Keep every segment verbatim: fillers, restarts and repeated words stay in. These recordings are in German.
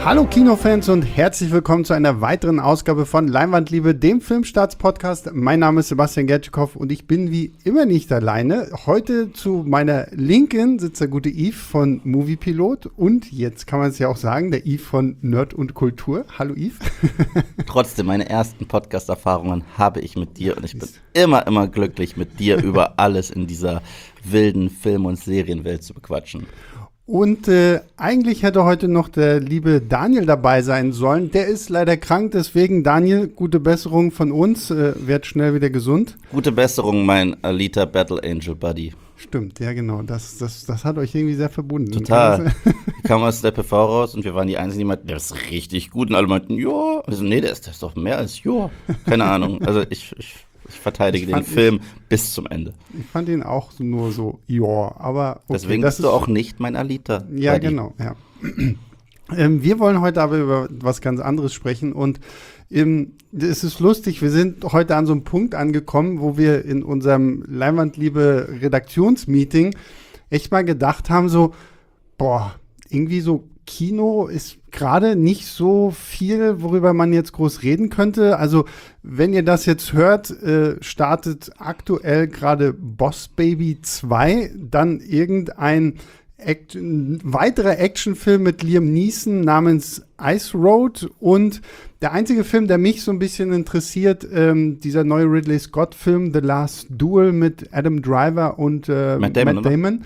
Hallo Kinofans und herzlich willkommen zu einer weiteren Ausgabe von Leinwandliebe, dem Filmstarts-Podcast. Mein Name ist Sebastian Gertschikow und ich bin wie immer nicht alleine. Heute zu meiner Linken sitzt der gute Yves von Moviepilot und jetzt kann man es ja auch sagen, der Yves von Nerd und Kultur. Hallo Yves. Trotzdem, meine ersten Podcast-Erfahrungen habe ich mit dir und ich bin immer, immer glücklich, mit dir über alles in dieser wilden Film- und Serienwelt zu bequatschen. Und äh, eigentlich hätte heute noch der liebe Daniel dabei sein sollen. Der ist leider krank, deswegen Daniel, gute Besserung von uns. Äh, werd schnell wieder gesund. Gute Besserung, mein Alita Battle Angel Buddy. Stimmt, ja genau. Das, das, das hat euch irgendwie sehr verbunden. Total. Ich kam aus der P V raus und wir waren die Einzigen, die meinten, der ist richtig gut. Und alle meinten, ja. Also, nee, der ist, der ist doch mehr als ja. Keine Ahnung. Also ich... ich Ich verteidige ich den Film ich, bis zum Ende. Ich fand ihn auch nur so, ja, aber okay, deswegen bist du auch nicht mein Alita. Ja, genau, ja. ähm, wir wollen heute aber über was ganz anderes sprechen und ähm, es ist lustig, wir sind heute an so einem Punkt angekommen, wo wir in unserem Leinwandliebe-Redaktionsmeeting echt mal gedacht haben, so, boah, irgendwie so Kino ist gerade nicht so viel, worüber man jetzt groß reden könnte. Also, wenn ihr das jetzt hört, äh, startet aktuell gerade Boss Baby zwei, dann irgendein Act- ein weiterer Actionfilm mit Liam Neeson namens Ice Road und der einzige Film, der mich so ein bisschen interessiert, ähm, dieser neue Ridley Scott-Film The Last Duel mit Adam Driver und äh, Matt Damon. Matt Damon.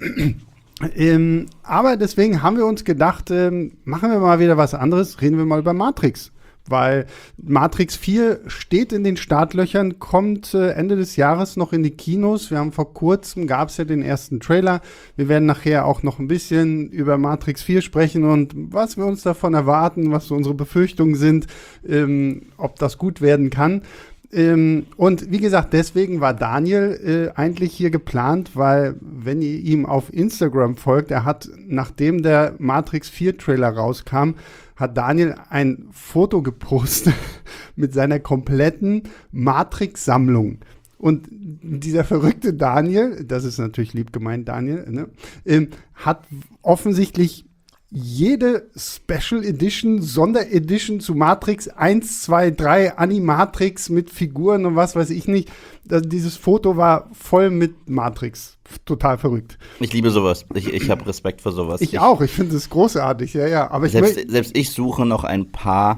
Ähm, aber deswegen haben wir uns gedacht, ähm, machen wir mal wieder was anderes, reden wir mal über Matrix. Weil Matrix vier steht in den Startlöchern, kommt äh, Ende des Jahres noch in die Kinos. Wir haben vor kurzem, gab es ja den ersten Trailer. Wir werden nachher auch noch ein bisschen über Matrix vier sprechen und was wir uns davon erwarten, was so unsere Befürchtungen sind, ähm, ob das gut werden kann. Ähm, und wie gesagt, deswegen war Daniel äh, eigentlich hier geplant, weil, wenn ihr ihm auf Instagram folgt, er hat, nachdem der Matrix vier Trailer rauskam, hat Daniel ein Foto gepostet mit seiner kompletten Matrix-Sammlung. Und dieser verrückte Daniel, das ist natürlich lieb gemeint, Daniel, ne, ähm, hat offensichtlich jede Special Edition, Sonderedition zu Matrix eins, zwei, drei, Animatrix mit Figuren und was weiß ich nicht. Das, dieses Foto war voll mit Matrix. Total verrückt. Ich liebe sowas. Ich, ich habe Respekt vor sowas. Ich, ich auch. Ich finde es großartig. Ja, ja. Aber ich selbst, selbst ich suche noch ein paar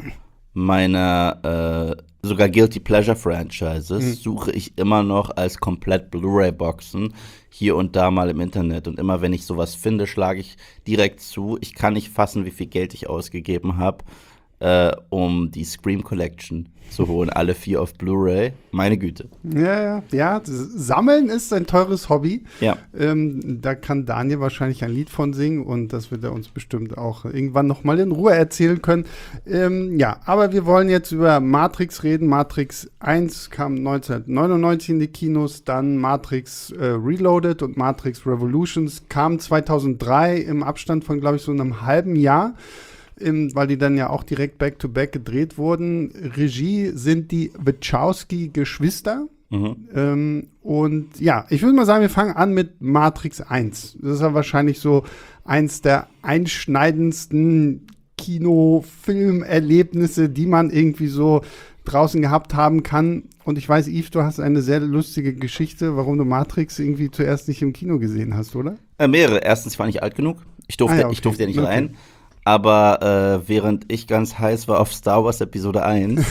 meiner äh, sogar Guilty Pleasure Franchises mhm. suche ich immer noch als komplett Blu-ray-Boxen hier und da mal im Internet. Und immer wenn ich sowas finde, schlage ich direkt zu. Ich kann nicht fassen, wie viel Geld ich ausgegeben habe, äh, um die Scream Collection zu holen. Alle vier auf Blu-ray. Meine Güte. Ja, ja, ja. Sammeln ist ein teures Hobby. Ja. Ähm, da kann Daniel wahrscheinlich ein Lied von singen und das wird er uns bestimmt auch irgendwann noch mal in Ruhe erzählen können. Ähm, ja, aber wir wollen jetzt über Matrix reden. Matrix eins kam neunzehnhundertneunundneunzig in die Kinos, dann Matrix äh, Reloaded und Matrix Revolutions kam zweitausenddrei im Abstand von, glaube ich, so einem halben Jahr. Im, weil die dann ja auch direkt back-to-back gedreht wurden. Regie sind die Wachowski-Geschwister. Mhm. Ähm, und ja, ich würde mal sagen, wir fangen an mit Matrix eins. Das ist ja wahrscheinlich so eins der einschneidendsten Kinofilmerlebnisse, die man irgendwie so draußen gehabt haben kann. Und ich weiß, Yves, du hast eine sehr lustige Geschichte, warum du Matrix irgendwie zuerst nicht im Kino gesehen hast, oder? Äh, mehrere. Erstens war ich alt genug. Ich durfte, ah, ja, okay. ich durfte ja nicht okay. rein. Aber äh, während ich ganz heiß war auf Star Wars Episode eins,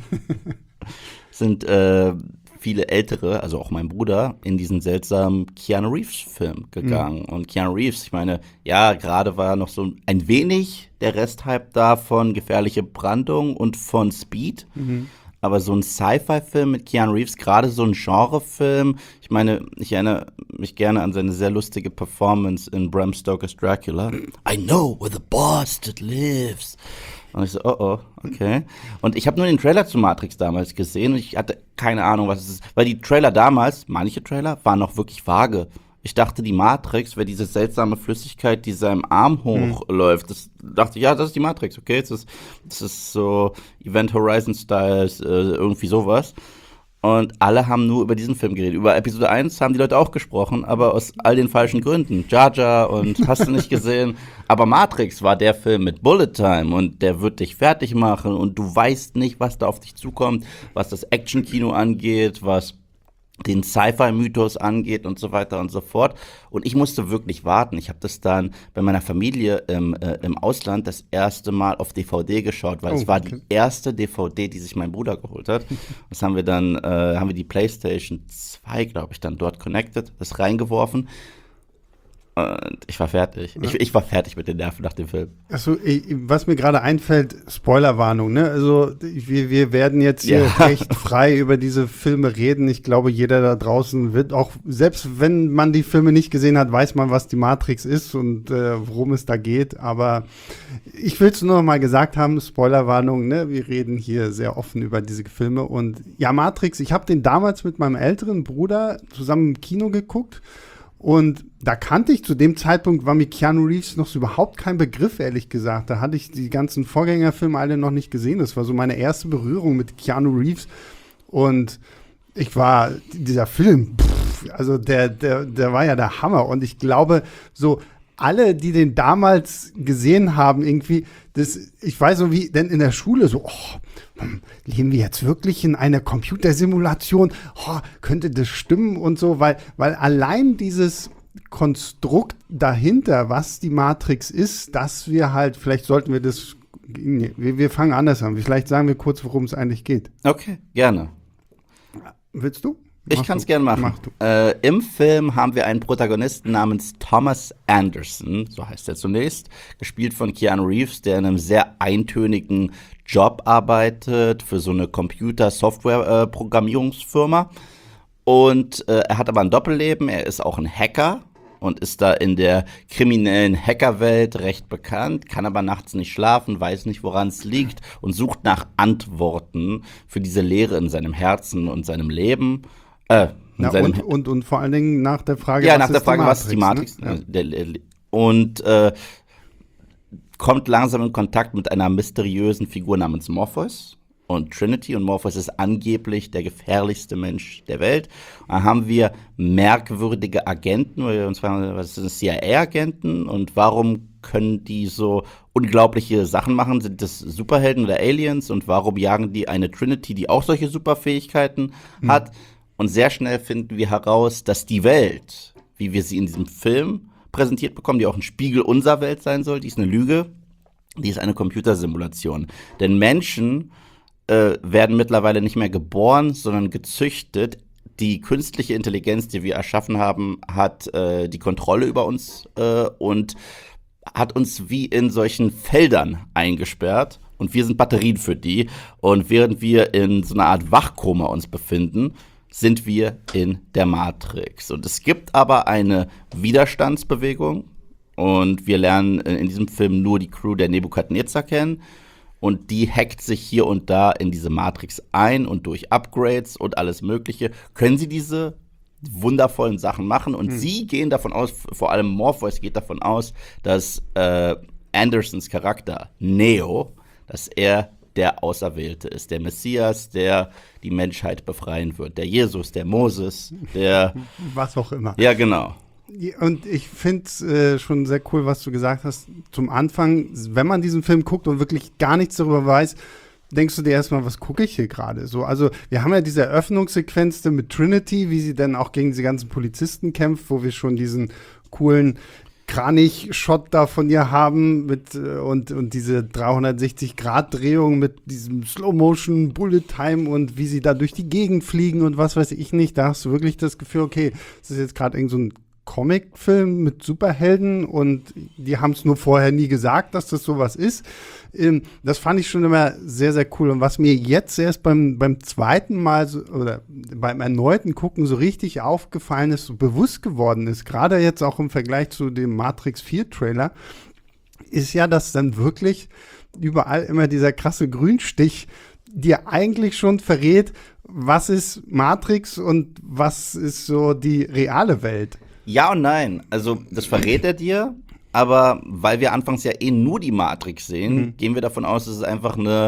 sind äh, viele Ältere, also auch mein Bruder, in diesen seltsamen Keanu Reeves-Film gegangen. Mhm. Und Keanu Reeves, ich meine, ja, gerade war noch so ein wenig der Resthype da von Gefährliche Brandung und von Speed. Mhm. Aber so ein Sci-Fi-Film mit Keanu Reeves, gerade so ein Genrefilm, ich meine, ich erinnere mich gerne an seine sehr lustige Performance in Bram Stokers Dracula. I know where the bastard lives. Und ich so, oh oh, okay. Und ich habe nur den Trailer zu Matrix damals gesehen und ich hatte keine Ahnung, was es ist. Weil die Trailer damals, manche Trailer, waren noch wirklich vage. Ich dachte, die Matrix wäre diese seltsame Flüssigkeit, die seinem Arm hochläuft. Das dachte ich, ja, das ist die Matrix, okay? Das ist, das ist so Event Horizon-Styles, äh, irgendwie sowas. Und alle haben nur über diesen Film geredet. Über Episode eins haben die Leute auch gesprochen, aber aus all den falschen Gründen. Jar Jar und hast du nicht gesehen. Aber Matrix war der Film mit Bullet Time und der wird dich fertig machen und du weißt nicht, was da auf dich zukommt, was das Action-Kino angeht, was den Sci-Fi-Mythos angeht und so weiter und so fort. Und ich musste wirklich warten. Ich habe das dann bei meiner Familie im, äh, im Ausland das erste Mal auf D V D geschaut, weil Oh, es war okay. die erste D V D, die sich mein Bruder geholt hat. Das haben wir dann, äh, haben wir die PlayStation zwei, glaube ich, dann dort connected, das reingeworfen. Und ich war fertig. Ich, ich war fertig mit den Nerven nach dem Film. Achso, ich- was mir gerade einfällt, Spoilerwarnung, ne? Also wir, wir werden jetzt hier Ja. recht frei über diese Filme reden. Ich glaube, jeder da draußen wird auch, selbst wenn man die Filme nicht gesehen hat, weiß man, was die Matrix ist und äh, worum es da geht. Aber ich will es nur noch mal gesagt haben, Spoilerwarnung, ne? Wir reden hier sehr offen über diese Filme. Und ja, Matrix, ich habe den damals mit meinem älteren Bruder zusammen im Kino geguckt. Und da kannte ich zu dem Zeitpunkt, war mir Keanu Reeves noch so überhaupt kein Begriff, ehrlich gesagt. Da hatte ich die ganzen Vorgängerfilme alle noch nicht gesehen. Das war so meine erste Berührung mit Keanu Reeves. Und ich war, dieser Film, pff, also der, der, der war ja der Hammer. Und ich glaube, so alle, die den damals gesehen haben, irgendwie, das, ich weiß so wie, denn in der Schule so, oh, hm, leben wir jetzt wirklich in einer Computersimulation? Oh, könnte das stimmen und so, weil, weil allein dieses Konstrukt dahinter, was die Matrix ist, dass wir halt, vielleicht sollten wir das, nee, wir, wir fangen anders an. Vielleicht sagen wir kurz, worum es eigentlich geht. Okay, gerne. Willst du? Ich Mach kann es du. gerne machen. Mach du. Äh, Im Film haben wir einen Protagonisten namens Thomas Anderson, so heißt er zunächst, gespielt von Keanu Reeves, der in einem sehr eintönigen Job arbeitet für so eine Computer-Software-Programmierungsfirma. Und äh, er hat aber ein Doppelleben, er ist auch ein Hacker und ist da in der kriminellen Hackerwelt recht bekannt, kann aber nachts nicht schlafen, weiß nicht, woran es liegt und sucht nach Antworten für diese Leere in seinem Herzen und seinem Leben. Äh, in Na, seinem und, und, und vor allen Dingen nach der Frage, ja, was nach der ist Frage, die was ist die Matrix? Ne? Äh, der, der, und äh, kommt langsam in Kontakt mit einer mysteriösen Figur namens Morpheus und Trinity. Und Morpheus ist angeblich der gefährlichste Mensch der Welt. Da haben wir merkwürdige Agenten, weil wir uns fragen, was sind C I A-Agenten und warum können die so unglaubliche Sachen machen? Sind das Superhelden oder Aliens? Und warum jagen die eine Trinity, die auch solche Superfähigkeiten Mhm. hat? Und sehr schnell finden wir heraus, dass die Welt, wie wir sie in diesem Film präsentiert bekommen, die auch ein Spiegel unserer Welt sein soll, die ist eine Lüge, die ist eine Computersimulation. Denn Menschen äh, werden mittlerweile nicht mehr geboren, sondern gezüchtet. Die künstliche Intelligenz, die wir erschaffen haben, hat äh, die Kontrolle über uns äh, und hat uns wie in solchen Feldern eingesperrt. Und wir sind Batterien für die. Und während wir in so einer Art Wachkoma uns befinden, sind wir in der Matrix. Und es gibt aber eine Widerstandsbewegung. Und wir lernen in diesem Film nur die Crew der Nebukadnezar kennen. Und die hackt sich hier und da in diese Matrix ein. Und durch Upgrades und alles Mögliche können sie diese wundervollen Sachen machen. Und Mhm. sie gehen davon aus, vor allem Morpheus geht davon aus, dass äh, Andersons Charakter Neo, dass er der Auserwählte ist, der Messias, der die Menschheit befreien wird, der Jesus, der Moses, der, Was auch immer. ja genau. Und ich finde es äh, schon sehr cool, was du gesagt hast. Zum Anfang, wenn man diesen Film guckt und wirklich gar nichts darüber weiß, denkst du dir erstmal, was gucke ich hier gerade? So, also wir haben ja diese Eröffnungssequenz mit Trinity, wie sie dann auch gegen diese ganzen Polizisten kämpft, wo wir schon diesen coolen Kranich-Shot da von ihr haben mit, äh, und, und diese dreihundertsechzig-Grad-Drehung mit diesem Slow-Motion-Bullet-Time und wie sie da durch die Gegend fliegen und was weiß ich nicht. Da hast du wirklich das Gefühl, okay, das ist jetzt gerade irgend so ein Comicfilm mit Superhelden und die haben es nur vorher nie gesagt, dass das sowas ist. Ähm, das fand ich schon immer sehr, sehr cool. Und was mir jetzt erst beim, beim zweiten Mal so, oder beim erneuten Gucken so richtig aufgefallen ist, so bewusst geworden ist, gerade jetzt auch im Vergleich zu dem Matrix vier Trailer, ist ja, dass dann wirklich überall immer dieser krasse Grünstich dir eigentlich schon verrät, was ist Matrix und was ist so die reale Welt. Ja und nein. Also, das verrät er dir, aber weil wir anfangs ja eh nur die Matrix sehen, Mhm. gehen wir davon aus, dass es einfach eine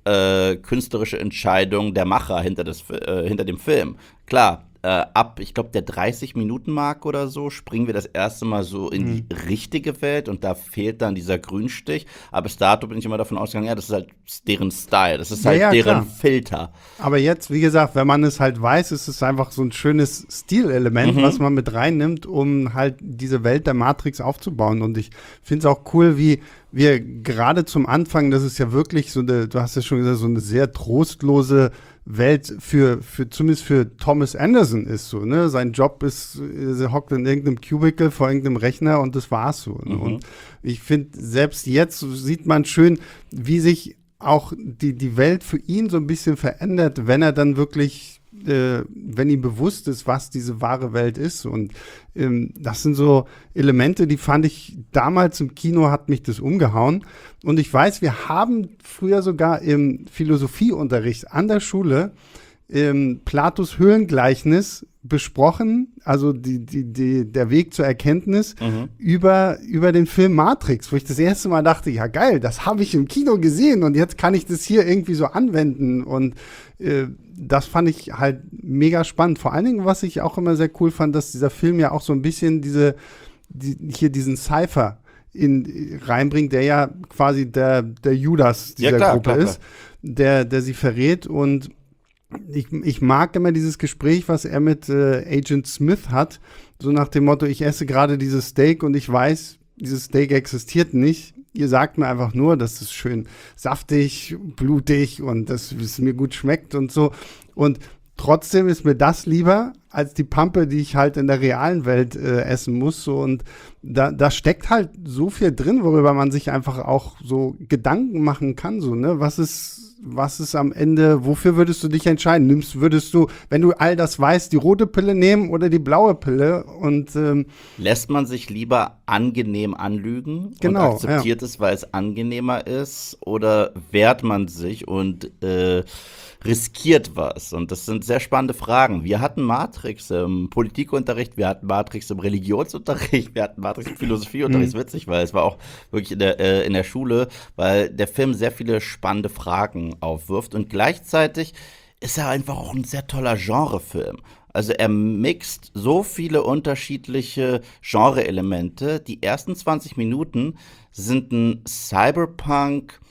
äh, künstlerische Entscheidung der Macher hinter, das, äh, hinter dem Film. Klar, äh, ab, ich glaube, der dreißig-Minuten-Mark oder so springen wir das erste Mal so in die richtige Welt und da fehlt dann dieser Grünstich. Aber bis dato bin ich immer davon ausgegangen, ja, das ist halt deren Style, das ist Ja, halt ja, deren klar. Filter. Aber jetzt, wie gesagt, wenn man es halt weiß, ist es einfach so ein schönes Stilelement, Mhm. was man mit reinnimmt, um halt diese Welt der Matrix aufzubauen. Und ich finde es auch cool, wie wir gerade zum Anfang, das ist ja wirklich so eine, du hast ja schon gesagt, so eine sehr trostlose Welt für, für zumindest für Thomas Anderson ist so, ne? Sein Job ist, er hockt in irgendeinem Cubicle vor irgendeinem Rechner und das war's so. Ne? Mhm. Und ich finde, selbst jetzt sieht man schön, wie sich auch die, die Welt für ihn so ein bisschen verändert, wenn er dann wirklich, äh, wenn ihm bewusst ist, was diese wahre Welt ist. Und ähm, das sind so Elemente, die fand ich damals im Kino, hat mich das umgehauen. Und ich weiß, wir haben früher sogar im Philosophieunterricht an der Schule ähm, Platos Höhlengleichnis besprochen, also die, die, die, der Weg zur Erkenntnis Mhm. über, über den Film Matrix, wo ich das erste Mal dachte, ja geil, das habe ich im Kino gesehen und jetzt kann ich das hier irgendwie so anwenden und äh, das fand ich halt mega spannend. Vor allen Dingen, was ich auch immer sehr cool fand, dass dieser Film ja auch so ein bisschen diese, die, hier diesen Cypher in, reinbringt, der ja quasi der, der Judas dieser Ja, klar, Gruppe klar, klar. ist, der, der sie verrät und ich, ich mag immer dieses Gespräch, was er mit äh, Agent Smith hat, so nach dem Motto, ich esse gerade dieses Steak und ich weiß, dieses Steak existiert nicht. Ihr sagt mir einfach nur, dass es schön saftig, blutig und dass es mir gut schmeckt und so. Und trotzdem ist mir das lieber als die Pampe, die ich halt in der realen Welt äh, essen muss. So. Und da, da steckt halt so viel drin, worüber man sich einfach auch so Gedanken machen kann. So, ne? Was ist was ist am Ende, wofür würdest du dich entscheiden? Nimmst, würdest du, wenn du all das weißt, die rote Pille nehmen oder die blaue Pille? Und ähm, Lässt man sich lieber angenehm anlügen Genau, und akzeptiert es, weil es angenehmer ist? Oder wehrt man sich und äh, riskiert was? Und das sind sehr spannende Fragen. Wir hatten Matrix im Politikunterricht, wir hatten Matrix im Religionsunterricht, wir hatten Matrix im Philosophieunterricht. Mhm. Ist witzig, weil es war auch wirklich in der, äh, in der Schule, weil der Film sehr viele spannende Fragen aufwirft und gleichzeitig ist er einfach auch ein sehr toller Genrefilm. Also er mixt so viele unterschiedliche Genre-Elemente. Die ersten zwanzig Minuten sind ein Cyberpunk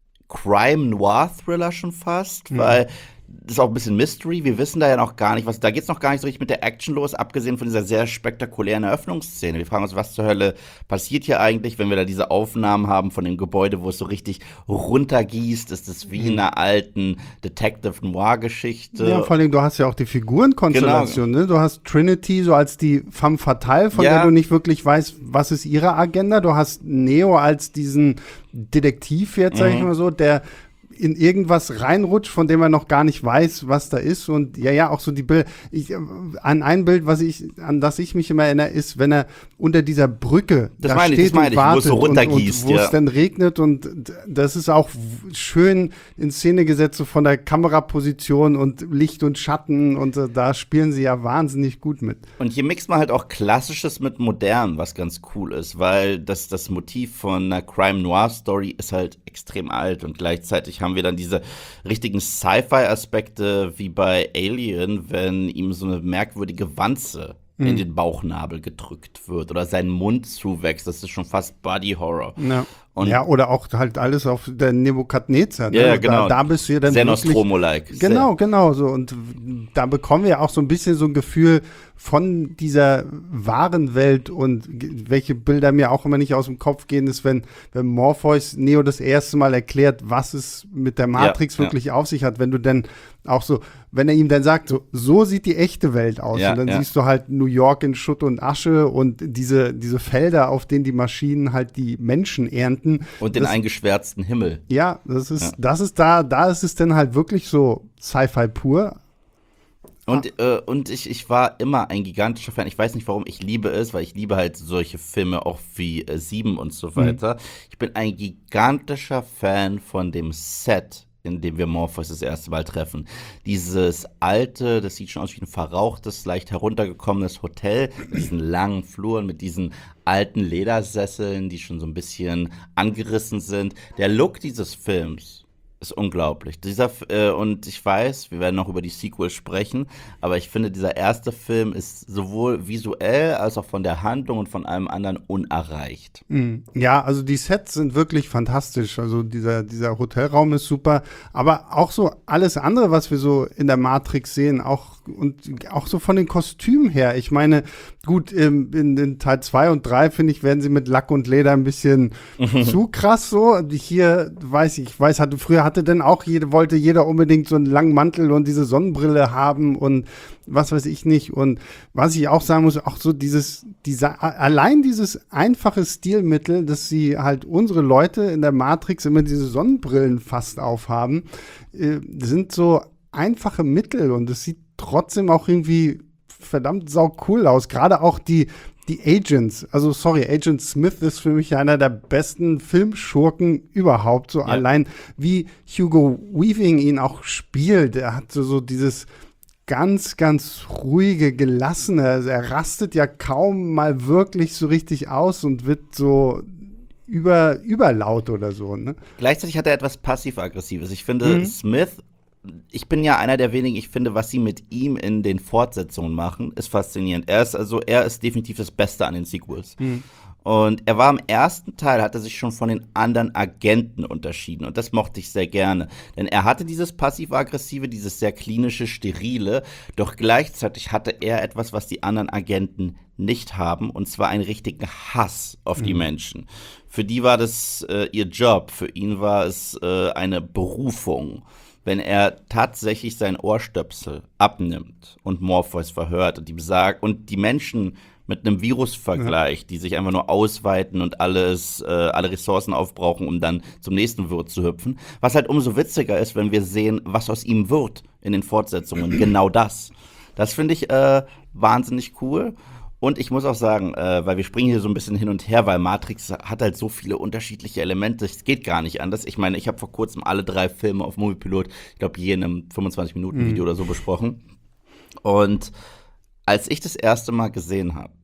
Crime-Noir-Thriller schon fast, Mhm. weil das ist auch ein bisschen Mystery. Wir wissen da ja noch gar nicht, was, da geht's noch gar nicht so richtig mit der Action los, abgesehen von dieser sehr spektakulären Eröffnungsszene. Wir fragen uns, was zur Hölle passiert hier eigentlich, wenn wir da diese Aufnahmen haben von dem Gebäude, wo es so richtig runtergießt. Ist das wie in einer alten Detective-Noir-Geschichte? ja, vor allem, du hast ja auch die Figurenkonstellation, ne? Du hast Trinity so als die femme fatale, von Ja. der du nicht wirklich weißt, was ist ihre Agenda. Du hast Neo als diesen Detektiv, jetzt sag ich Mhm. mal so, der in irgendwas reinrutscht, von dem er noch gar nicht weiß, was da ist. Und ja, ja, auch so die Bilder. Ich, äh, an ein Bild, was ich, an das ich mich immer erinnere, ist, wenn er unter dieser Brücke Das da meine ich, steht das meine und ich, wo es wartet so und, und runtergießt, wo ja. es dann regnet und d- das ist auch w- schön in Szene gesetzt, so von der Kameraposition und Licht und Schatten und äh, da spielen sie ja wahnsinnig gut mit. Und hier mixt man halt auch Klassisches mit Modern, was ganz cool ist, weil das, das Motiv von einer Crime-Noir-Story ist halt extrem alt und gleichzeitig haben wir dann diese richtigen Sci-Fi-Aspekte wie bei Alien, wenn ihm so eine merkwürdige Wanze in den Bauchnabel gedrückt wird oder sein Mund zuwächst. Das ist schon fast Body-Horror. Ja. Und- ja, oder auch halt alles auf der Nebukadnezar. Ne? Ja, ja, genau. Da, da bist du ja dann Sehr wirklich Nostromo-like. Genau, genau so. Und da bekommen wir auch so ein bisschen so ein Gefühl von dieser wahren Welt und g- welche Bilder mir auch immer nicht aus dem Kopf gehen, ist, wenn, wenn Morpheus Neo das erste Mal erklärt, was es mit der Matrix Ja, ja. wirklich auf sich hat, wenn du dann auch so, wenn er ihm dann sagt, so, so sieht die echte Welt aus. Ja, und dann ja. siehst du halt New York in Schutt und Asche und diese, diese Felder, auf denen die Maschinen halt die Menschen ernten. Und den das, eingeschwärzten Himmel. ja, das ist, Ja. das ist da, da ist es dann halt wirklich so Sci-Fi pur. Und, äh, und ich, ich war immer ein gigantischer Fan. Ich weiß nicht warum, ich liebe es, weil ich liebe halt solche Filme auch wie äh, Sieben und so weiter. Ich bin ein gigantischer Fan von dem Set, in dem wir Morpheus das erste Mal treffen. Dieses alte, das sieht schon aus wie ein verrauchtes, leicht heruntergekommenes Hotel mit diesen langen Fluren, mit diesen alten Ledersesseln, die schon so ein bisschen angerissen sind. Der Look dieses Films ist unglaublich. Dieser, F- äh, und ich weiß, wir werden noch über die Sequels sprechen, aber ich finde, dieser erste Film ist sowohl visuell als auch von der Handlung und von allem anderen unerreicht. Mhm. Ja, also die Sets sind wirklich fantastisch. Also dieser, dieser Hotelraum ist super. Aber auch so alles andere, was wir so in der Matrix sehen, auch und auch so von den Kostümen her. Ich meine, gut, in, in, in Teil zwei und drei, finde ich, werden sie mit Lack und Leder ein bisschen zu krass so. Hier weiß ich, ich weiß, hatte, früher hatte denn auch jede, wollte jeder unbedingt so einen langen Mantel und diese Sonnenbrille haben und was weiß ich nicht. Und was ich auch sagen muss, auch so dieses, dieser, allein dieses einfache Stilmittel, dass sie halt unsere Leute in der Matrix immer diese Sonnenbrillen fast aufhaben, äh, sind so einfache Mittel und es sieht trotzdem auch irgendwie verdammt sau cool aus. Gerade auch die, die Agents. Also sorry, Agent Smith ist für mich einer der besten Filmschurken überhaupt. So Ja. allein wie Hugo Weaving ihn auch spielt. Er hat so, so dieses ganz, ganz ruhige, gelassene. Also er rastet ja kaum mal wirklich so richtig aus und wird so über, überlaut oder so, ne? Gleichzeitig hat er etwas passiv-aggressives. Ich finde, Mhm. Smith, ich bin ja einer der wenigen, ich finde, was sie mit ihm in den Fortsetzungen machen, ist faszinierend. Er ist also, er ist definitiv das Beste an den Sequels. Mhm. Und er war im ersten Teil, hat er sich schon von den anderen Agenten unterschieden. Und das mochte ich sehr gerne. Denn er hatte dieses passiv-aggressive, dieses sehr klinische, sterile. Doch gleichzeitig hatte er etwas, was die anderen Agenten nicht haben. Und zwar einen richtigen Hass auf die Menschen. Für die war das äh, ihr Job. Für ihn war es äh, eine Berufung. Wenn er tatsächlich sein Ohrstöpsel abnimmt und Morpheus verhört und ihm sagt, und die Menschen mit einem Virus vergleicht, die sich einfach nur ausweiten und alles, äh, alle Ressourcen aufbrauchen, um dann zum nächsten Wirt zu hüpfen. Was halt umso witziger ist, wenn wir sehen, was aus ihm wird in den Fortsetzungen. Genau das. Das finde ich äh, wahnsinnig cool. Und ich muss auch sagen, äh, weil wir springen hier so ein bisschen hin und her, weil Matrix hat halt so viele unterschiedliche Elemente, es geht gar nicht anders. Ich meine, ich habe vor kurzem alle drei Filme auf Moviepilot, ich glaube, je in einem fünfundzwanzig-Minuten-Video oder so besprochen. Und als ich das erste Mal gesehen habe,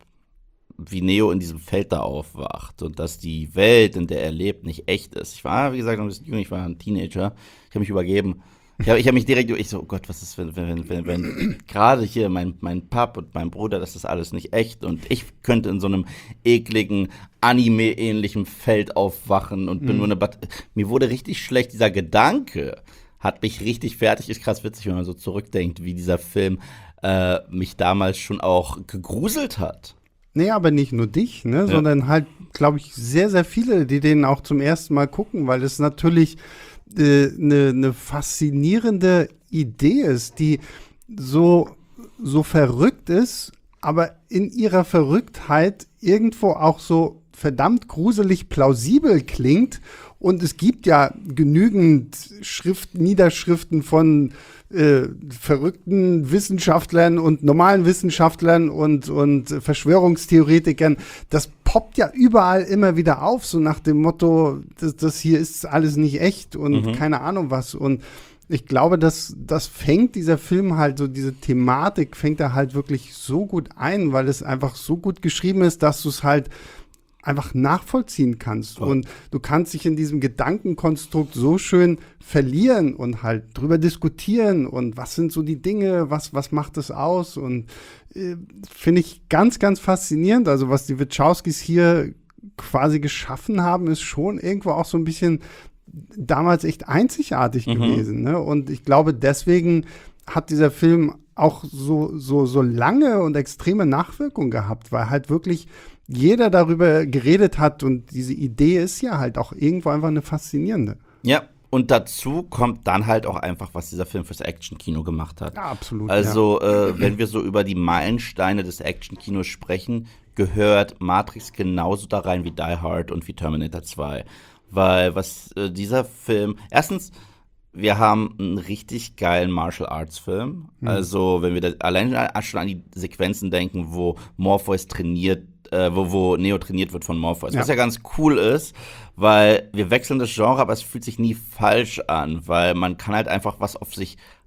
wie Neo in diesem Feld da aufwacht und dass die Welt, in der er lebt, nicht echt ist. Ich war, wie gesagt, noch ein bisschen jung, ich war ein Teenager, ich habe mich übergeben. Ich habe ich hab mich direkt, ich so, oh Gott, was ist, wenn, wenn, wenn, wenn gerade hier mein, mein Pap und mein Bruder, das ist alles nicht echt und ich könnte in so einem ekligen, Anime-ähnlichen Feld aufwachen und bin nur eine Bat Mir wurde richtig schlecht, dieser Gedanke hat mich richtig fertig, ist krass witzig, wenn man so zurückdenkt, wie dieser Film äh, mich damals schon auch gegruselt hat. Nee, aber nicht nur dich, ne, sondern halt, glaube ich, sehr, sehr viele, die den auch zum ersten Mal gucken, weil es natürlich eine äh, ne, ne faszinierende Idee ist, die so, so verrückt ist, aber in ihrer Verrücktheit irgendwo auch so verdammt gruselig plausibel klingt. Und es gibt ja genügend Schrift, Niederschriften von äh, verrückten Wissenschaftlern und normalen Wissenschaftlern und, und Verschwörungstheoretikern. Das poppt ja überall immer wieder auf, so nach dem Motto, das, das hier ist alles nicht echt und Mhm. keine Ahnung was. Und ich glaube, dass das fängt dieser Film halt, so diese Thematik fängt er halt wirklich so gut ein, weil es einfach so gut geschrieben ist, dass du es halt einfach nachvollziehen kannst. Voll. Und du kannst dich in diesem Gedankenkonstrukt so schön verlieren und halt drüber diskutieren und was sind so die Dinge, was, was macht es aus und äh, finde ich ganz, ganz faszinierend. Also was die Wachowskis hier quasi geschaffen haben, ist schon irgendwo auch so ein bisschen damals echt einzigartig Mhm. gewesen. Ne? Und ich glaube, deswegen hat dieser Film auch so, so, so lange und extreme Nachwirkungen gehabt, weil halt wirklich jeder darüber geredet hat und diese Idee ist ja halt auch irgendwo einfach eine faszinierende. Ja, und dazu kommt dann halt auch einfach, was dieser Film fürs Action-Kino gemacht hat. Ja, absolut. Also, äh, wenn wir so über die Meilensteine des Action-Kinos sprechen, gehört Matrix genauso da rein wie Die Hard und wie Terminator zwei. Weil was äh, dieser Film, erstens, wir haben einen richtig geilen Martial Arts Film. Mhm. Also, wenn wir da allein schon an die Sequenzen denken, wo Morpheus trainiert, äh, wo, wo Neo trainiert wird von Morpheus. Ja. Was ja ganz cool ist, weil wir wechseln das Genre, aber es fühlt sich nie falsch an, weil man kann halt einfach was auf sich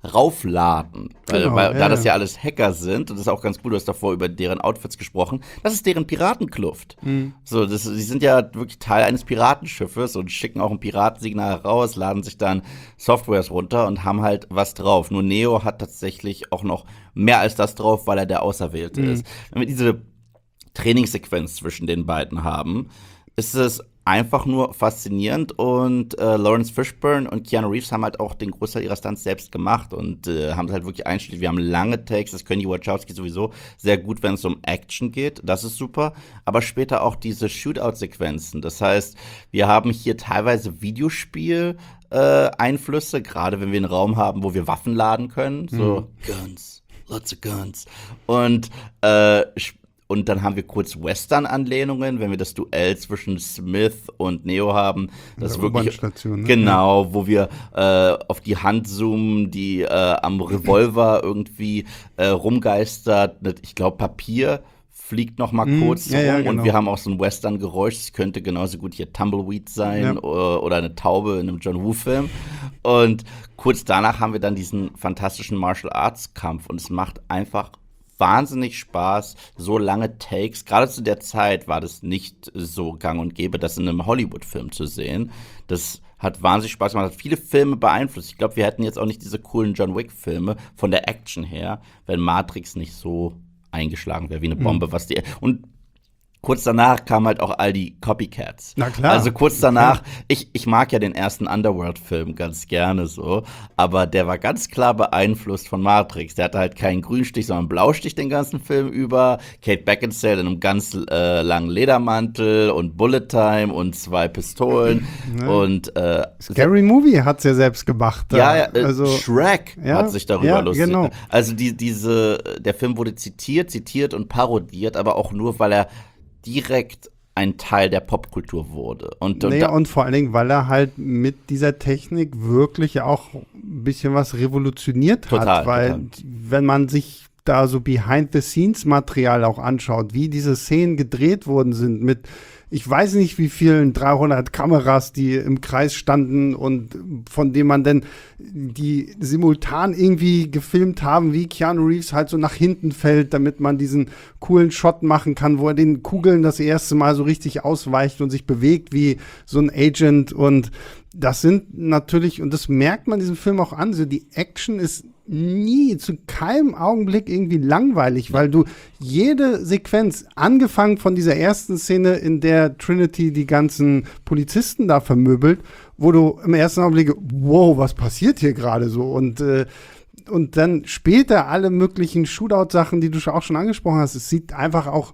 raufladen. Weil, Genau, weil ja, da das ja. ja alles Hacker sind, und das ist auch ganz cool, du hast davor über deren Outfits gesprochen, das ist deren Piratenkluft. Mhm. So, das, die sind ja wirklich Teil eines Piratenschiffes und schicken auch ein Piratensignal raus, laden sich dann Softwares runter und haben halt was drauf. Nur Neo hat tatsächlich auch noch mehr als das drauf, weil er der Auserwählte Mhm. ist. Wenn wir diese Trainingssequenz zwischen den beiden haben, ist es einfach nur faszinierend und äh, Lawrence Fishburne und Keanu Reeves haben halt auch den Großteil ihrer Stunts selbst gemacht und äh, haben halt wirklich einstellig. Wir haben lange Takes, das können die Wachowski sowieso sehr gut, wenn es um Action geht, das ist super, aber später auch diese Shootout-Sequenzen. Das heißt, wir haben hier teilweise Videospiel äh, Einflüsse, gerade wenn wir einen Raum haben, wo wir Waffen laden können, so Guns, lots of Guns und äh, Und dann haben wir kurz Western-Anlehnungen, wenn wir das Duell zwischen Smith und Neo haben. Das ist wirklich U-Bahn-Station, ne? genau, wo wir äh, auf die Hand zoomen, die äh, am Revolver irgendwie äh, rumgeistert. Ich glaube, Papier fliegt noch mal Mm, kurz ja, rum ja, und genau. wir haben auch so ein Western-Geräusch. Es könnte genauso gut hier Tumbleweed sein Ja. oder, oder eine Taube in einem John Woo-Film. Und kurz danach haben wir dann diesen fantastischen Martial-Arts-Kampf und es macht einfach wahnsinnig Spaß, so lange Takes. Gerade zu der Zeit war das nicht so gang und gäbe, das in einem Hollywood-Film zu sehen. Das hat wahnsinnig Spaß gemacht, hat viele Filme beeinflusst. Ich glaube, wir hätten jetzt auch nicht diese coolen John Wick-Filme von der Action her, wenn Matrix nicht so eingeschlagen wäre wie eine Bombe, Mhm. was die und kurz danach kamen halt auch all die Copycats. Na klar. Also kurz danach, ich, ich mag ja den ersten Underworld-Film ganz gerne so, aber der war ganz klar beeinflusst von Matrix. Der hatte halt keinen Grünstich, sondern einen Blaustich den ganzen Film über. Kate Beckinsale in einem ganz äh, langen Ledermantel und Bullet Time und zwei Pistolen Ja. und äh, Scary Movie hat's ja selbst gemacht. da. ja, ja äh, also Shrek ja, hat sich darüber ja, lustig. genau. Also die, diese, der Film wurde zitiert, zitiert und parodiert, aber auch nur, weil er direkt ein Teil der Popkultur wurde. Und, und Naja, da, und vor allen Dingen, weil er halt mit dieser Technik wirklich auch ein bisschen was revolutioniert Total, hat. Weil, total. wenn man sich da so Behind-the-Scenes-Material auch anschaut, wie diese Szenen gedreht worden sind mit, ich weiß nicht wie vielen dreihundert Kameras, die im Kreis standen und von denen man dann die simultan irgendwie gefilmt haben, wie Keanu Reeves halt so nach hinten fällt, damit man diesen coolen Shot machen kann, wo er den Kugeln das erste Mal so richtig ausweicht und sich bewegt wie so ein Agent. Und das sind natürlich, und das merkt man diesem Film auch an, so die Action ist nie, zu keinem Augenblick irgendwie langweilig, weil du jede Sequenz, angefangen von dieser ersten Szene, in der Trinity die ganzen Polizisten da vermöbelt, wo du im ersten Augenblick, wow, was passiert hier gerade so? Und, äh, und dann später alle möglichen Shootout-Sachen, die du auch schon angesprochen hast, es sieht einfach auch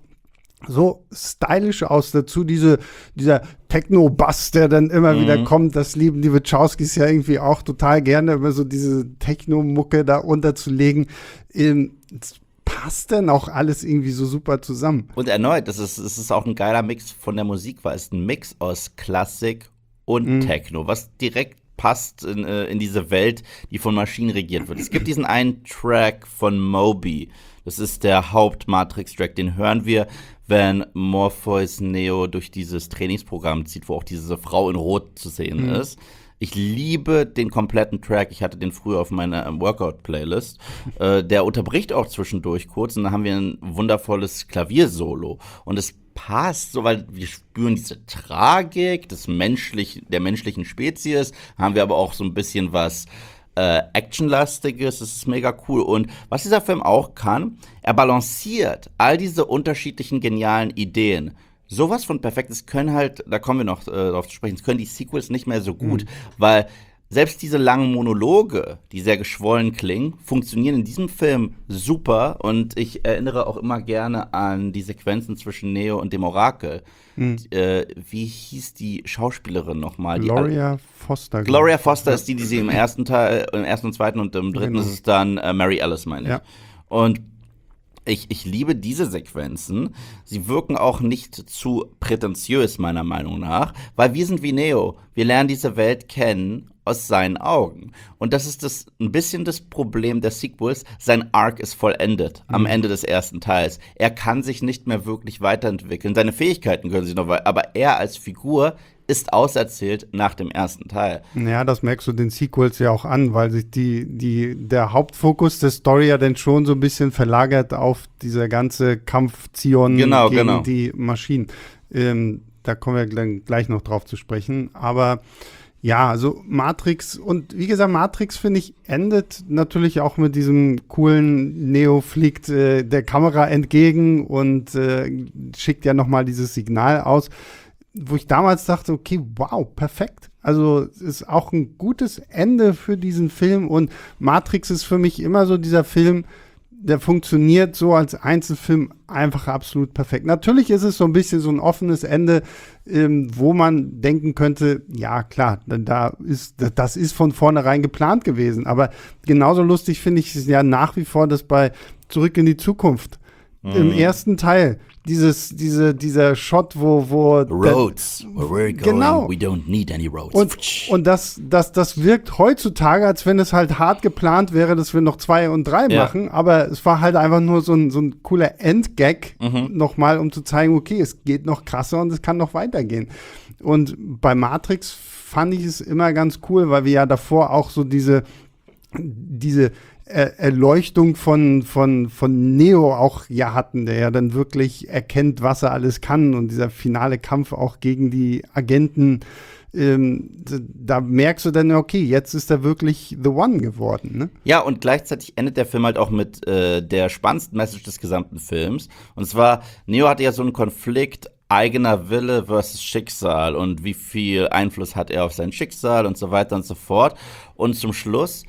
so stylisch aus. Dazu diese, dieser Techno-Bass, der dann immer Mhm. wieder kommt. Das lieben die Wachowskis ja irgendwie auch total gerne, immer so diese Techno-Mucke da unterzulegen. Ähm, es passt dann auch alles irgendwie so super zusammen. und erneut, das ist, es ist auch ein geiler Mix von der Musik, weil es ist ein Mix aus Klassik und Mhm. Techno, was direkt passt in, äh, in diese Welt, die von Maschinen regiert wird. Es gibt diesen einen Track von Moby, das ist der Haupt-Matrix-Track, den hören wir, wenn Morpheus Neo durch dieses Trainingsprogramm zieht, wo auch diese Frau in Rot zu sehen Mhm. ist. Ich liebe den kompletten Track. Ich hatte den früher auf meiner ähm, Workout-Playlist. Äh, der unterbricht auch zwischendurch kurz und dann haben wir ein wundervolles Klaviersolo. Und es passt, so, weil wir spüren diese Tragik des menschlichen, der menschlichen Spezies, haben wir aber auch so ein bisschen was äh, Actionlastiges. Das ist mega cool. Und was dieser Film auch kann, er balanciert all diese unterschiedlichen genialen Ideen. Sowas von perfekt, das können halt, da kommen wir noch äh, darauf zu sprechen, das können die Sequels nicht mehr so gut, weil selbst diese langen Monologe, die sehr geschwollen klingen, funktionieren in diesem Film super und ich erinnere auch immer gerne an die Sequenzen zwischen Neo und dem Orakel. Äh, wie hieß die Schauspielerin nochmal? Die Gloria Foster. Gloria Foster ist die, die sie im ersten Teil, im ersten und zweiten und im dritten Genau. ist es dann äh, Mary Alice, meine ich. Ja. Und ich, ich liebe diese Sequenzen. Sie wirken auch nicht zu prätentiös, meiner Meinung nach, weil wir sind wie Neo. Wir lernen diese Welt kennen aus seinen Augen. Und das ist das ein bisschen das Problem der Sequels. Sein Arc ist vollendet am Ende des ersten Teils. Er kann sich nicht mehr wirklich weiterentwickeln. Seine Fähigkeiten können sich noch weiter, aber er als Figur ist auserzählt nach dem ersten Teil. Ja, das merkst du den Sequels ja auch an, weil sich die, die, der Hauptfokus der Story ja dann schon so ein bisschen verlagert auf diese ganze Kampf-Zion Genau, gegen genau. die Maschinen. Ähm, da kommen wir gl- gleich noch drauf zu sprechen. Aber ja, also Matrix und wie gesagt, Matrix, finde ich, endet natürlich auch mit diesem coolen Neo fliegt äh, der Kamera entgegen und äh, schickt ja nochmal dieses Signal aus, wo ich damals dachte, okay, wow, perfekt. Also es ist auch ein gutes Ende für diesen Film und Matrix ist für mich immer so dieser Film, der funktioniert so als Einzelfilm einfach absolut perfekt. Natürlich ist es so ein bisschen so ein offenes Ende, ähm, wo man denken könnte, ja klar, da ist, das ist von vornherein geplant gewesen. Aber genauso lustig finde ich es ja nach wie vor, dass bei Zurück in die Zukunft mhm. im ersten Teil dieses, diese, dieser Shot, wo, wo Roads, where we're going, genau. we don't need any roads. Und, und das, das, das wirkt heutzutage, als wenn es halt hart geplant wäre, dass wir noch zwei und drei Ja. machen, aber es war halt einfach nur so ein, so ein cooler Endgag Mhm. nochmal, um zu zeigen, okay, es geht noch krasser und es kann noch weitergehen. Und bei Matrix fand ich es immer ganz cool, weil wir ja davor auch so diese, diese Er- Erleuchtung von, von, von Neo auch ja hatten, der ja dann wirklich erkennt, was er alles kann und dieser finale Kampf auch gegen die Agenten, ähm, d- da merkst du dann, okay, jetzt ist er wirklich The One geworden, ne? Ja, und gleichzeitig endet der Film halt auch mit äh, der spannendsten Message des gesamten Films. Und zwar, Neo hatte ja so einen Konflikt, eigener Wille versus Schicksal und wie viel Einfluss hat er auf sein Schicksal und so weiter und so fort. Und zum Schluss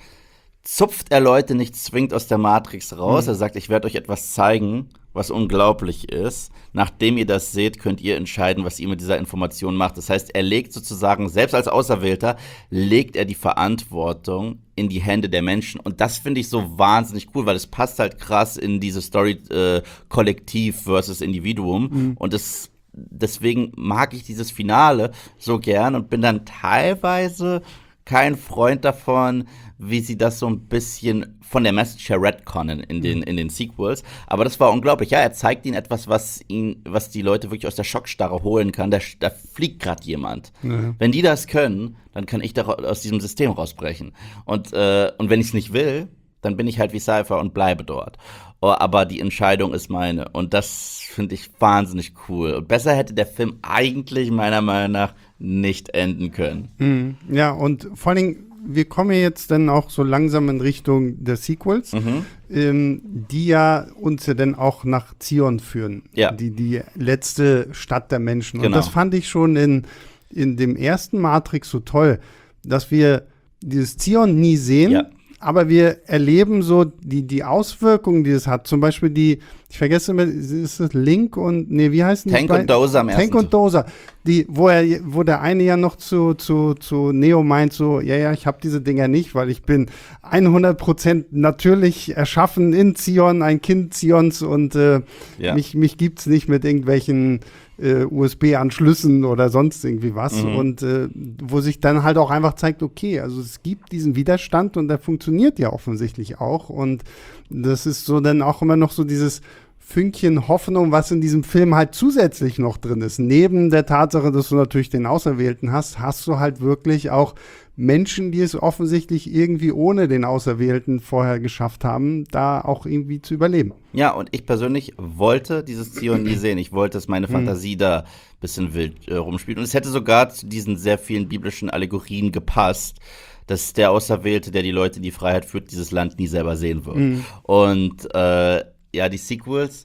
zupft er Leute nicht zwingend aus der Matrix raus. Mhm. Er sagt, ich werde euch etwas zeigen, was unglaublich ist. Nachdem ihr das seht, könnt ihr entscheiden, was ihr mit dieser Information macht. Das heißt, er legt sozusagen, selbst als Auserwählter, legt er die Verantwortung in die Hände der Menschen. Und das finde ich so wahnsinnig cool, weil es passt halt krass in diese Story äh, Kollektiv versus Individuum. Mhm. Und es deswegen mag ich dieses Finale so gern und bin dann teilweise kein Freund davon, wie sie das so ein bisschen von der Message her retconnen in den, in den Sequels. Aber das war unglaublich. Ja, er zeigt ihnen etwas, was ihn, was die Leute wirklich aus der Schockstarre holen kann. Da, da fliegt gerade jemand. Ja. Wenn die das können, dann kann ich da ra- aus diesem System rausbrechen. Und, äh, und wenn ich es nicht will, dann bin ich halt wie Cypher und bleibe dort. Oh, aber die Entscheidung ist meine. Und das finde ich wahnsinnig cool. Und besser hätte der Film eigentlich meiner Meinung nach nicht enden können. Mhm. Ja, und vor allen Dingen, wir kommen ja jetzt dann auch so langsam in Richtung der Sequels, Mhm. ähm, die ja uns ja dann auch nach Zion führen. Ja. Die, die letzte Stadt der Menschen. Und Genau. das fand ich schon in, in dem ersten Matrix so toll, dass wir dieses Zion nie sehen, Ja. aber wir erleben so die, die Auswirkungen, die es hat. Zum Beispiel die, ich vergesse immer, ist es Link und, nee, wie heißen die? Tank zwei? und Dozer am ersten Tank und Dozer. Die, wo er, wo der eine ja noch zu, zu, zu Neo meint, so, ja, ja, ich habe diese Dinger nicht, weil ich bin hundert Prozent natürlich erschaffen in Zion, ein Kind Zions und äh, Ja. mich, mich gibt's nicht mit irgendwelchen äh, U S B-Anschlüssen oder sonst irgendwie was. Mhm. Und äh, wo sich dann halt auch einfach zeigt, okay, also es gibt diesen Widerstand und der funktioniert ja offensichtlich auch. Und das ist so dann auch immer noch so dieses Fünkchen Hoffnung, was in diesem Film halt zusätzlich noch drin ist. Neben der Tatsache, dass du natürlich den Auserwählten hast, hast du halt wirklich auch Menschen, die es offensichtlich irgendwie ohne den Auserwählten vorher geschafft haben, da auch irgendwie zu überleben. Ja, und ich persönlich wollte dieses Zion nie sehen. Ich wollte, dass meine Fantasie da ein bisschen wild äh, rumspielt. Und es hätte sogar zu diesen sehr vielen biblischen Allegorien gepasst, dass der Auserwählte, der die Leute in die Freiheit führt, dieses Land nie selber sehen wird. Mhm. Und äh, ja, die Sequels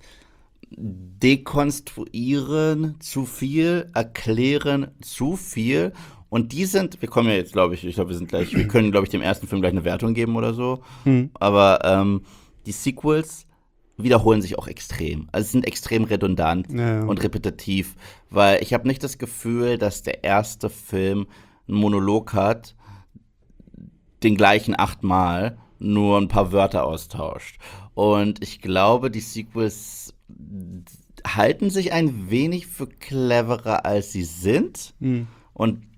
dekonstruieren zu viel, erklären zu viel. Und die sind, wir kommen ja jetzt, glaube ich, ich glaube, wir sind gleich, wir können, glaube ich, dem ersten Film gleich eine Wertung geben oder so. Mhm. Aber ähm, die Sequels wiederholen sich auch extrem. Also, sie sind extrem redundant Ja, ja. und repetitiv, weil ich habe nicht das Gefühl, dass der erste Film einen Monolog hat, den gleichen achtmal, nur ein paar Wörter austauscht. Und ich glaube, die Sequels halten sich ein wenig für cleverer, als sie sind. Mhm. Und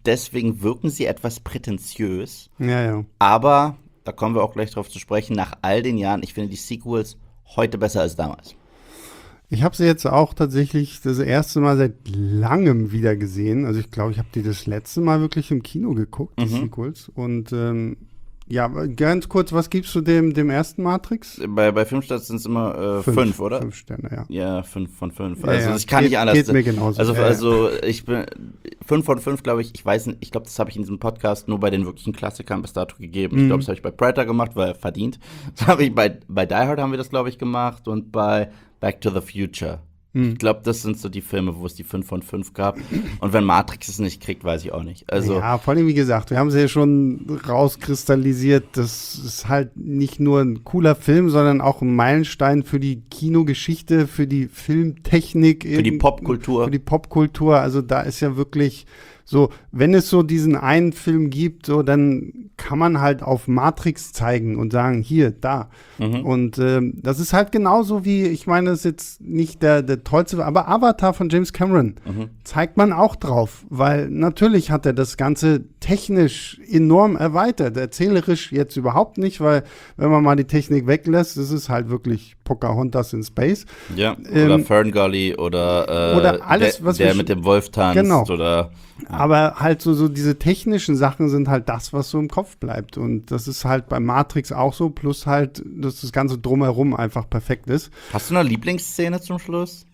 deswegen wirken sie etwas prätentiös. Ja, ja. Aber, da kommen wir auch gleich drauf zu sprechen, nach all den Jahren, ich finde die Sequels heute besser als damals. Ich habe sie jetzt auch tatsächlich das erste Mal seit langem wieder gesehen. Also ich glaube, ich habe die das letzte Mal wirklich im Kino geguckt, die Mhm. Sequels. Und ähm, ja, ganz kurz, was gibst du dem, dem ersten Matrix? Bei, bei Filmstarts sind es immer äh, fünf, oder? Fünf Sterne, ja. Ja, fünf von fünf. Ja, Also ja. ich kann geht, nicht anders. Geht mir genauso. Also, ja, ja. also ich bin fünf von fünf, glaube ich. Ich weiß nicht, ich glaube, das habe ich in diesem Podcast nur bei den wirklichen Klassikern bis dato gegeben. Ich Mhm. glaube, das habe ich bei Predator gemacht, weil verdient. Das habe ich bei, bei Die Hard haben wir das, glaube ich, gemacht und bei Back to the Future. Mhm. Ich glaube, das sind so die Filme, wo es die fünf von fünf gab. Und wenn Matrix es nicht kriegt, weiß ich auch nicht. Also, ja, vor allem, wie gesagt, wir haben es ja schon rauskristallisiert, das ist halt nicht nur ein cooler Film, sondern auch ein Meilenstein für die Kinogeschichte, für die Filmtechnik. Für die irgend- Popkultur. Für die Popkultur, also da ist ja wirklich so, wenn es so diesen einen Film gibt, so, dann kann man halt auf Matrix zeigen und sagen, hier, da. mhm. Und ähm, das ist halt genauso wie, ich meine, das ist jetzt nicht der, der tollste, aber Avatar von James Cameron Mhm. zeigt man auch drauf, weil natürlich hat er das Ganze technisch enorm erweitert, erzählerisch jetzt überhaupt nicht, weil wenn man mal die Technik weglässt, ist es halt wirklich Pocahontas in Space. Ja, Ähm, oder Ferngully oder, äh, oder alles, der, was der wir mit dem Wolf tanzt Genau. oder Aber halt so, so diese technischen Sachen sind halt das, was so im Kopf bleibt. Und das ist halt bei Matrix auch so, plus halt, dass das Ganze drumherum einfach perfekt ist. Hast du eine Lieblingsszene zum Schluss?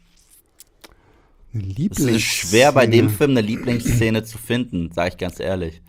Eine Es Lieblingsszene. ist schwer, bei dem Film eine Lieblingsszene zu finden, sage ich ganz ehrlich.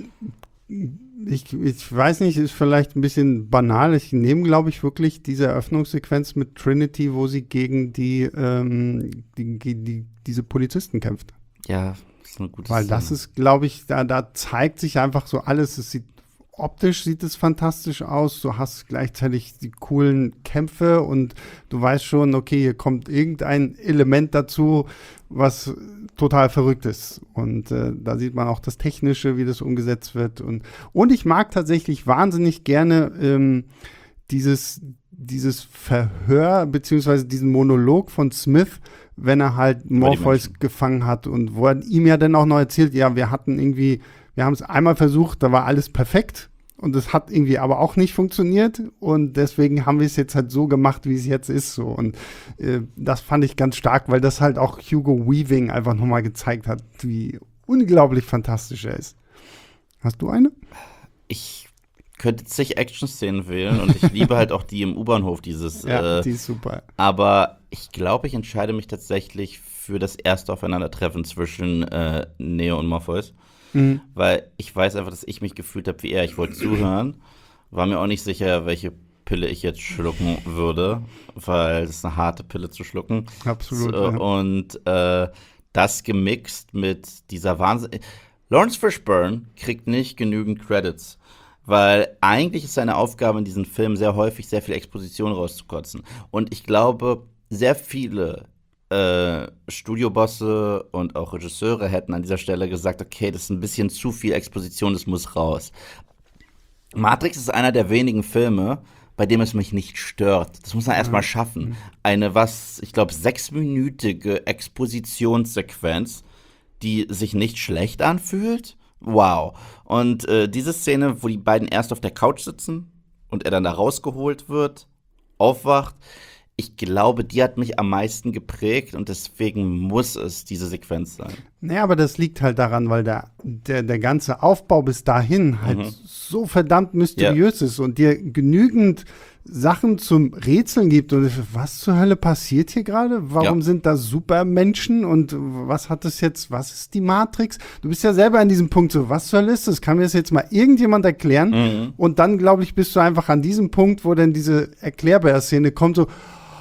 Ich, ich weiß nicht, ist vielleicht ein bisschen banal. Ich nehme, glaube ich, wirklich diese Eröffnungssequenz mit Trinity, wo sie gegen die, ähm, die, die, die diese Polizisten kämpft. Ja, das ist eine gute Weil Szene. das ist, glaube ich, da, da zeigt sich einfach so alles. Es sieht optisch sieht es fantastisch aus. Du hast gleichzeitig die coolen Kämpfe und du weißt schon, okay, hier kommt irgendein Element dazu, was total verrückt ist. Und äh, da sieht man auch das Technische, wie das umgesetzt wird. Und, und ich mag tatsächlich wahnsinnig gerne ähm, dieses, dieses Verhör, beziehungsweise diesen Monolog von Smith, wenn er halt Morpheus Menschen. gefangen hat und wo er ihm ja dann auch noch erzählt, ja, wir hatten irgendwie, wir haben es einmal versucht, da war alles perfekt und es hat irgendwie aber auch nicht funktioniert und deswegen haben wir es jetzt halt so gemacht, wie es jetzt ist so und äh, das fand ich ganz stark, weil das halt auch Hugo Weaving einfach nochmal gezeigt hat, wie unglaublich fantastisch er ist. Hast du eine? Ich könnte zig Action-Szenen wählen und ich liebe halt auch die im U-Bahnhof, dieses. Ja, äh, die ist super. aber ich glaube, ich entscheide mich tatsächlich für das erste Aufeinandertreffen zwischen äh, Neo und Morpheus. Mhm. Weil ich weiß einfach, dass ich mich gefühlt habe wie er. Ich wollte zuhören, war mir auch nicht sicher, welche Pille ich jetzt schlucken würde, weil es ist eine harte Pille zu schlucken. Absolut. So, ja. und äh, das gemixt mit dieser Wahnsinn. Lawrence Fishburne kriegt nicht genügend Credits, weil eigentlich ist seine Aufgabe in diesem Film sehr häufig, sehr viel Exposition rauszukotzen. Und ich glaube, sehr viele äh, Studiobosse und auch Regisseure hätten an dieser Stelle gesagt, okay, das ist ein bisschen zu viel Exposition, das muss raus. Matrix ist einer der wenigen Filme, bei dem es mich nicht stört. Das muss man erstmal schaffen. Eine, was, ich glaube, sechsminütige Expositionssequenz, die sich nicht schlecht anfühlt. Wow. Und äh, diese Szene, wo die beiden erst auf der Couch sitzen und er dann da rausgeholt wird, aufwacht, ich glaube, die hat mich am meisten geprägt und deswegen muss es diese Sequenz sein. Naja, aber das liegt halt daran, weil der, der, der ganze Aufbau bis dahin halt Mhm. so verdammt mysteriös ist und dir genügend Sachen zum Rätseln gibt. Und was zur Hölle passiert hier gerade? Warum Ja. sind da Supermenschen und was hat das jetzt, was ist die Matrix? Du bist ja selber an diesem Punkt so, was zur Hölle ist das? Kann mir das jetzt mal irgendjemand erklären? Mhm. Und dann, glaube ich, bist du einfach an diesem Punkt, wo dann diese Erklärbär-Szene kommt, so,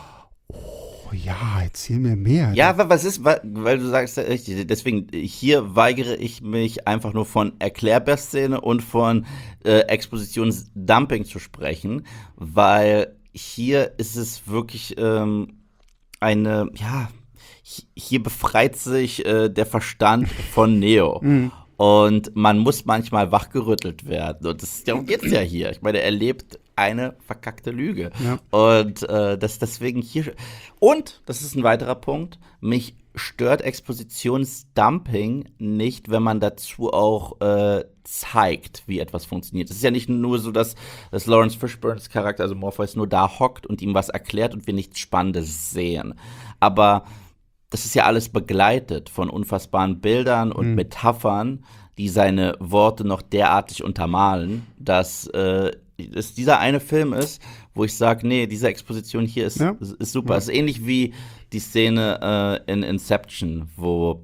oh ja, erzähl mir mehr. Ja, aber was ist, weil, weil du sagst ja richtig, deswegen, hier weigere ich mich einfach nur von Erklärbär-Szene und von äh, Expositionsdumping zu sprechen, weil hier ist es wirklich ähm, eine, ja, hi- hier befreit sich äh, der Verstand von Neo. Mhm. Und man muss manchmal wachgerüttelt werden. Und das, darum geht es ja hier. Ich meine, er lebt eine verkackte Lüge. Ja. Und äh, das deswegen hier. Und, das ist ein weiterer Punkt, mich stört Expositionsdumping nicht, wenn man dazu auch äh, zeigt, wie etwas funktioniert. Es ist ja nicht nur so, dass, dass Lawrence Fishburnes Charakter, also Morpheus, nur da hockt und ihm was erklärt und wir nichts Spannendes sehen. Aber das ist ja alles begleitet von unfassbaren Bildern und mhm. Metaphern, die seine Worte noch derartig untermalen, dass äh, es dieser eine Film ist, wo ich sage, nee, diese Exposition hier ist, ja. ist, ist super. Es ja. ist ähnlich wie die Szene äh, in Inception, wo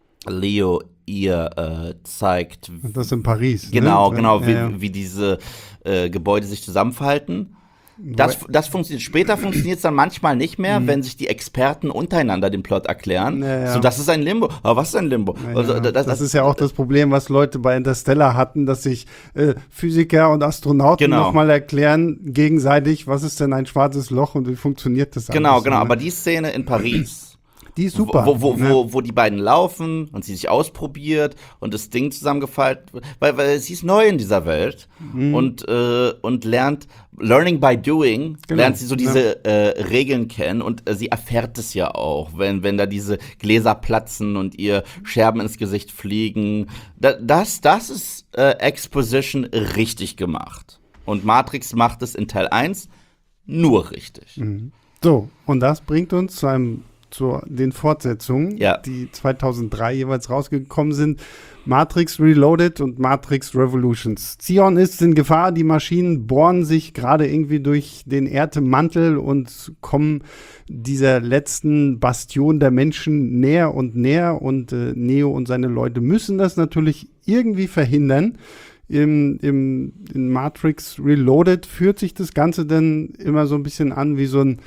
Leo ihr äh, zeigt. Das in Paris. Genau, ne? genau, wie, ja, ja. wie diese äh, Gebäude sich zusammenfalten. Das, das funktioniert. Später funktioniert es dann manchmal nicht mehr, mhm. wenn sich die Experten untereinander den Plot erklären. Ja, ja. So, das ist ein Limbo. Aber was ist ein Limbo? Ja, also, ja. das, das, das ist ja auch das Problem, was Leute bei Interstellar hatten, dass sich äh, Physiker und Astronauten genau. nochmal erklären gegenseitig, was ist denn ein schwarzes Loch und wie funktioniert das Genau, alles, genau. ne? Aber die Szene in Paris. Die ist super. Wo, wo, ne? wo, wo die beiden laufen und sie sich ausprobiert und das Ding zusammengefaltet wird, weil, weil sie ist neu in dieser Welt mhm. und, äh, und lernt, learning by doing, genau. lernt sie so diese ja. äh, Regeln kennen und äh, sie erfährt es ja auch, wenn, wenn da diese Gläser platzen und ihr Scherben ins Gesicht fliegen. Da, das, das ist äh, Exposition richtig gemacht. Und Matrix macht es in Teil eins nur richtig. Mhm. So, und das bringt uns zu einem zu den Fortsetzungen, ja. die zweitausenddrei jeweils rausgekommen sind. Matrix Reloaded und Matrix Revolutions. Zion ist in Gefahr, die Maschinen bohren sich gerade irgendwie durch den Erdmantel und kommen dieser letzten Bastion der Menschen näher und näher und äh, Neo und seine Leute müssen das natürlich irgendwie verhindern. Im, im, in Matrix Reloaded führt sich das Ganze dann immer so ein bisschen an wie so ein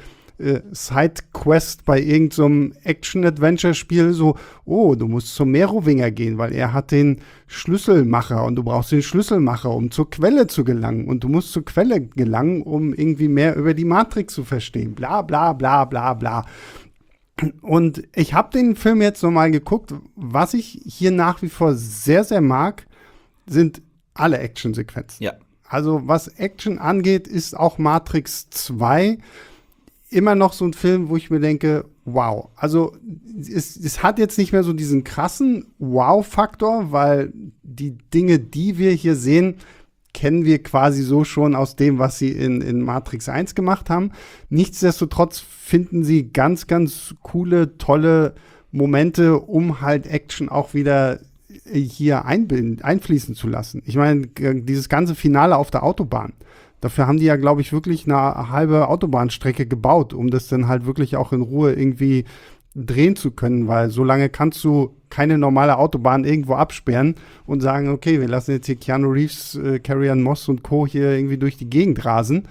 Sidequest bei irgendeinem so Action-Adventure-Spiel, so, oh, du musst zum Merowinger gehen, weil er hat den Schlüsselmacher und du brauchst den Schlüsselmacher, um zur Quelle zu gelangen und du musst zur Quelle gelangen, um irgendwie mehr über die Matrix zu verstehen, bla bla bla bla bla. Und ich habe den Film jetzt nochmal geguckt, was ich hier nach wie vor sehr, sehr mag, sind alle Action-Sequenzen. Ja. Also was Action angeht, ist auch Matrix zwei immer noch so ein Film, wo ich mir denke, wow. Also es, es hat jetzt nicht mehr so diesen krassen Wow-Faktor, weil die Dinge, die wir hier sehen, kennen wir quasi so schon aus dem, was sie in, in Matrix eins gemacht haben. Nichtsdestotrotz finden sie ganz, ganz coole, tolle Momente, um halt Action auch wieder hier einbinden, einfließen zu lassen. Ich meine, dieses ganze Finale auf der Autobahn, dafür haben die ja, glaube ich, wirklich eine halbe Autobahnstrecke gebaut, um das dann halt wirklich auch in Ruhe irgendwie drehen zu können, weil so lange kannst du keine normale Autobahn irgendwo absperren und sagen, okay, wir lassen jetzt hier Keanu Reeves, äh, Carrie-Anne Moss und Co. hier irgendwie durch die Gegend rasen.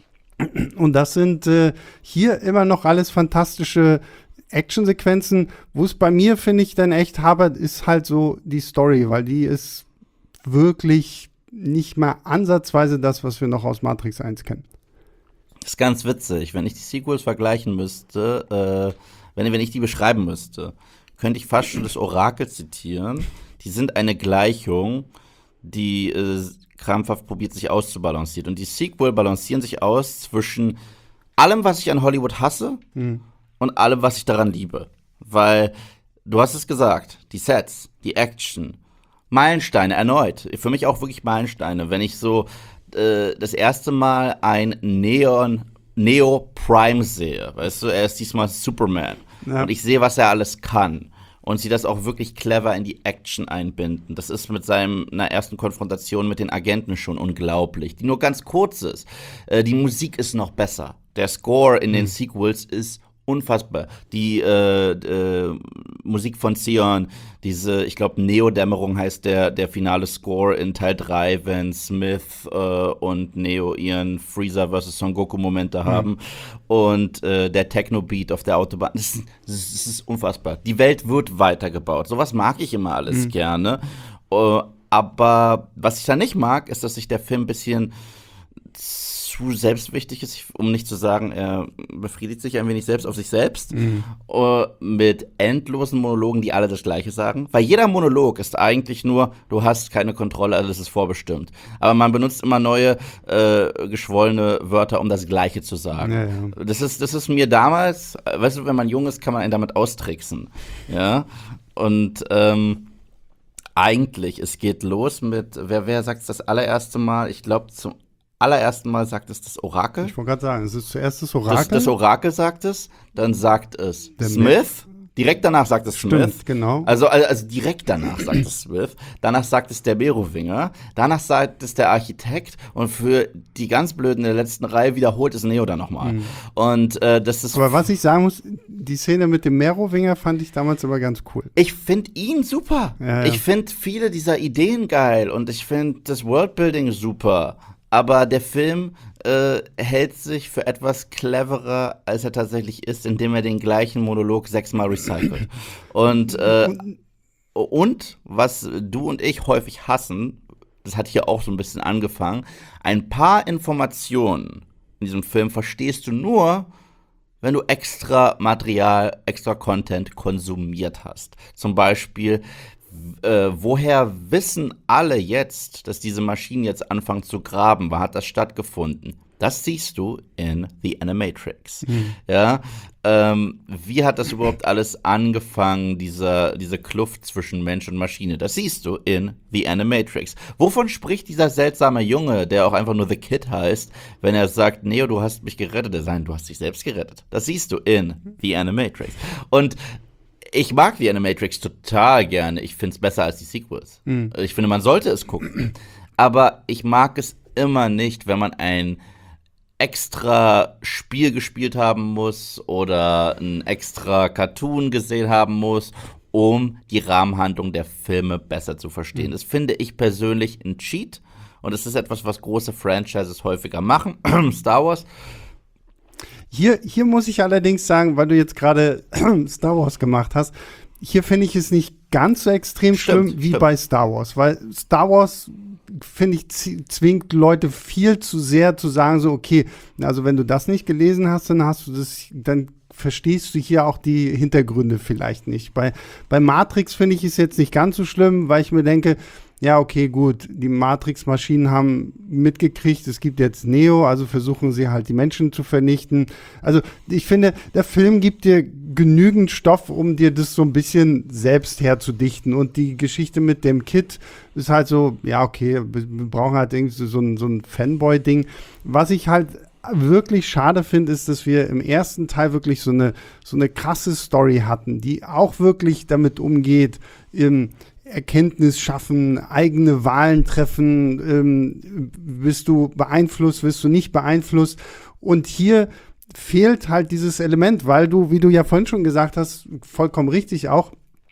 Und das sind äh, hier immer noch alles fantastische Actionsequenzen. Wo es bei mir, finde ich, dann echt habert, ist halt so die Story, weil die ist wirklich nicht mal ansatzweise das, was wir noch aus Matrix eins kennen. Das ist ganz witzig. Wenn ich die Sequels vergleichen müsste, äh, wenn, wenn ich die beschreiben müsste, könnte ich fast schon das Orakel zitieren. Die sind eine Gleichung, die äh, krampfhaft probiert, sich auszubalancieren. Und die Sequel balancieren sich aus zwischen allem, was ich an Hollywood hasse, mhm. und allem, was ich daran liebe. Weil, du hast es gesagt, die Sets, die Action, Meilensteine erneut. Für mich auch wirklich Meilensteine. Wenn ich so äh, das erste Mal ein Neon, Neo Prime sehe, weißt du, er ist diesmal Superman. Ja. Und ich sehe, was er alles kann. Und sie das auch wirklich clever in die Action einbinden. Das ist mit seiner ersten Konfrontation mit den Agenten schon unglaublich, die nur ganz kurz ist. Äh, die Musik ist noch besser. Der Score in mhm. den Sequels ist unfassbar. Die äh, äh, Musik von Zion, diese, ich glaube, Neo-Dämmerung heißt der, der finale Score in Teil drei, wenn Smith äh, und Neo ihren Freezer versus Son Goku-Momente mhm. haben. Und äh, der Techno-Beat auf der Autobahn. Das ist, das ist unfassbar. Die Welt wird weitergebaut. Sowas mag ich immer alles mhm. gerne. Uh, aber was ich da nicht mag, ist, dass sich der Film ein bisschen zu selbstwichtig ist, um nicht zu sagen, er befriedigt sich ein wenig selbst auf sich selbst, mhm. uh, mit endlosen Monologen, die alle das Gleiche sagen. Weil jeder Monolog ist eigentlich nur, du hast keine Kontrolle, alles ist vorbestimmt. Aber man benutzt immer neue, äh, geschwollene Wörter, um das Gleiche zu sagen. Ja, ja. Das ist, das ist mir damals, weißt du, wenn man jung ist, kann man einen damit austricksen. Ja, und, ähm, eigentlich, es geht los mit, wer, wer sagt es das allererste Mal? Ich glaube, zum allerersten Mal sagt es das Orakel. Ich wollte gerade sagen, es ist zuerst das Orakel. Das, das Orakel sagt es, dann sagt es Der Smith. Direkt danach sagt es Stimmt, Smith. Genau. Also, also direkt danach sagt es Smith. Danach sagt es der Merowinger. Danach sagt es der Architekt. Und für die ganz Blöden in der letzten Reihe wiederholt es Neo dann nochmal. Mhm. Und äh, das ist. Aber was ich sagen muss, die Szene mit dem Merowinger fand ich damals aber ganz cool. Ich finde ihn super. Ja, ja. Ich finde viele dieser Ideen geil. Und ich finde das Worldbuilding super. Aber der Film äh, hält sich für etwas cleverer, als er tatsächlich ist, indem er den gleichen Monolog sechsmal recycelt. Und, äh, und was du und ich häufig hassen, das hat hier auch so ein bisschen angefangen, ein paar Informationen in diesem Film verstehst du nur, wenn du extra Material, extra Content konsumiert hast. Zum Beispiel, Äh, woher wissen alle jetzt, dass diese Maschinen jetzt anfangen zu graben? Wann hat das stattgefunden? Das siehst du in The Animatrix. Mhm. Ja, ähm, wie hat das überhaupt alles angefangen, diese, diese Kluft zwischen Mensch und Maschine? Das siehst du in The Animatrix. Wovon spricht dieser seltsame Junge, der auch einfach nur The Kid heißt, wenn er sagt, Neo, du hast mich gerettet? Er sagt, du hast dich selbst gerettet. Das siehst du in The Animatrix. Und ich mag The Animatrix total gerne. Ich finde es besser als die Sequels. Mhm. Ich finde, man sollte es gucken. Aber ich mag es immer nicht, wenn man ein extra Spiel gespielt haben muss oder ein extra Cartoon gesehen haben muss, um die Rahmenhandlung der Filme besser zu verstehen. Mhm. Das finde ich persönlich ein Cheat. Und es ist etwas, was große Franchises häufiger machen. Star Wars. Hier, hier muss ich allerdings sagen, weil du jetzt gerade Star Wars gemacht hast, hier finde ich es nicht ganz so extrem stimmt, schlimm wie stimmt. bei Star Wars, weil Star Wars, finde ich, zwingt Leute viel zu sehr zu sagen so, okay, also wenn du das nicht gelesen hast, dann hast du das, dann verstehst du hier auch die Hintergründe vielleicht nicht. Bei, bei Matrix finde ich es jetzt nicht ganz so schlimm, weil ich mir denke, ja, okay, gut, die Matrix-Maschinen haben mitgekriegt, es gibt jetzt Neo, also versuchen sie halt die Menschen zu vernichten. Also ich finde, der Film gibt dir genügend Stoff, um dir das so ein bisschen selbst herzudichten. Und die Geschichte mit dem Kid ist halt so, ja, okay, wir brauchen halt irgendwie so ein, so ein Fanboy-Ding. Was ich halt wirklich schade finde, ist, dass wir im ersten Teil wirklich so eine, so eine krasse Story hatten, die auch wirklich damit umgeht, im Erkenntnis schaffen, eigene Wahlen treffen, ähm, bist du beeinflusst, wirst du nicht beeinflusst. Und hier fehlt halt dieses Element, weil du, wie du ja vorhin schon gesagt hast, vollkommen richtig auch,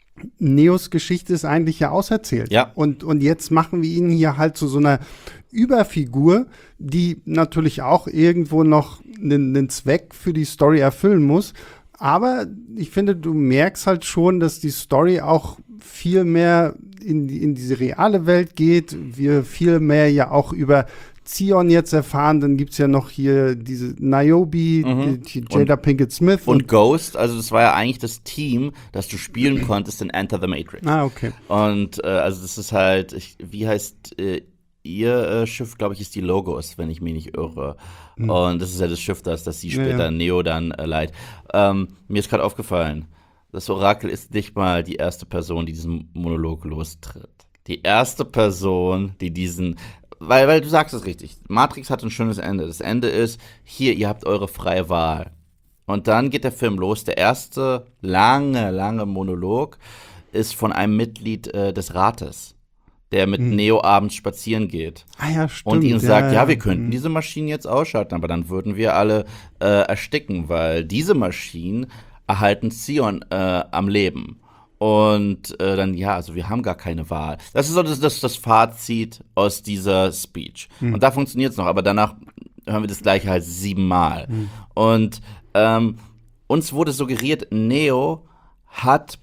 Neos Geschichte ist eigentlich ja auserzählt. Ja. Und, und jetzt machen wir ihn hier halt zu so einer Überfigur, die natürlich auch irgendwo noch einen, einen Zweck für die Story erfüllen muss. Aber ich finde, du merkst halt schon, dass die Story auch viel mehr in, die, in diese reale Welt geht. Wir viel mehr ja auch über Zion jetzt erfahren. Dann gibt es ja noch hier diese Niobe, mhm. die Jada Pinkett Smith. Und, und Ghost, also das war ja eigentlich das Team, das du spielen konntest in Enter the Matrix. Ah, okay. Und äh, also das ist halt, ich, wie heißt äh, ihr äh, Schiff, glaube ich, ist die Logos, wenn ich mich nicht irre. Mhm. Und das ist ja das Schiff, das, das sie später ja, ja. Neo dann äh, leiht. Ähm, mir ist gerade aufgefallen, das Orakel ist nicht mal die erste Person, die diesen Monolog lostritt. Die erste Person, die diesen, weil, weil du sagst es richtig, Matrix hat ein schönes Ende. Das Ende ist, hier, ihr habt eure freie Wahl. Und dann geht der Film los. Der erste lange, lange Monolog ist von einem Mitglied äh, des Rates, der mit hm. Neo abends spazieren geht. Ah ja, stimmt. Und ihm sagt, ja, ja, wir könnten hm. diese Maschinen jetzt ausschalten, aber dann würden wir alle äh, ersticken, weil diese Maschinen erhalten Zion äh, am Leben. Und äh, dann, ja, also wir haben gar keine Wahl. Das ist so das, das, das Fazit aus dieser Speech. Hm. Und da funktioniert es noch, aber danach hören wir das gleiche halt siebenmal. Hm. Und ähm, uns wurde suggeriert, Neo hat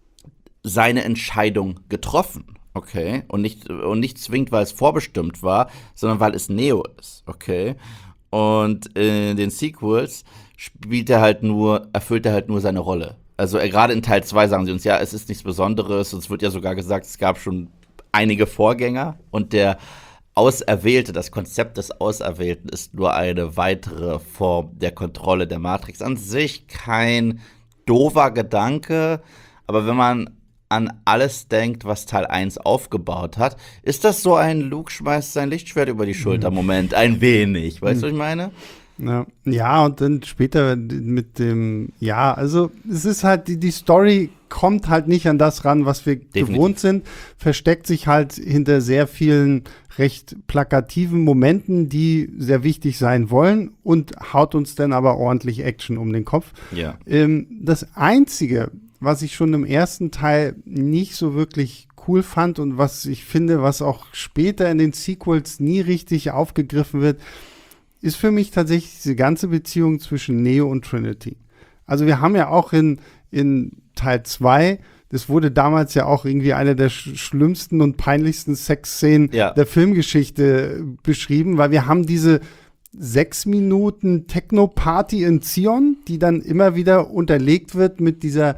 seine Entscheidung getroffen. Okay, und nicht, und nicht zwingend, weil es vorbestimmt war, sondern weil es Neo ist, okay? Und in den Sequels spielt er halt nur, erfüllt er halt nur seine Rolle. Also äh, gerade in Teil zwei sagen sie uns, ja, es ist nichts Besonderes. Es wird ja sogar gesagt, es gab schon einige Vorgänger. Und der Auserwählte, das Konzept des Auserwählten ist nur eine weitere Form der Kontrolle der Matrix. An sich kein doofer Gedanke, aber wenn man an alles denkt, was Teil eins aufgebaut hat, ist das so ein Luke schmeißt sein Lichtschwert über die Schulter Moment, ein wenig, weißt du, was ich meine? Ja. ja, und dann später mit dem, ja, also es ist halt, die, die Story kommt halt nicht an das ran, was wir Definitiv. gewohnt sind, versteckt sich halt hinter sehr vielen recht plakativen Momenten, die sehr wichtig sein wollen und haut uns dann aber ordentlich Action um den Kopf. Ja. Ähm, das Einzige, was ich schon im ersten Teil nicht so wirklich cool fand und was ich finde, was auch später in den Sequels nie richtig aufgegriffen wird, ist für mich tatsächlich diese ganze Beziehung zwischen Neo und Trinity. Also wir haben ja auch in, in Teil zwei, das wurde damals ja auch irgendwie eine der sch- schlimmsten und peinlichsten Sexszenen ja. der Filmgeschichte beschrieben, weil wir haben diese sechs Minuten Techno-Party in Zion, die dann immer wieder unterlegt wird mit dieser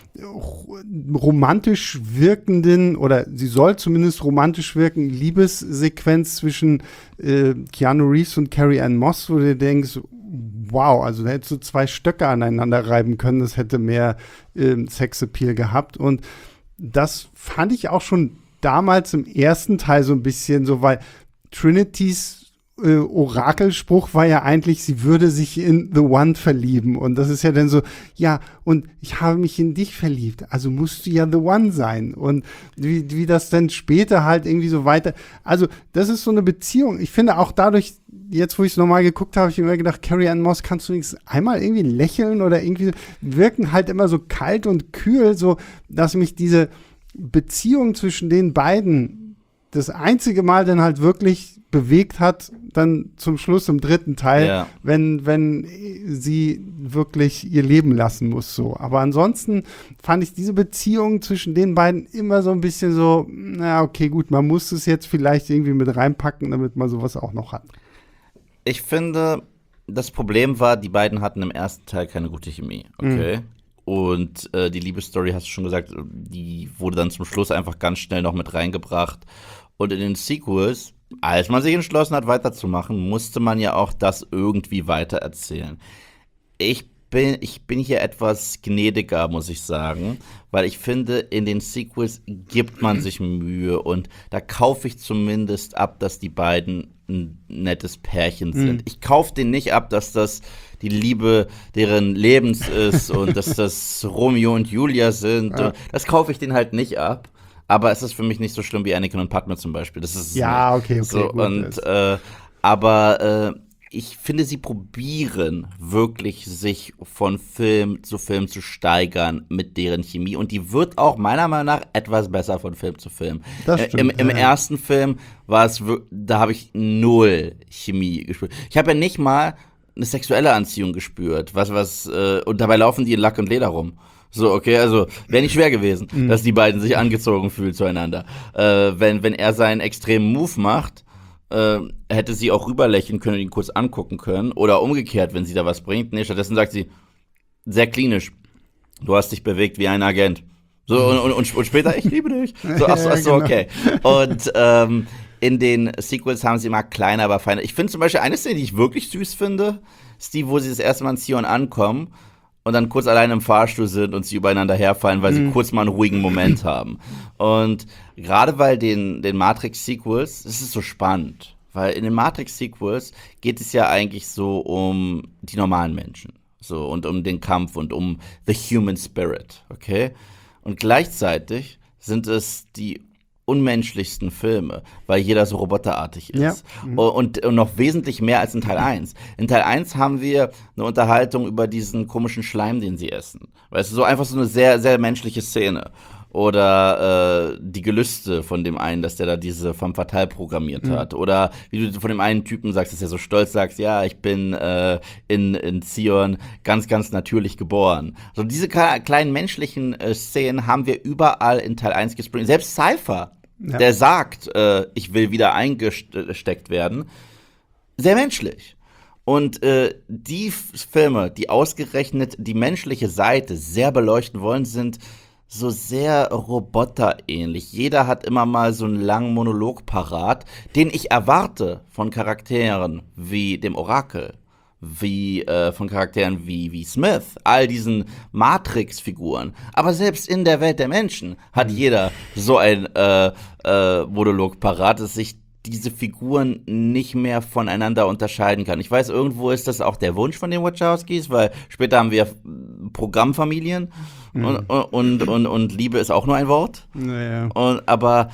romantisch wirkenden, oder sie soll zumindest romantisch wirken, Liebessequenz zwischen äh, Keanu Reeves und Carrie-Anne Moss, wo du denkst, wow, also da hättest du zwei Stöcke aneinander reiben können, das hätte mehr äh, Sexappeal gehabt. Und das fand ich auch schon damals im ersten Teil so ein bisschen so, weil Trinitys Äh, Orakelspruch war ja eigentlich, sie würde sich in The One verlieben. Und das ist ja dann so, ja, und ich habe mich in dich verliebt, also musst du ja The One sein. Und wie, wie das dann später halt irgendwie so weiter, also das ist so eine Beziehung. Ich finde auch dadurch, jetzt wo ich es nochmal geguckt habe, habe ich immer gedacht, Carrie-Anne Moss, kannst du wenigstens einmal irgendwie lächeln oder irgendwie wirken halt immer so kalt und kühl, so dass mich diese Beziehung zwischen den beiden das einzige Mal dann halt wirklich bewegt hat, dann zum Schluss im dritten Teil, ja. wenn, wenn sie wirklich ihr Leben lassen muss, so. Aber ansonsten fand ich diese Beziehung zwischen den beiden immer so ein bisschen so, na okay, gut, man muss es jetzt vielleicht irgendwie mit reinpacken, damit man sowas auch noch hat. Ich finde, das Problem war, die beiden hatten im ersten Teil keine gute Chemie, okay? Mhm. Und äh, die Liebesstory, hast du schon gesagt, die wurde dann zum Schluss einfach ganz schnell noch mit reingebracht. Und in den Sequels, als man sich entschlossen hat, weiterzumachen, musste man ja auch das irgendwie weitererzählen. Ich bin, ich bin hier etwas gnädiger, muss ich sagen, weil ich finde, in den Sequels gibt man sich Mühe und da kaufe ich zumindest ab, dass die beiden ein nettes Pärchen sind. Mhm. Ich kaufe denen nicht ab, dass das die Liebe deren Lebens ist und dass das Romeo und Julia sind. Ja. Das kaufe ich denen halt nicht ab. Aber es ist für mich nicht so schlimm wie Anakin und Padme zum Beispiel. Das ist ja, okay, okay. So, gut, und, äh, aber äh, ich finde, sie probieren wirklich, sich von Film zu Film zu steigern mit deren Chemie. Und die wird auch meiner Meinung nach etwas besser von Film zu Film. Das stimmt, äh, Im im ja. ersten Film war es, da habe ich null Chemie gespürt. Ich habe ja nicht mal eine sexuelle Anziehung gespürt. Was, was, äh, und dabei laufen die in Lack und Leder rum. So, okay, also wäre nicht schwer gewesen, mhm. dass die beiden sich angezogen fühlen zueinander. Äh, wenn, wenn er seinen extremen Move macht, äh, hätte sie auch rüberlächeln können und ihn kurz angucken können. Oder umgekehrt, wenn sie da was bringt. Nee, stattdessen sagt sie, sehr klinisch, du hast dich bewegt wie ein Agent. So, und, und, und, und später, ich liebe dich. So, ach so, ach so, okay. Und ähm, in den Sequels haben sie immer kleiner, aber feiner. Ich finde zum Beispiel eine Szene, die ich wirklich süß finde, ist die, wo sie das erste Mal in Zion ankommen und dann kurz alleine im Fahrstuhl sind und sie übereinander herfallen, weil mhm. sie kurz mal einen ruhigen Moment haben. Und gerade weil den, den Matrix-Sequels, das ist so spannend, weil in den Matrix-Sequels geht es ja eigentlich so um die normalen Menschen. So, und um den Kampf und um the human spirit, okay? Und gleichzeitig sind es die unmenschlichsten Filme, weil jeder so roboterartig ist. Ja. Mhm. Und, und noch wesentlich mehr als in Teil eins. In Teil eins haben wir eine Unterhaltung über diesen komischen Schleim, den sie essen. Weißt du, so einfach so eine sehr, sehr menschliche Szene. Oder äh, die Gelüste von dem einen, dass der da diese femme fatale programmiert mhm. hat. Oder wie du von dem einen Typen sagst, dass er so stolz sagt, ja, ich bin äh, in, in Zion ganz, ganz natürlich geboren. So diese k- kleinen menschlichen äh, Szenen haben wir überall in Teil eins gespringt. Selbst Cypher, ja. der sagt, äh, ich will wieder eingesteckt werden, sehr menschlich. Und äh, die F- Filme, die ausgerechnet die menschliche Seite sehr beleuchten wollen, sind so sehr roboterähnlich. Jeder hat immer mal so einen langen Monolog parat, den ich erwarte von Charakteren wie dem Orakel, wie äh, von Charakteren wie, wie Smith, all diesen Matrix-Figuren. Aber selbst in der Welt der Menschen hat jeder so ein äh, äh, Monolog parat, dass sich diese Figuren nicht mehr voneinander unterscheiden kann. Ich weiß, irgendwo ist das auch der Wunsch von den Wachowskis, weil später haben wir Programmfamilien mhm. und, und, und, und Liebe ist auch nur ein Wort. Naja. Und, aber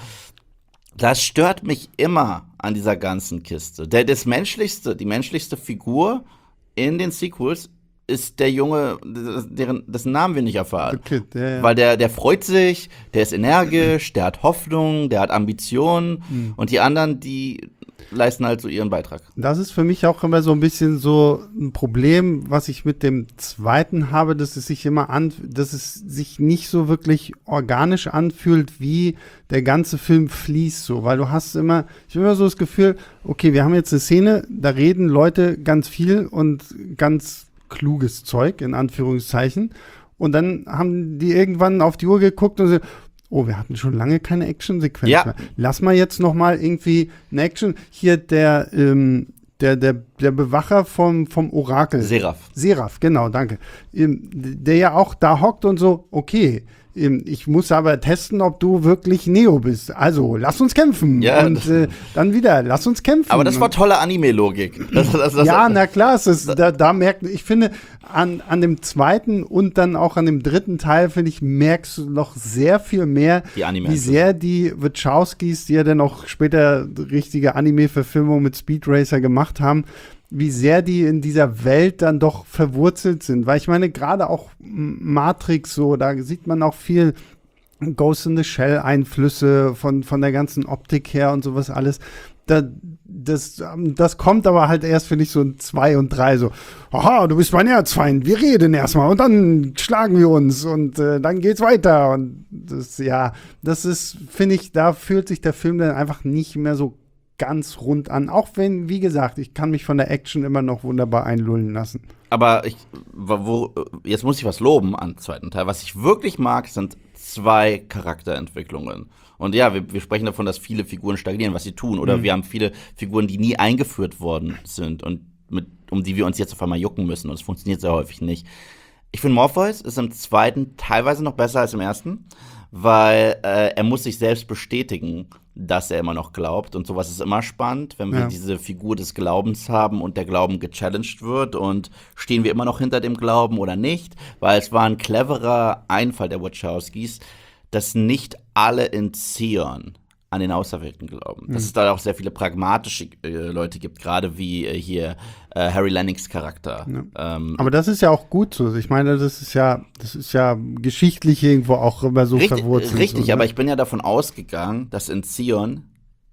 das stört mich immer an dieser ganzen Kiste. Der, das menschlichste, die menschlichste Figur in den Sequels ist der Junge, deren, dessen Namen wir nicht erfahren. Okay, ja, ja. Weil der, der freut sich, der ist energisch, der hat Hoffnung, der hat Ambitionen mhm. und die anderen, die leisten halt so ihren Beitrag. Das ist für mich auch immer so ein bisschen so ein Problem, was ich mit dem zweiten habe, dass es sich immer an, dass es sich nicht so wirklich organisch anfühlt, wie der ganze Film fließt so, weil du hast immer, ich habe immer so das Gefühl, okay, wir haben jetzt eine Szene, da reden Leute ganz viel und ganz kluges Zeug, in Anführungszeichen. Und dann haben die irgendwann auf die Uhr geguckt und so, oh, wir hatten schon lange keine Action-Sequenz ja. mehr. Lass mal jetzt noch mal irgendwie eine Action. Hier der, ähm, der, der, der Bewacher vom, vom Orakel. Seraph. Seraph, genau, danke. Ähm, der ja auch da hockt und so, okay, ähm, ich muss aber testen, ob du wirklich Neo bist. Also, lass uns kämpfen. Ja, und äh, dann wieder, lass uns kämpfen. Aber das war tolle Anime-Logik. Das, das, das, ja, na klar, es ist, da, da merkt, ich finde, an, an dem zweiten und dann auch an dem dritten Teil, finde ich, merkst du noch sehr viel mehr, die wie sehr die Wachowskis, die ja dann auch später richtige Anime-Verfilmung mit Speed Racer gemacht haben, wie sehr die in dieser Welt dann doch verwurzelt sind. Weil ich meine, gerade auch Matrix so, da sieht man auch viel Ghost in the Shell Einflüsse von, von der ganzen Optik her und sowas alles. Da, das, das kommt aber halt erst, finde ich, so in zwei und drei so, aha, du bist mein Erzfeind, wir reden erstmal und dann schlagen wir uns und äh, dann geht's weiter. Und das, ja, das ist, finde ich, da fühlt sich der Film dann einfach nicht mehr so ganz rund an. Auch wenn, wie gesagt, ich kann mich von der Action immer noch wunderbar einlullen lassen. Aber ich, wo, jetzt muss ich was loben am zweiten Teil. Was ich wirklich mag, sind zwei Charakterentwicklungen. Und ja, wir, wir sprechen davon, dass viele Figuren stagnieren, was sie tun. Oder mhm. wir haben viele Figuren, die nie eingeführt worden sind und mit, um die wir uns jetzt auf einmal jucken müssen. Und es funktioniert sehr häufig nicht. Ich finde, Morpheus ist im zweiten teilweise noch besser als im ersten, weil äh, er muss sich selbst bestätigen, dass er immer noch glaubt. Und sowas ist immer spannend, wenn wir ja. diese Figur des Glaubens haben und der Glauben gechallenged wird. Und stehen wir immer noch hinter dem Glauben oder nicht? Weil es war ein cleverer Einfall der Wachowskis, dass nicht alle in Zion an den Auserwählten glauben. Mhm. Dass es da auch sehr viele pragmatische äh, Leute gibt, gerade wie äh, hier äh, Harry Lennings Charakter. Ja. Ähm, Aber das ist ja auch gut so. Ich meine, das ist ja, das ist ja geschichtlich irgendwo auch immer so richtig, verwurzelt. Richtig, so, aber ne? ich bin ja davon ausgegangen, dass in Zion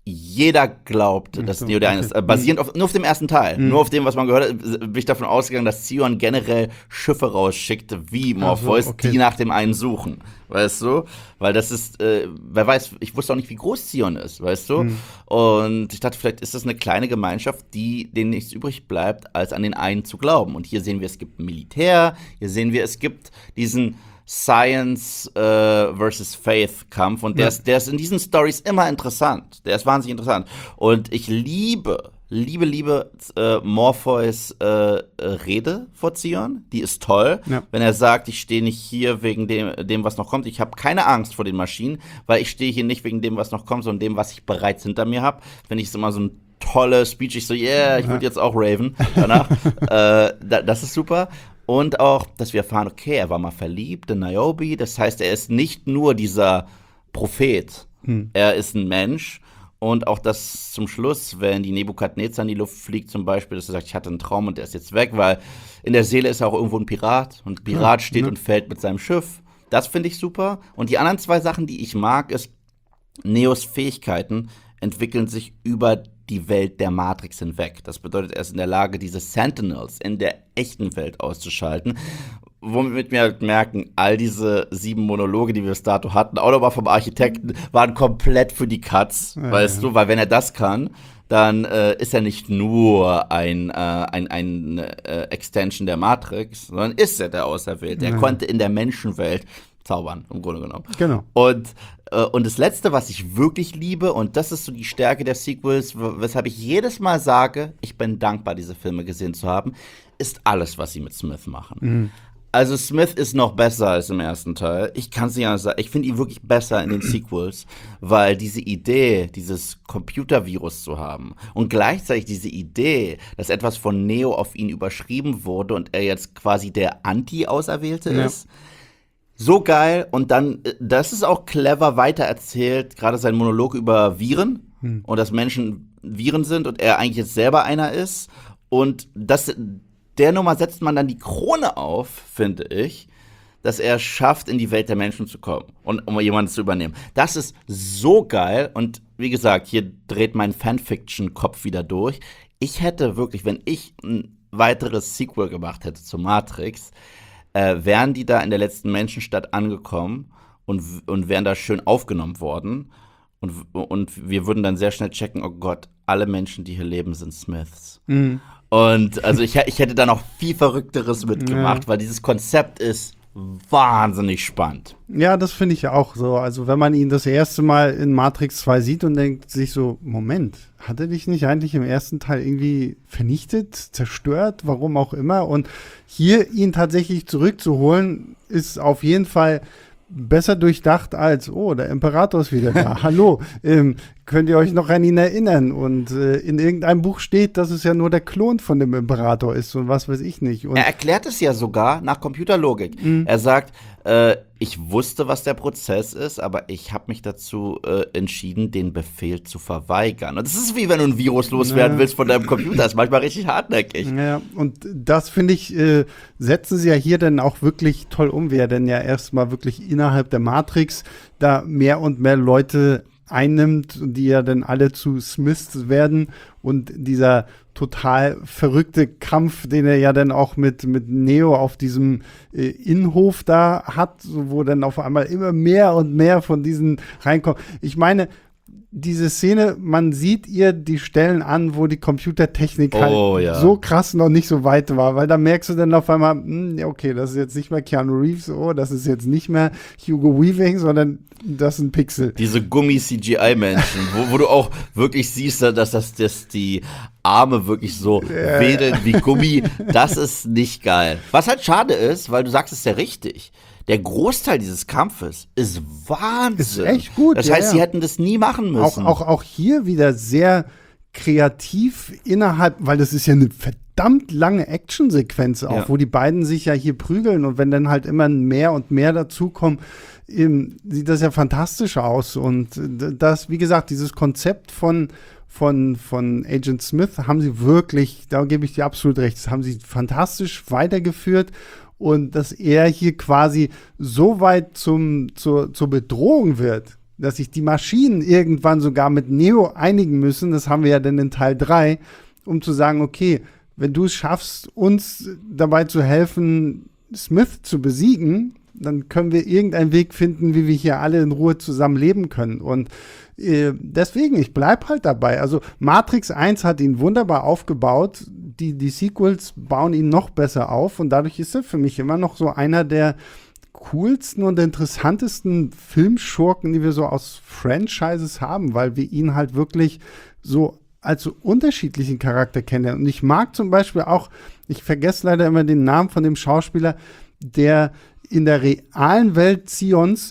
jeder glaubt, dass so, Neo der okay. eine ist. Äh, basierend auf, nur auf dem ersten Teil. Mhm. Nur auf dem, was man gehört hat, bin ich davon ausgegangen, dass Zion generell Schiffe rausschickt, wie Morpheus, so, okay. die nach dem einen suchen. Weißt du? Weil das ist, äh, wer weiß, ich wusste auch nicht, wie groß Zion ist, weißt du? Mhm. Und ich dachte, vielleicht ist das eine kleine Gemeinschaft, die denen nichts übrig bleibt, als an den einen zu glauben. Und hier sehen wir, es gibt Militär, hier sehen wir, es gibt diesen Science äh, versus Faith Kampf und der, ja. ist, der ist in diesen Stories immer interessant. Der ist wahnsinnig interessant. Und ich liebe, liebe, liebe äh, Morpheus äh, Rede vor Zion. Die ist toll. Ja. Wenn er sagt, ich stehe nicht hier wegen dem, dem, was noch kommt. Ich habe keine Angst vor den Maschinen, weil ich stehe hier nicht wegen dem, was noch kommt, sondern dem, was ich bereits hinter mir habe. Finde ich es immer so ein tolle Speech. Ich so, yeah, ich würde jetzt auch raven danach. äh, da, das ist super. Und auch, dass wir erfahren, okay, er war mal verliebt in Niobe. Das heißt, er ist nicht nur dieser Prophet. Hm. Er ist ein Mensch. Und auch das zum Schluss, wenn die Nebukadnezar in die Luft fliegt zum Beispiel, dass er sagt, ich hatte einen Traum und der ist jetzt weg, weil in der Seele ist er auch irgendwo ein Pirat. Und ein Pirat ja, steht ja. und fällt mit seinem Schiff. Das finde ich super. Und die anderen zwei Sachen, die ich mag, ist, Neos Fähigkeiten entwickeln sich über die Welt der Matrix hinweg. Das bedeutet, er ist in der Lage, diese Sentinels in der echten Welt auszuschalten. womit wir halt merken, all diese sieben Monologe, die wir bis dato hatten, auch nochmal vom Architekten, waren komplett für die Cuts, ja, weißt ja. du, weil wenn er das kann, dann äh, ist er nicht nur ein, äh, ein, ein äh, Extension der Matrix, sondern ist er der Auserwählte. Er ja. konnte in der Menschenwelt zaubern, im Grunde genommen. Genau. Und, äh, und das Letzte, was ich wirklich liebe, und das ist so die Stärke der Sequels, weshalb ich jedes Mal sage, ich bin dankbar, diese Filme gesehen zu haben, ist alles, was sie mit Smith machen. Mhm. Also Smith ist noch besser als im ersten Teil. Ich kann es nicht anders sagen. Ich finde ihn wirklich besser in den Sequels, weil diese Idee, dieses Computervirus zu haben und gleichzeitig diese Idee, dass etwas von Neo auf ihn überschrieben wurde und er jetzt quasi der Anti-Auserwählte ja. ist, so geil. Und dann, das ist auch clever weitererzählt, gerade sein Monolog über Viren hm. und dass Menschen Viren sind und er eigentlich jetzt selber einer ist. Und das der Nummer setzt man dann die Krone auf, finde ich, dass er es schafft, in die Welt der Menschen zu kommen und um jemanden zu übernehmen. Das ist so geil und wie gesagt, hier dreht mein Fanfiction-Kopf wieder durch. Ich hätte wirklich, wenn ich ein weiteres Sequel gemacht hätte zu Matrix, äh, wären die da in der letzten Menschenstadt angekommen und, und wären da schön aufgenommen worden und, und wir würden dann sehr schnell checken, oh Gott, alle Menschen, die hier leben, sind Smiths. Mhm. Und also ich, ich hätte da noch viel Verrückteres mitgemacht, ja. weil dieses Konzept ist wahnsinnig spannend. Ja, das finde ich ja auch so. Also wenn man ihn das erste Mal in Matrix zwei sieht und denkt sich so, Moment, hat er dich nicht eigentlich im ersten Teil irgendwie vernichtet, zerstört, warum auch immer? Und hier ihn tatsächlich zurückzuholen, ist auf jeden Fall besser durchdacht als, oh, der Imperator ist wieder da. Hallo, ähm, könnt ihr euch noch an ihn erinnern? Und äh, in irgendeinem Buch steht, dass es ja nur der Klon von dem Imperator ist und was weiß ich nicht. Und er erklärt es ja sogar nach Computerlogik. Mhm. Er sagt, äh, ich wusste, was der Prozess ist, aber ich habe mich dazu äh, entschieden, den Befehl zu verweigern. Und das ist wie wenn du ein Virus loswerden ja. willst von deinem Computer. Das ist manchmal richtig hartnäckig. Ja, und das, finde ich, äh, setzen sie ja hier dann auch wirklich toll um, wie er denn ja erstmal wirklich innerhalb der Matrix da mehr und mehr Leute einnimmt, die ja dann alle zu Smiths werden und dieser total verrückte Kampf, den er ja dann auch mit, mit Neo auf diesem äh, Innenhof da hat, wo dann auf einmal immer mehr und mehr von diesen reinkommen. Ich meine, diese Szene, man sieht ihr die Stellen an, wo die Computertechnik halt oh, ja. so krass noch nicht so weit war, weil da merkst du dann auf einmal, mh, okay, das ist jetzt nicht mehr Keanu Reeves, oh, das ist jetzt nicht mehr Hugo Weaving, sondern das sind Pixel. Diese Gummi-C G I-Menschen, wo, wo du auch wirklich siehst, dass das dass die Arme wirklich so yeah. wedeln wie Gummi, das ist nicht geil. Was halt schade ist, weil du sagst es ja richtig, der Großteil dieses Kampfes ist Wahnsinn. Ist echt gut. Das ja, heißt, ja. sie hätten das nie machen müssen. Auch, auch, auch hier wieder sehr kreativ innerhalb, weil das ist ja eine verdammt lange Actionsequenz auch, ja. wo die beiden sich ja hier prügeln und wenn dann halt immer mehr und mehr dazukommen, ähm, sieht das ja fantastisch aus. Und das, wie gesagt, dieses Konzept von Von, von Agent Smith haben sie wirklich, da gebe ich dir absolut recht, das haben sie fantastisch weitergeführt und dass er hier quasi so weit zum, zur, zur Bedrohung wird, dass sich die Maschinen irgendwann sogar mit Neo einigen müssen, das haben wir ja dann in Teil drei, um zu sagen, okay, wenn du es schaffst, uns dabei zu helfen, Smith zu besiegen, dann können wir irgendeinen Weg finden, wie wir hier alle in Ruhe zusammen leben können. Und äh, deswegen, ich bleib halt dabei. Also Matrix eins hat ihn wunderbar aufgebaut. Die, die Sequels bauen ihn noch besser auf. Und dadurch ist er für mich immer noch so einer der coolsten und interessantesten Filmschurken, die wir so aus Franchises haben, weil wir ihn halt wirklich so als so unterschiedlichen Charakter kennenlernen. Und ich mag zum Beispiel auch, ich vergesse leider immer den Namen von dem Schauspieler, der in der realen Welt Zions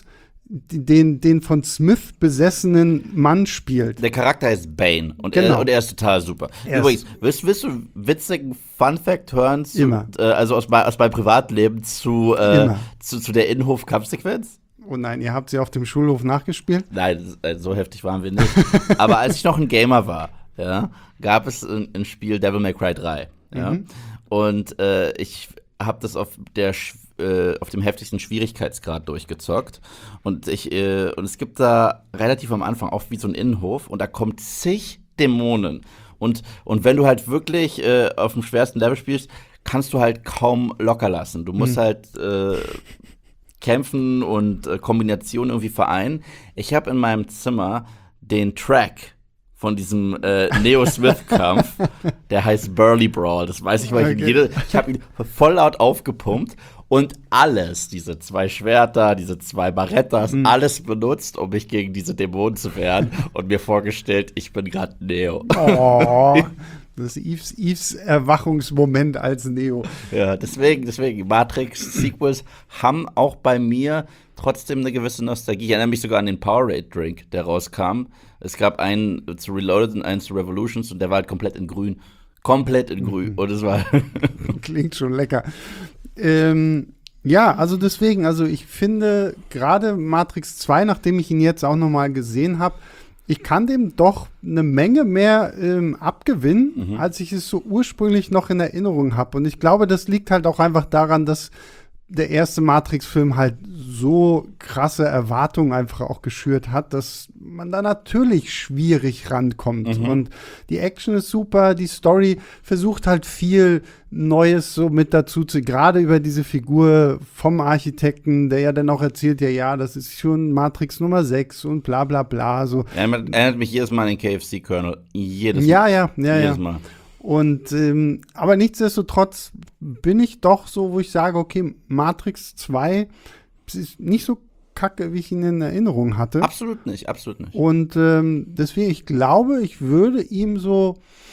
den, den von Smith besessenen Mann spielt. Der Charakter heißt Bane und, genau. er, und er ist total super. Er Übrigens, willst, willst du witzigen Fun-Fact hören? Zu, Immer. Äh, also aus, aus meinem Privatleben zu, äh, zu, zu der Innenhof-Kampfsequenz? Oh nein, ihr habt sie auf dem Schulhof nachgespielt? Nein, so heftig waren wir nicht. Aber als ich noch ein Gamer war, ja, gab es ein, ein Spiel Devil May Cry drei. Ja? Mhm. Und äh, ich habe das auf der äh, auf dem heftigsten Schwierigkeitsgrad durchgezockt und ich äh, und es gibt da relativ am Anfang auch wie so ein Innenhof und da kommt zig Dämonen und und wenn du halt wirklich äh, auf dem schwersten Level spielst, kannst du halt kaum locker lassen. Du musst mhm. halt äh, kämpfen und äh, Kombinationen irgendwie vereinen. Ich habe in meinem Zimmer den Track von diesem äh, Neo-Smith-Kampf, der heißt Burly Brawl. Das weiß ich, weil ich, okay. ich habe ihn voll laut aufgepumpt und alles, diese zwei Schwerter, diese zwei Barettas, mhm. alles benutzt, um mich gegen diese Dämonen zu wehren und mir vorgestellt, ich bin gerade Neo. Oh, das ist Eves, Eves Erwachungsmoment als Neo. Ja, deswegen, deswegen, Matrix-Sequels haben auch bei mir trotzdem eine gewisse Nostalgie. Ich erinnere mich sogar an den Powerade-Drink, der rauskam. Es gab einen zu Reloaded und einen zu Revolutions und der war halt komplett in grün. Komplett in grün. Und es war klingt schon lecker. Ähm, ja, also deswegen, also ich finde gerade Matrix zwei, nachdem ich ihn jetzt auch noch mal gesehen habe, ich kann dem doch eine Menge mehr ähm, abgewinnen, mhm. als ich es so ursprünglich noch in Erinnerung habe. Und ich glaube, das liegt halt auch einfach daran, dass der erste Matrix-Film halt so krasse Erwartungen einfach auch geschürt hat, dass man da natürlich schwierig rankommt. Mhm. Und die Action ist super, die Story versucht halt viel Neues so mit dazu zu, gerade über diese Figur vom Architekten, der ja dann auch erzählt, ja, ja, das ist schon Matrix Nummer sechs und bla bla bla. So. Er erinnert mich jedes Mal an den K F C-Colonel. Jedes Mal. Ja, ja, ja, jedes ja. Mal. Und ähm, aber nichtsdestotrotz bin ich doch so, wo ich sage, okay, Matrix zwei ist nicht so kacke, wie ich ihn in Erinnerung hatte. Absolut nicht, absolut nicht. Und ähm, deswegen, ich glaube, ich würde ihm so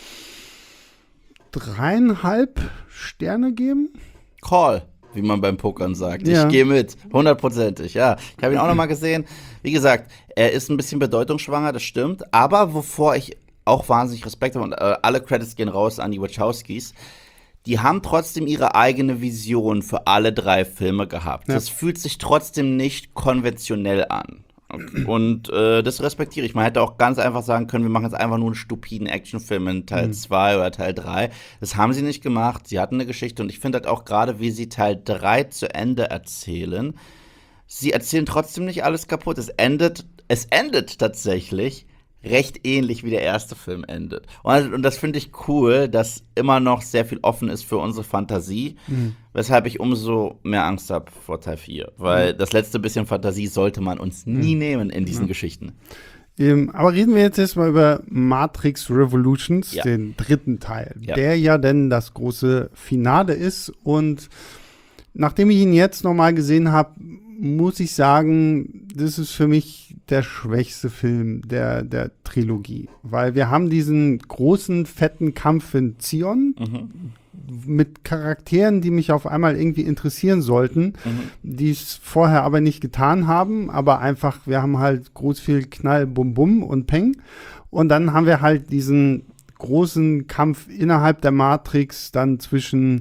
dreieinhalb Sterne geben. Call, wie man beim Pokern sagt. Ja. Ich gehe mit, hundertprozentig, ja. Ich habe ihn auch noch mal gesehen. Wie gesagt, er ist ein bisschen bedeutungsschwanger, das stimmt. Aber wovor ich auch wahnsinnig Respekt habe und äh, alle Credits gehen raus an die Wachowskis, die haben trotzdem ihre eigene Vision für alle drei Filme gehabt. Ja. Das fühlt sich trotzdem nicht konventionell an. Okay. Und äh, das respektiere ich. Man hätte auch ganz einfach sagen können, wir machen jetzt einfach nur einen stupiden Actionfilm in Teil zwei mhm. oder Teil drei. Das haben sie nicht gemacht. Sie hatten eine Geschichte und ich finde halt auch gerade, wie sie Teil drei zu Ende erzählen, sie erzählen trotzdem nicht alles kaputt. Es endet, es endet tatsächlich recht ähnlich wie der erste Film endet. Und, und das finde ich cool, dass immer noch sehr viel offen ist für unsere Fantasie, mhm. weshalb ich umso mehr Angst habe vor Teil vier. Weil mhm. das letzte bisschen Fantasie sollte man uns nie mhm. nehmen in diesen mhm. Geschichten. Ähm, aber reden wir jetzt erstmal über Matrix Revolutions, ja. den dritten Teil, ja. der ja denn das große Finale ist. Und nachdem ich ihn jetzt nochmal gesehen habe, muss ich sagen, das ist für mich der schwächste Film der, der Trilogie. Weil wir haben diesen großen, fetten Kampf in Zion mhm. mit Charakteren, die mich auf einmal irgendwie interessieren sollten, mhm. die es vorher aber nicht getan haben. Aber einfach, wir haben halt groß viel Knall, Bum Bum und Peng. Und dann haben wir halt diesen großen Kampf innerhalb der Matrix dann zwischen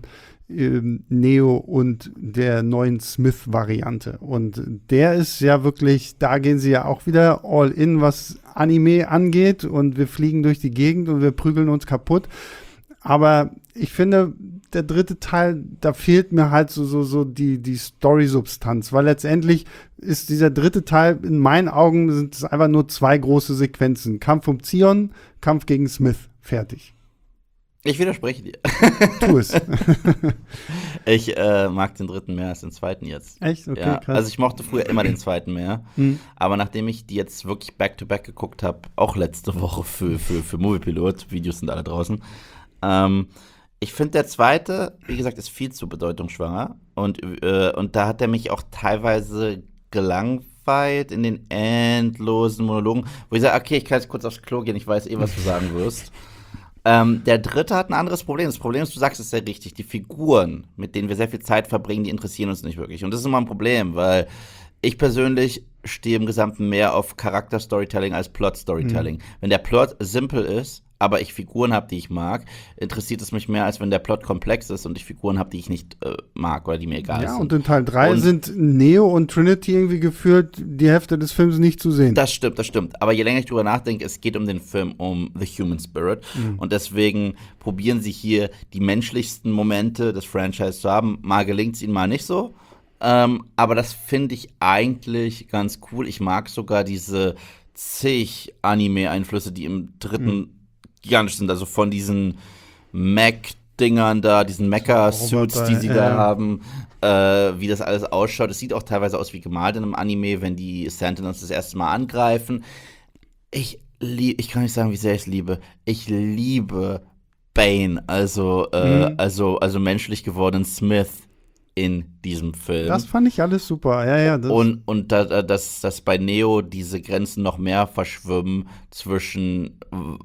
Neo und der neuen Smith-Variante. Und der ist ja wirklich, da gehen sie ja auch wieder all in, was Anime angeht und wir fliegen durch die Gegend und wir prügeln uns kaputt. Aber ich finde, der dritte Teil, da fehlt mir halt so, so, so die, die Story-Substanz, weil letztendlich ist dieser dritte Teil, in meinen Augen sind es einfach nur zwei große Sequenzen. Kampf um Zion, Kampf gegen Smith. Fertig. Ich widerspreche dir. Tu es. Ich äh, mag den dritten mehr als den zweiten jetzt. Echt? Okay, ja, krass. Also ich mochte früher immer den zweiten mehr. Mhm. Aber nachdem ich die jetzt wirklich back-to-back geguckt habe, auch letzte Woche für, für, für Moviepilot, Videos sind alle draußen, ähm, ich finde der zweite, wie gesagt, ist viel zu bedeutungsschwanger. Und, äh, und da hat er mich auch teilweise gelangweilt in den endlosen Monologen, wo ich sage, okay, ich kann jetzt kurz aufs Klo gehen, ich weiß eh, was du sagen wirst. Ähm, der dritte hat ein anderes Problem. Das Problem ist, du sagst es sehr richtig, die Figuren, mit denen wir sehr viel Zeit verbringen, die interessieren uns nicht wirklich. Und das ist immer ein Problem, weil ich persönlich stehe im Gesamten mehr auf Charakter-Storytelling als Plot-Storytelling. Mhm. Wenn der Plot simpel ist, aber ich Figuren habe, die ich mag, interessiert es mich mehr, als wenn der Plot komplex ist und ich Figuren habe, die ich nicht äh, mag oder die mir egal ja, sind. Ja, und in Teil drei sind Neo und Trinity irgendwie geführt, die Hälfte des Films nicht zu sehen. Das stimmt, das stimmt. Aber je länger ich drüber nachdenke, es geht um den Film, um The Human Spirit. Mhm. Und deswegen probieren sie hier die menschlichsten Momente des Franchise zu haben. Mal gelingt es ihnen, mal nicht so. Ähm, aber das finde ich eigentlich ganz cool. Ich mag sogar diese zig Anime-Einflüsse, die im dritten mhm. gigantisch sind. Also von diesen Mac Dingern da, diesen Mecha-Suits, Roboter, die sie ja. da haben, äh, wie das alles ausschaut. Es sieht auch teilweise aus wie gemalt in einem Anime, wenn die Sentinels das erste Mal angreifen. Ich lieb, ich kann nicht sagen, wie sehr ich es liebe. Ich liebe Bane, also, äh, Mhm. also, also menschlich gewordenen Smith in diesem Film. Das fand ich alles super. Ja, ja. Das, Und, und da, da, dass, dass bei Neo diese Grenzen noch mehr verschwimmen zwischen w-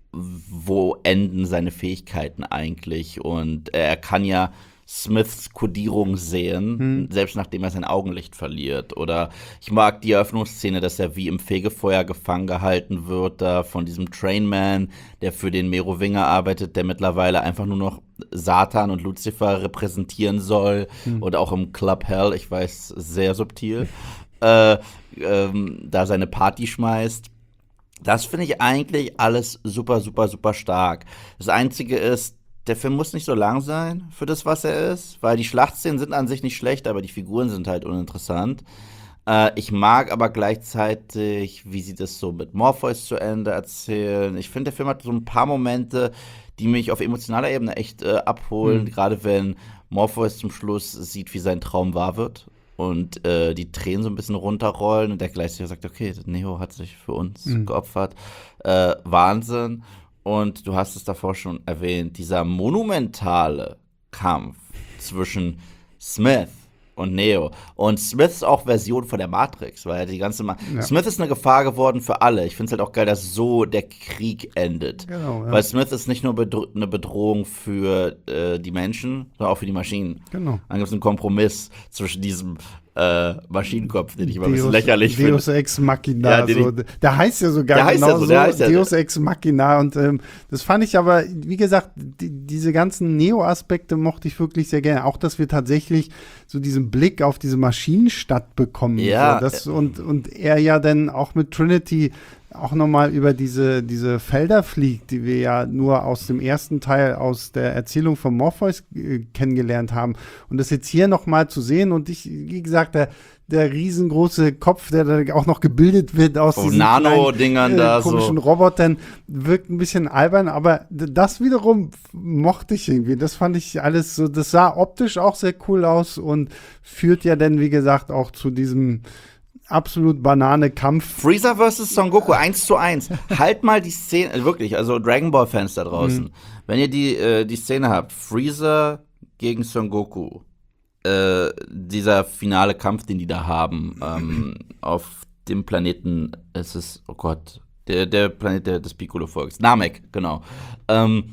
wo enden seine Fähigkeiten eigentlich. Und er kann ja Smiths Kodierung sehen, Hm. selbst nachdem er sein Augenlicht verliert. Oder ich mag die Eröffnungsszene, dass er wie im Fegefeuer gefangen gehalten wird, da von diesem Trainman, der für den Merowinger arbeitet, der mittlerweile einfach nur noch Satan und Lucifer repräsentieren soll. Hm. Oder auch im Club Hell, ich weiß, sehr subtil, äh, ähm, da seine Party schmeißt. Das finde ich eigentlich alles super, super, super stark. Das Einzige ist, der Film muss nicht so lang sein für das, was er ist, weil die Schlachtszenen sind an sich nicht schlecht, aber die Figuren sind halt uninteressant. Äh, ich mag aber gleichzeitig, wie sie das so mit Morpheus zu Ende erzählen. Ich finde, der Film hat so ein paar Momente, die mich auf emotionaler Ebene echt äh, abholen, Mhm. gerade wenn Morpheus zum Schluss sieht, wie sein Traum wahr wird und äh, die Tränen so ein bisschen runterrollen und der gleichzeitig sagt, okay, Neo hat sich für uns Mhm. geopfert. Äh, Wahnsinn. Und du hast es davor schon erwähnt, dieser monumentale Kampf zwischen Smith und Neo. Und Smith ist auch Version von der Matrix, weil die ganze Ma Ja. Smith ist eine Gefahr geworden für alle. Ich finde es halt auch geil, dass so der Krieg endet. Genau, ja. Weil Smith ist nicht nur bedro eine Bedrohung für äh, die Menschen, sondern auch für die Maschinen. Genau. Dann gibt es einen Kompromiss zwischen diesem äh, Maschinenkopf, den ich immer ein bisschen Deus- lächerlich finde. Deus Ex Machina. Ja, den so. Der heißt ja sogar Der heißt ja genau so, so, der heißt ja- Deus Ex Machina. Und ähm, das fand ich aber, wie gesagt, die, diese ganzen Neo-Aspekte mochte ich wirklich sehr gerne. Auch, dass wir tatsächlich so diesen Blick auf diese Maschinenstadt bekommen. Ja. So, das, und, und er ja dann auch mit Trinity auch nochmal über diese, diese Felder fliegt, die wir ja nur aus dem ersten Teil aus der Erzählung von Morpheus äh, kennengelernt haben. Und das jetzt hier nochmal zu sehen und ich, wie gesagt, der, der riesengroße Kopf, der da auch noch gebildet wird aus Oh, diesen Nano-Dingern kleinen, da äh, komischen so. Robotern, wirkt ein bisschen albern, aber d- das wiederum mochte ich irgendwie. Das fand ich alles so, das sah optisch auch sehr cool aus und führt ja dann, wie gesagt, auch zu diesem absolut Banane-Kampf. Freezer versus Son Goku eins zu eins. Halt mal die Szene, äh, wirklich, also Dragon Ball Fans da draußen. Mhm. Wenn ihr die, äh, die Szene habt, Freezer gegen Son Goku, äh, dieser finale Kampf, den die da haben, ähm, auf dem Planeten, es ist, oh Gott, der, der Planet der, des Piccolo-Volks, Namek, genau. Ähm,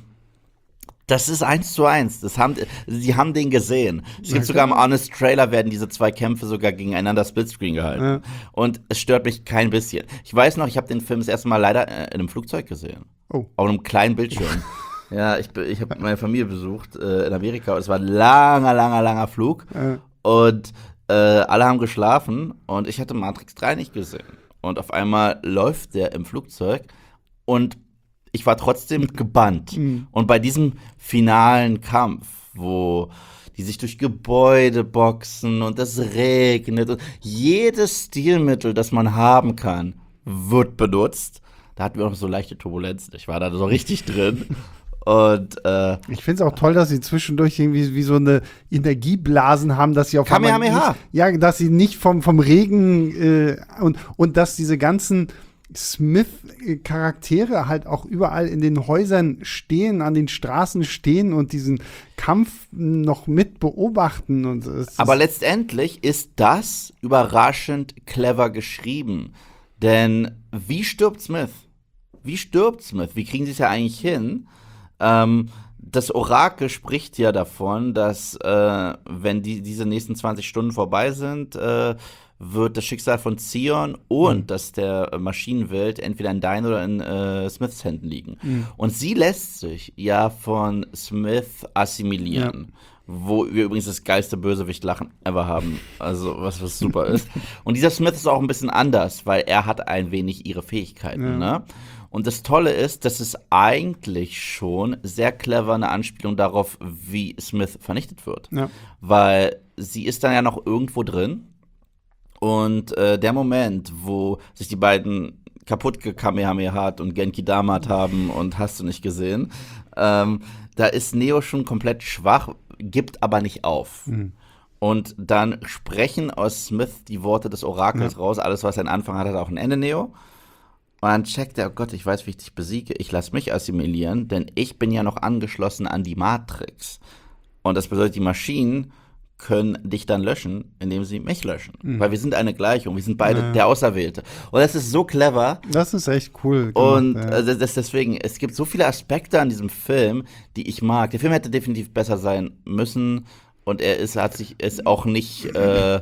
das ist eins zu eins. Das haben, sie haben den gesehen. Es gibt Ja, sogar im klar. Honest Trailer werden diese zwei Kämpfe sogar gegeneinander Splitscreen gehalten. Ja. Und es stört mich kein bisschen. Ich weiß noch, ich habe den Film das erste Mal leider äh, in einem Flugzeug gesehen. Oh. Auf einem kleinen Bildschirm. Ja, ich, be- ich habe meine Familie besucht äh, in Amerika und es war ein langer, langer, langer Flug. Äh, Und äh, alle haben geschlafen und ich hatte Matrix drei nicht gesehen. Und auf einmal läuft der im Flugzeug und ich war trotzdem gebannt. Mhm. Und bei diesem finalen Kampf, wo die sich durch Gebäude boxen und es regnet und jedes Stilmittel, das man haben kann, wird benutzt. Da hatten wir auch so leichte Turbulenzen. Ich war da so richtig drin. Und äh, Ich finde es auch toll, dass sie zwischendurch irgendwie wie so eine Energieblasen haben, dass sie auf einmal Kamehameha. nicht, ja, dass sie nicht vom, vom Regen äh, und, und dass diese ganzen Smith-Charaktere halt auch überall in den Häusern stehen, an den Straßen stehen und diesen Kampf noch mit beobachten. Und es Aber ist, letztendlich ist das überraschend clever geschrieben. Denn wie stirbt Smith? Wie stirbt Smith? Wie kriegen sie es ja eigentlich hin? Ähm, das Orakel spricht ja davon, dass äh, wenn die, diese nächsten zwanzig Stunden vorbei sind, äh, wird das Schicksal von Zion und Mhm. das der Maschinenwelt entweder in deinen oder in äh, Smiths Händen liegen. Mhm. Und sie lässt sich ja von Smith assimilieren. Wo wir übrigens das geilste Bösewicht-Lachen ever haben. Also, was, was super ist. Und dieser Smith ist auch ein bisschen anders, weil er hat ein wenig ihre Fähigkeiten, Ja. ne? Und das Tolle ist, dass es eigentlich schon sehr clever eine Anspielung darauf, wie Smith vernichtet wird. ja. Weil sie ist dann ja noch irgendwo drin. Und äh, der Moment, wo sich die beiden kaputt gekamehamehat und Genki Damat haben und hast du nicht gesehen, ähm, da ist Neo schon komplett schwach, gibt aber nicht auf. Mhm. Und dann sprechen aus Smith die Worte des Orakels ja. raus. Alles, was einen Anfang hat, hat auch ein Ende, Neo. Und dann checkt er, oh Gott, ich weiß, wie ich dich besiege. Ich lasse mich assimilieren, denn ich bin ja noch angeschlossen an die Matrix. Und das bedeutet, die Maschinen können dich dann löschen, indem sie mich löschen. Mhm. Weil wir sind eine Gleichung, wir sind beide ja. der Auserwählte. Und das ist so clever. Das ist echt cool. Gemacht, und ja. das, das deswegen, es gibt so viele Aspekte an diesem Film, die ich mag. Der Film hätte definitiv besser sein müssen. Und er ist, hat sich, ist auch nicht, äh, äh,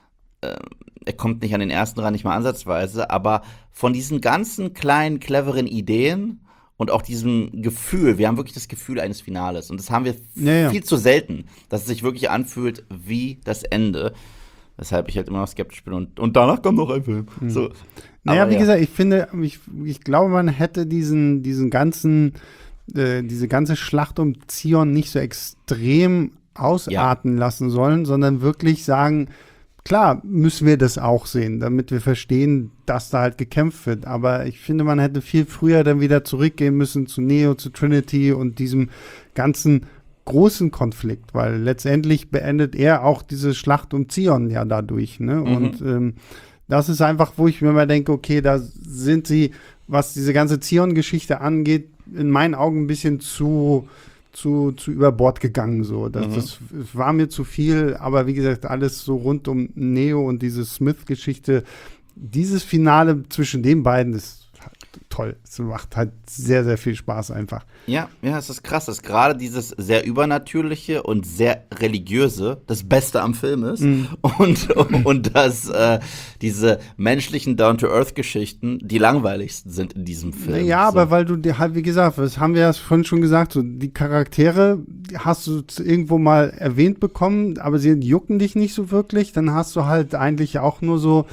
er kommt nicht an den ersten ran, nicht mal ansatzweise. Aber von diesen ganzen kleinen, cleveren Ideen und auch diesem Gefühl, wir haben wirklich das Gefühl eines Finales. Und das haben wir ja, ja. viel zu selten, dass es sich wirklich anfühlt wie das Ende. Weshalb ich halt immer noch skeptisch bin. Und, und danach kommt noch ein Film. Mhm. So. Naja, Aber, wie ja. gesagt, ich finde, ich, ich glaube, man hätte diesen, diesen ganzen, äh, diese ganze Schlacht um Zion nicht so extrem ausarten ja. lassen sollen, sondern wirklich sagen, klar müssen wir das auch sehen, damit wir verstehen, dass da halt gekämpft wird. Aber ich finde, man hätte viel früher dann wieder zurückgehen müssen zu Neo, zu Trinity und diesem ganzen großen Konflikt, weil letztendlich beendet er auch diese Schlacht um Zion ja dadurch. Ne? Mhm. Und ähm, das ist einfach, wo ich mir mal denke, okay, da sind sie, was diese ganze Zion-Geschichte angeht, in meinen Augen ein bisschen zu Zu, zu über Bord gegangen. So. Das, mhm. das war mir zu viel, aber wie gesagt, alles so rund um Neo und diese Smith-Geschichte, dieses Finale zwischen den beiden ist halt toll. Es macht halt sehr, sehr viel Spaß einfach. Ja, ja, es ist krass, dass gerade dieses sehr Übernatürliche und sehr Religiöse das Beste am Film ist mhm. und, und dass äh, diese menschlichen Down-to-Earth-Geschichten die langweiligsten sind in diesem Film. Ja, so. aber weil du dir halt, wie gesagt, das haben wir ja vorhin schon gesagt, so die Charaktere hast du irgendwo mal erwähnt bekommen, aber sie jucken dich nicht so wirklich. Dann hast du halt eigentlich auch nur so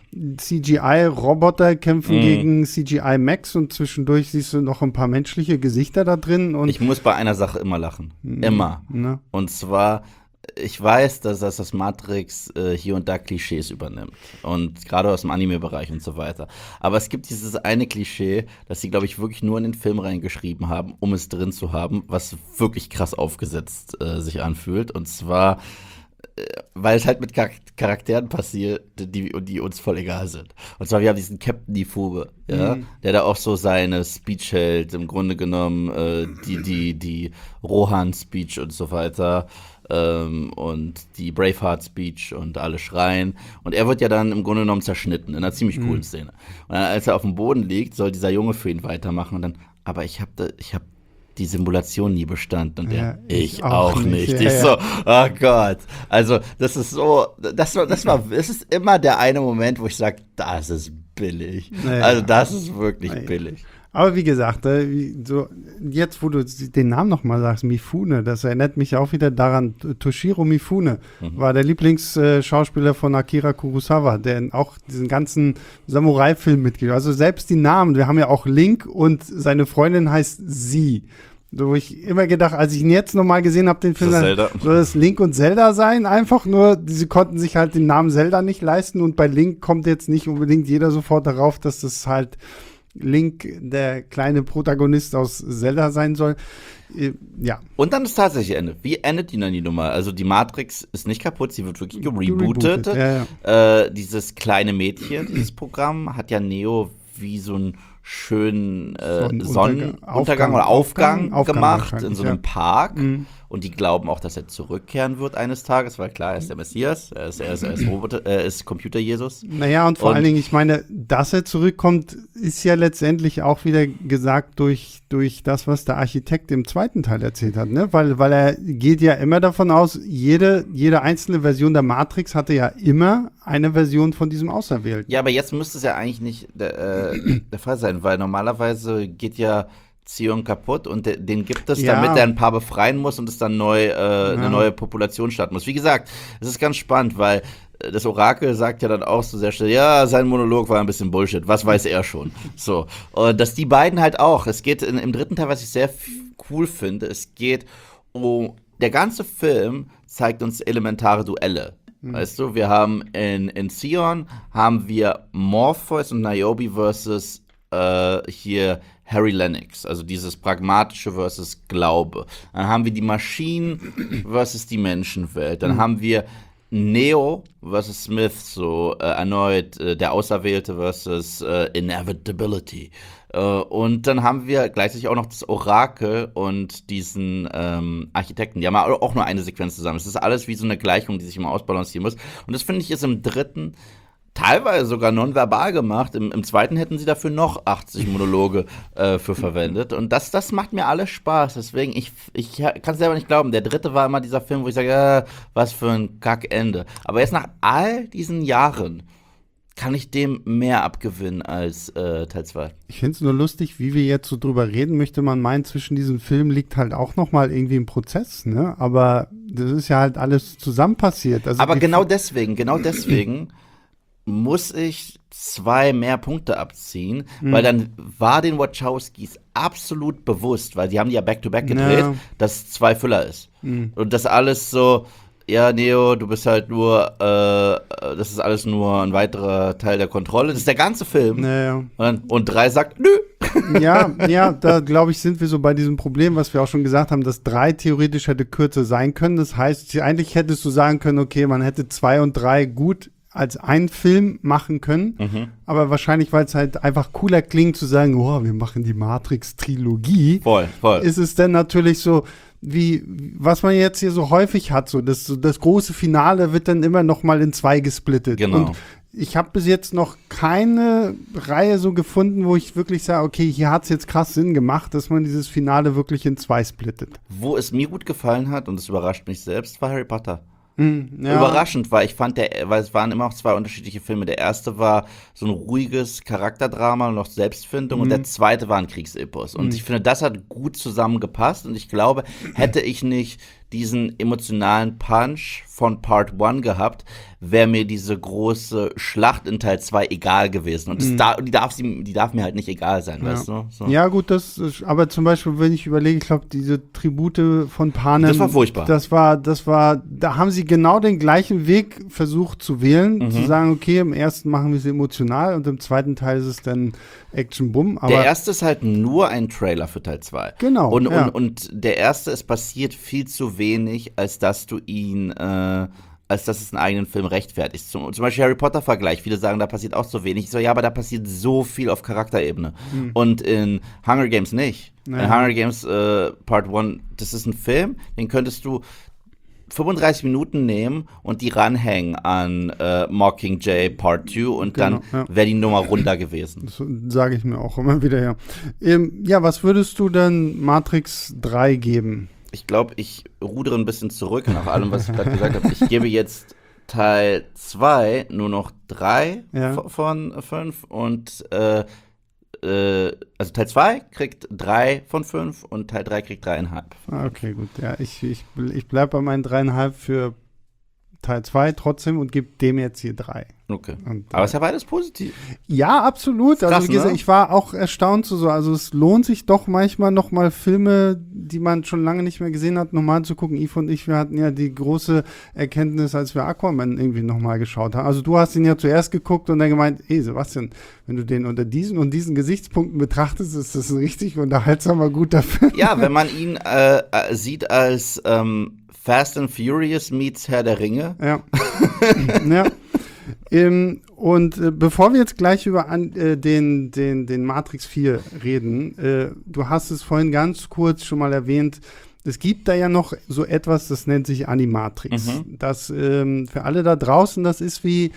C G I-Roboter kämpfen mm. gegen C G I-Max und zwischendurch siehst du noch ein paar menschliche Gesichter da drin. Und ich muss bei einer Sache immer lachen. Mm. Immer. Ne? Und zwar, ich weiß, dass das, das Matrix äh, hier und da Klischees übernimmt. Und gerade aus dem Anime-Bereich und so weiter. Aber es gibt dieses eine Klischee, das sie, glaube ich, wirklich nur in den Film reingeschrieben haben, um es drin zu haben, was wirklich krass aufgesetzt äh, sich anfühlt. Und zwar weil es halt mit Charakteren passiert, die, die uns voll egal sind. Und zwar, wir haben diesen Captain Nifube, ja, mhm. der da auch so seine Speech hält, im Grunde genommen äh, die, die, die Rohan-Speech und so weiter ähm, und die Braveheart-Speech und alle schreien. Und er wird ja dann im Grunde genommen zerschnitten, in einer ziemlich coolen mhm. Szene. Und dann, als er auf dem Boden liegt, soll dieser Junge für ihn weitermachen und dann, aber ich hab da, ich hab die Simulation nie bestanden und ja, der, ich, ich auch, auch nicht. nicht. Ja, ich ja. so, oh Gott. Also, das ist so, das war, das war, es ist immer der eine Moment, wo ich sage, das ist billig. Ja, also, das ist wirklich ja. billig. Aber wie gesagt, so jetzt, wo du den Namen nochmal sagst, Mifune, das erinnert mich auch wieder daran, Toshiro Mifune mhm. war der Lieblingsschauspieler von Akira Kurosawa, der auch diesen ganzen Samurai-Film mitgeht. Also selbst die Namen, wir haben ja auch Link und seine Freundin heißt Sie. So, wo ich immer gedacht, als ich ihn jetzt nochmal gesehen habe, den Film, dann soll das Link und Zelda sein, einfach nur, sie konnten sich halt den Namen Zelda nicht leisten und bei Link kommt jetzt nicht unbedingt jeder sofort darauf, dass das halt Link, der kleine Protagonist aus Zelda sein soll. Äh, ja. Und dann das tatsächliche Ende. Wie endet die dann die Nummer? Also die Matrix ist nicht kaputt, sie wird wirklich gerebootet. Ja, ja. Äh, dieses kleine Mädchen, dieses Programm, hat ja Neo wie so einen schönen äh, Sonnenuntergang oder Aufgang, Aufgang gemacht in so einem ja. Park. Mhm. Und die glauben auch, dass er zurückkehren wird eines Tages, weil klar, er ist der Messias, er ist, er ist, er ist, Roboter, er ist Computer-Jesus. Naja, und vor und, allen Dingen, ich meine, dass er zurückkommt, ist ja letztendlich auch wieder gesagt durch, durch das, was der Architekt im zweiten Teil erzählt hat, ne? Weil, weil er geht ja immer davon aus, jede, jede einzelne Version der Matrix hatte ja immer eine Version von diesem Auserwählten. Ja, aber jetzt müsste es ja eigentlich nicht der, äh, der Fall sein, weil normalerweise geht ja Zion kaputt und de, den gibt es, ja. damit er ein paar befreien muss und es dann neu äh, ja. eine neue Population starten muss. Wie gesagt, es ist ganz spannend, weil das Orakel sagt ja dann auch so sehr schnell, ja, sein Monolog war ein bisschen Bullshit, was weiß er schon. So, und dass die beiden halt auch, es geht in, im dritten Teil, was ich sehr f- cool finde, es geht um, der ganze Film zeigt uns elementare Duelle. Mhm. Weißt du, wir haben in, in Zion haben wir Morpheus und Niobe versus äh, hier Harry Lennox, also dieses Pragmatische versus Glaube. Dann haben wir die Maschinen versus die Menschenwelt. Dann mhm. haben wir Neo versus Smith, so äh, erneut äh, der Auserwählte versus äh, Inevitability. Äh, und dann haben wir gleichzeitig auch noch das Orakel und diesen ähm, Architekten. Die haben auch nur eine Sequenz zusammen. Es ist alles wie so eine Gleichung, die sich immer ausbalancieren muss. Und das finde ich ist im dritten teilweise sogar nonverbal gemacht. Im, im zweiten hätten sie dafür noch achtzig Monologe äh, für verwendet. Und das, das macht mir alles Spaß. Deswegen, ich, ich kann es selber nicht glauben. Der dritte war immer dieser Film, wo ich sage, äh, was für ein Kackende. Aber jetzt nach all diesen Jahren kann ich dem mehr abgewinnen als äh, Teil zwei. Ich finde es nur lustig, wie wir jetzt so drüber reden, möchte man meinen, zwischen diesen Filmen liegt halt auch noch mal irgendwie ein Prozess, ne? Aber das ist ja halt alles zusammen passiert. Also Aber genau deswegen, genau deswegen muss ich zwei mehr Punkte abziehen, mhm. weil dann war den Wachowskis absolut bewusst, weil die haben die ja Back-to-Back gedreht, ja. dass zwei Füller ist. Mhm. Und das alles so, ja, Neo, du bist halt nur, äh, das ist alles nur ein weiterer Teil der Kontrolle. Das ist der ganze Film. Ja, ja. Und, dann, und drei sagt, nö. Ja, ja, da glaube ich, sind wir so bei diesem Problem, was wir auch schon gesagt haben, dass drei theoretisch hätte kürzer sein können. Das heißt, eigentlich hättest du sagen können, okay, man hätte zwei und drei gut als einen Film machen können, mhm. aber wahrscheinlich, weil es halt einfach cooler klingt, zu sagen, oh, wir machen die Matrix-Trilogie, voll, voll. ist es dann natürlich so, wie, was man jetzt hier so häufig hat, so das, das große Finale wird dann immer noch mal in zwei gesplittet. Genau. Und ich habe bis jetzt noch keine Reihe so gefunden, wo ich wirklich sage, okay, hier hat es jetzt krass Sinn gemacht, dass man dieses Finale wirklich in zwei splittet. Wo es mir gut gefallen hat, und es überrascht mich selbst, war Harry Potter. Mm, ja. Überraschend war, ich fand, der, weil es waren immer auch zwei unterschiedliche Filme. Der erste war so ein ruhiges Charakterdrama und noch Selbstfindung mm. und der zweite war ein Kriegsepos. Und mm. ich finde, das hat gut zusammengepasst und ich glaube, hätte ich nicht diesen emotionalen Punch von Part eins gehabt, wäre mir diese große Schlacht in Teil zwei egal gewesen. Und das Mhm. da, die, darf sie, die darf mir halt nicht egal sein, ja. weißt du? So. Ja gut, das ist, aber zum Beispiel, wenn ich überlege, ich glaube, diese Tribute von Panem. Das war furchtbar. Das war, das war, da haben sie genau den gleichen Weg versucht zu wählen, Mhm. zu sagen, okay, im ersten machen wir es emotional und im zweiten Teil ist es dann Action-Bumm. Der erste ist halt nur ein Trailer für Teil zwei. Genau. Und, ja. und, und der erste, es passiert viel zu wenig, als dass du ihn, äh, als dass es einen eigenen Film rechtfertigt. Zum, zum Beispiel Harry Potter-Vergleich. Viele sagen, da passiert auch so wenig. Ich so, ja, aber da passiert so viel auf Charakterebene. Mhm. Und in Hunger Games nicht. Ja. In Hunger Games äh, Part eins, das ist ein Film, den könntest du fünfunddreißig Minuten nehmen und die ranhängen an äh, Mockingjay Part zwei und Genau, dann ja. wäre die Nummer runter gewesen. Das sage ich mir auch immer wieder, ja. Ähm, ja, was würdest du denn Matrix drei geben? Ich glaube, ich rudere ein bisschen zurück nach allem, was ich gerade gesagt habe. Ich gebe jetzt Teil zwei nur noch drei Ja. v- von fünf und äh, äh, also Teil zwei kriegt drei von fünf und Teil drei kriegt dreieinhalb. Ah, okay, gut. Ja, ich, ich, ich bleibe bei meinen dreieinhalb für Teil zwei trotzdem und gebe dem jetzt hier drei. Okay. Und, Aber es ist ja beides positiv. Ja, absolut. Krass, also wie gesagt, ne? ich war auch erstaunt zu so. Also es lohnt sich doch manchmal noch mal Filme, die man schon lange nicht mehr gesehen hat, nochmal zu gucken. Yves und ich, wir hatten ja die große Erkenntnis, als wir Aquaman irgendwie nochmal geschaut haben. Also du hast ihn ja zuerst geguckt und dann gemeint, ey Sebastian, wenn du den unter diesen und diesen Gesichtspunkten betrachtest, ist das ein richtig unterhaltsamer, guter Film. Ja, wenn man ihn äh, äh, sieht als ähm, Fast and Furious meets Herr der Ringe. Ja. ja. Ähm, und äh, bevor wir jetzt gleich über an, äh, den, den, den Matrix vier reden, äh, du hast es vorhin ganz kurz schon mal erwähnt, es gibt da ja noch so etwas, das nennt sich Animatrix. Mhm. Das ähm, für alle da draußen, das ist wie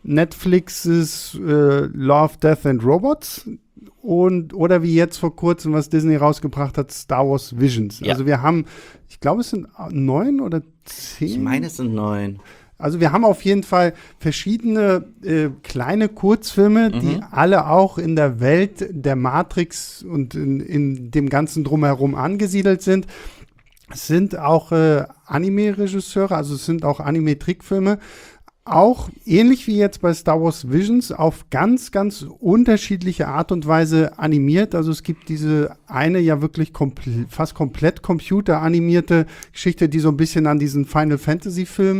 Netflixes äh, Love, Death and Robots und oder wie jetzt vor kurzem, was Disney rausgebracht hat, Star Wars Visions. Ja. Also wir haben, ich glaube, es sind neun oder zehn. Ich meine, es sind neun. Also wir haben auf jeden Fall verschiedene äh, kleine Kurzfilme, Mhm. die alle auch in der Welt der Matrix und in, in dem ganzen Drumherum angesiedelt sind. Es sind auch äh, Anime-Regisseure, also es sind auch Anime-Trickfilme, auch ähnlich wie jetzt bei Star Wars Visions auf ganz, ganz unterschiedliche Art und Weise animiert. Also es gibt diese eine ja wirklich komple- fast komplett computeranimierte Geschichte, die so ein bisschen an diesen Final Fantasy Film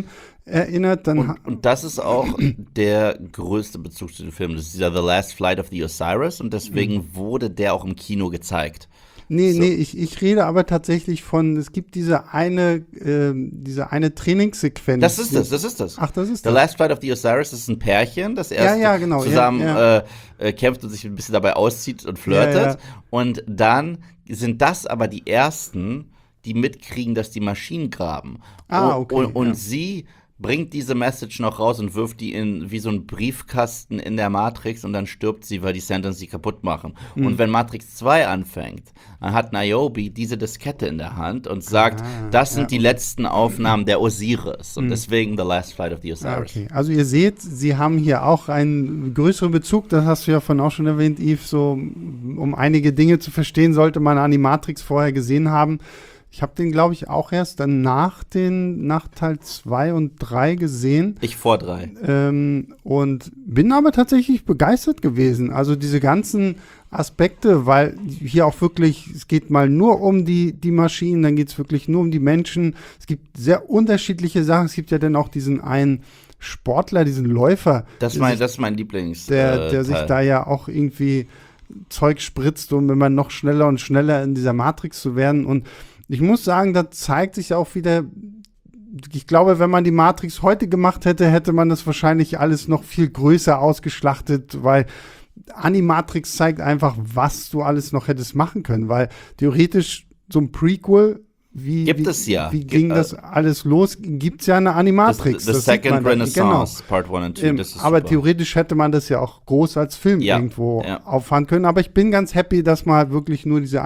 erinnert. Dann Und, und das ist auch der größte Bezug zu dem Film. Das ist dieser The Last Flight of the Osiris und deswegen mhm. wurde der auch im Kino gezeigt. Nee, so. nee, ich, ich rede aber tatsächlich von, es gibt diese eine, äh, diese eine Trainingssequenz. Das ist das, das ist das. Ach, das ist The das. Last Flight of the Osiris ist ein Pärchen, das erst ja, ja, genau, zusammen ja, ja. Äh, äh, kämpft und sich ein bisschen dabei auszieht und flirtet. Ja, ja. Und dann sind das aber die Ersten, die mitkriegen, dass die Maschinen graben. Ah, okay. Und, und ja. sie bringt diese Message noch raus und wirft die in wie so einen Briefkasten in der Matrix und dann stirbt sie, weil die Sentinels sie kaputt machen. Mhm. Und wenn Matrix zwei anfängt, dann hat Niobe diese Diskette in der Hand und sagt, ah, das sind ja, die letzten Aufnahmen der Osiris und mhm. deswegen The Last Flight of the Osiris. Ah, okay. Also ihr seht, sie haben hier auch einen größeren Bezug, das hast du ja vorhin auch schon erwähnt, Yves, so um einige Dinge zu verstehen, sollte man Animatrix vorher gesehen haben. Ich habe den, glaube ich, auch erst dann nach, den, nach Teil zwei und drei gesehen. Ich vor drei. Ähm, und bin aber tatsächlich begeistert gewesen. Also diese ganzen Aspekte, weil hier auch wirklich, es geht mal nur um die, die Maschinen, dann geht es wirklich nur um die Menschen. Es gibt sehr unterschiedliche Sachen. Es gibt ja dann auch diesen einen Sportler, diesen Läufer. Das ist mein, sich, das ist mein Lieblings. Der, der äh, sich da ja auch irgendwie Zeug spritzt, um immer noch schneller und schneller in dieser Matrix zu werden. Und ich muss sagen, da zeigt sich auch wieder, ich glaube, wenn man die Matrix heute gemacht hätte, hätte man das wahrscheinlich alles noch viel größer ausgeschlachtet, weil Animatrix zeigt einfach, was du alles noch hättest machen können, weil theoretisch so ein Prequel, wie, gibt wie, es ja. wie ging Gibt, das alles los, gibt es ja eine Animatrix. The, the Second Renaissance, genau. Part one and two. Ähm, das ist aber super. Theoretisch hätte man das ja auch groß als Film ja. irgendwo ja. auffahren können. Aber ich bin ganz happy, dass man wirklich nur diese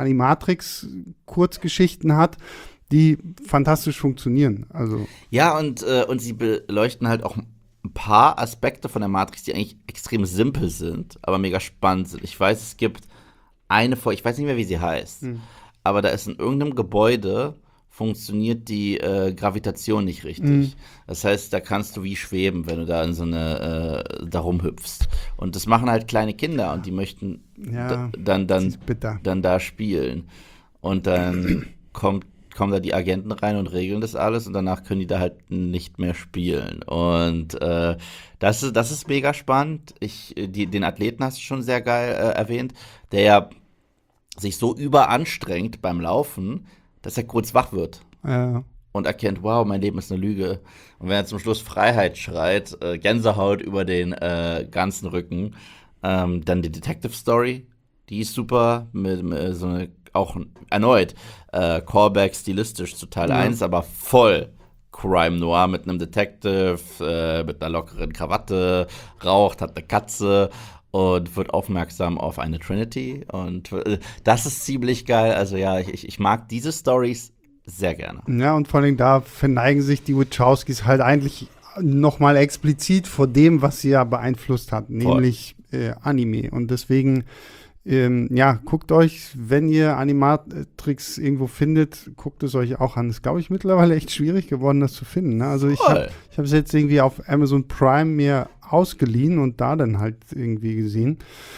Animatrix-Kurzgeschichten hat, die fantastisch funktionieren. Also ja, und, äh, und sie beleuchten halt auch ein paar Aspekte von der Matrix, die eigentlich extrem simpel sind, aber mega spannend sind. Ich weiß, es gibt eine Folge, ich weiß nicht mehr, wie sie heißt, hm. aber da ist in irgendeinem Gebäude funktioniert die äh, Gravitation nicht richtig. Mhm. Das heißt, da kannst du wie schweben, wenn du da in so eine, äh, da rumhüpfst. Und das machen halt kleine Kinder und die möchten ja, dann, dann, dann da spielen. Und dann kommt, kommen da die Agenten rein und regeln das alles und danach können die da halt nicht mehr spielen. Und äh, das ist, das ist mega spannend. Ich, die, den Athleten hast du schon sehr geil äh, erwähnt, der ja sich so überanstrengt beim Laufen, dass er kurz wach wird ja. und erkennt, wow, mein Leben ist eine Lüge. Und wenn er zum Schluss Freiheit schreit, äh, Gänsehaut über den äh, ganzen Rücken, ähm, dann die Detective Story, die ist super, mit, mit so eine, auch erneut äh, Callback stilistisch zu Teil ja. eins, aber voll Crime Noir mit einem Detective, äh, mit einer lockeren Krawatte, raucht, hat eine Katze und wird aufmerksam auf eine Trinity. Und äh, das ist ziemlich geil. Also ja, ich, ich mag diese Storys sehr gerne. Ja, und vor allem da verneigen sich die Wachowskis halt eigentlich noch mal explizit vor dem, was sie ja beeinflusst hat, nämlich äh, Anime. Und deswegen, ähm, ja, guckt euch, wenn ihr Animatrix irgendwo findet, guckt es euch auch an. Das ist, glaube ich, mittlerweile echt schwierig geworden, das zu finden. Ne? Also ich habe ich es jetzt irgendwie auf Amazon Prime mir ausgeliehen und da dann halt irgendwie gesehen.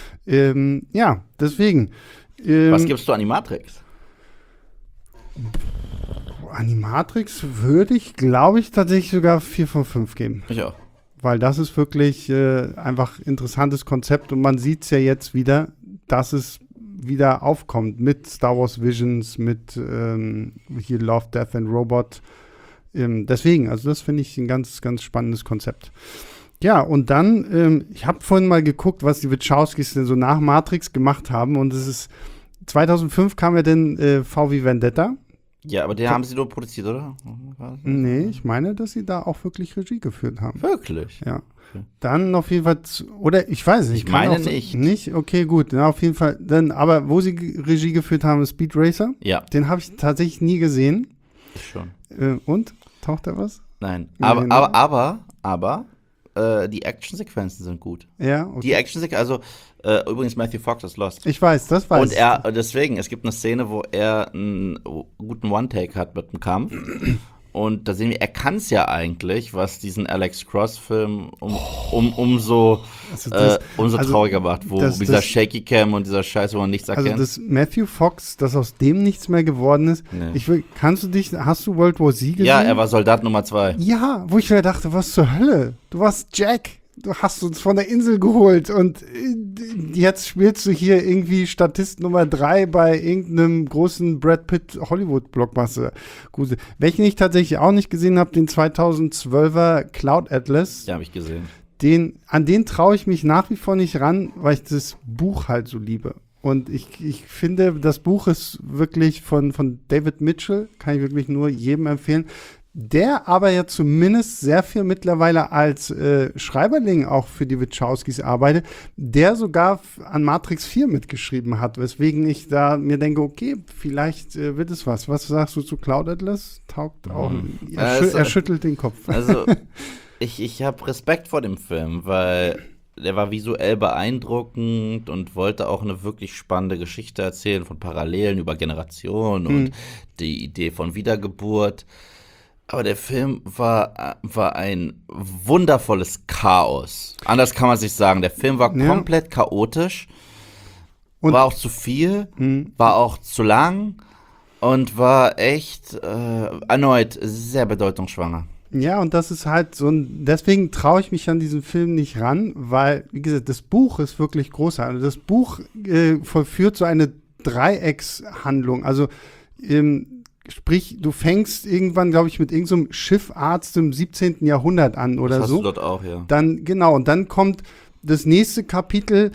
Ähm, ja, deswegen. Ähm, Was gibst du Animatrix? Animatrix würde ich, glaube ich, tatsächlich sogar vier von fünf geben. Ich auch. Weil das ist wirklich äh, einfach interessantes Konzept und man sieht es ja jetzt wieder, dass es wieder aufkommt mit Star Wars Visions, mit ähm, hier Love, Death and Robot. Ähm, deswegen, also das finde ich ein ganz, ganz spannendes Konzept. Ja, und dann, ähm, ich habe vorhin mal geguckt, was die Wachowskis denn so nach Matrix gemacht haben und es ist, zweitausendfünf kam ja dann äh, V wie Vendetta. Ja, aber den haben sie nur produziert, oder? Nee, ich meine, dass sie da auch wirklich Regie geführt haben. Wirklich? Ja. Okay. Dann auf jeden Fall, oder ich weiß nicht. Ich meine so, nicht. Nicht? Okay, gut. Na, auf jeden Fall. Dann, aber wo sie g- Regie geführt haben, ist Speed Racer. Ja. Den habe ich tatsächlich nie gesehen. Ich schon. Äh, und? Taucht da was? Nein. Aber, aber, aber, aber, äh, die Actionsequenzen sind gut. Ja, okay. Die Actionsequenzen, also, äh, übrigens Matthew Fox ist Lost. Ich weiß, das weiß Und er, deswegen, es gibt eine Szene, wo er einen guten One-Take hat mit dem Kampf und da sehen wir, er kann es ja eigentlich, was diesen Alex Cross-Film um, um, umso, Also das- äh, umso also trauriger macht, wo das- dieser das- Shaky Cam und dieser Scheiß, wo man nichts Also erkennt. das Matthew Fox, dass aus dem nichts mehr geworden ist. Nee. Ich will, kannst du dich, hast du World War Z gesehen? ja, er war Soldat Nummer zwei. Ja, wo ich mir dachte, was zur Hölle? Du warst Jack. Du hast uns von der Insel geholt und äh, jetzt spielst du hier irgendwie Statist Nummer drei bei irgendeinem großen Brad Pitt Hollywood-Blockbuster. Gut, welchen ich tatsächlich auch nicht gesehen habe, den zweitausendzwölfer Cloud Atlas. Ja, habe ich gesehen. Den, an den traue ich mich nach wie vor nicht ran, weil ich das Buch halt so liebe. Und ich, ich finde, das Buch ist wirklich von, von David Mitchell, kann ich wirklich nur jedem empfehlen. Der aber ja zumindest sehr viel mittlerweile als äh, Schreiberling auch für die Wachowskis arbeitet, der sogar f- an Matrix vier mitgeschrieben hat, weswegen ich da mir denke, okay, vielleicht äh, wird es was. Was sagst du zu Cloud Atlas? Taugt auch. Mhm. Er, Äh, schü es- er schüttelt den Kopf. Also, ich, ich habe Respekt vor dem Film, weil der war visuell beeindruckend und wollte auch eine wirklich spannende Geschichte erzählen von Parallelen über Generationen und Mhm. die Idee von Wiedergeburt. Aber der Film war, war ein wundervolles Chaos. Anders kann man sich sagen. Der Film war Ja. komplett chaotisch, Und- war auch zu viel, Mhm. war auch zu lang und war echt äh, erneut sehr bedeutungsschwanger. Ja, und das ist halt so ein, deswegen traue ich mich an diesen Film nicht ran, weil, wie gesagt, das Buch ist wirklich großartig. Das Buch äh, vollführt so eine Dreieckshandlung. Also, ähm, sprich, du fängst irgendwann, glaube ich, mit irgendeinem Schiffarzt im siebzehnten Jahrhundert an oder Das hast so. du dort auch, ja. Dann, genau, und dann kommt das nächste Kapitel,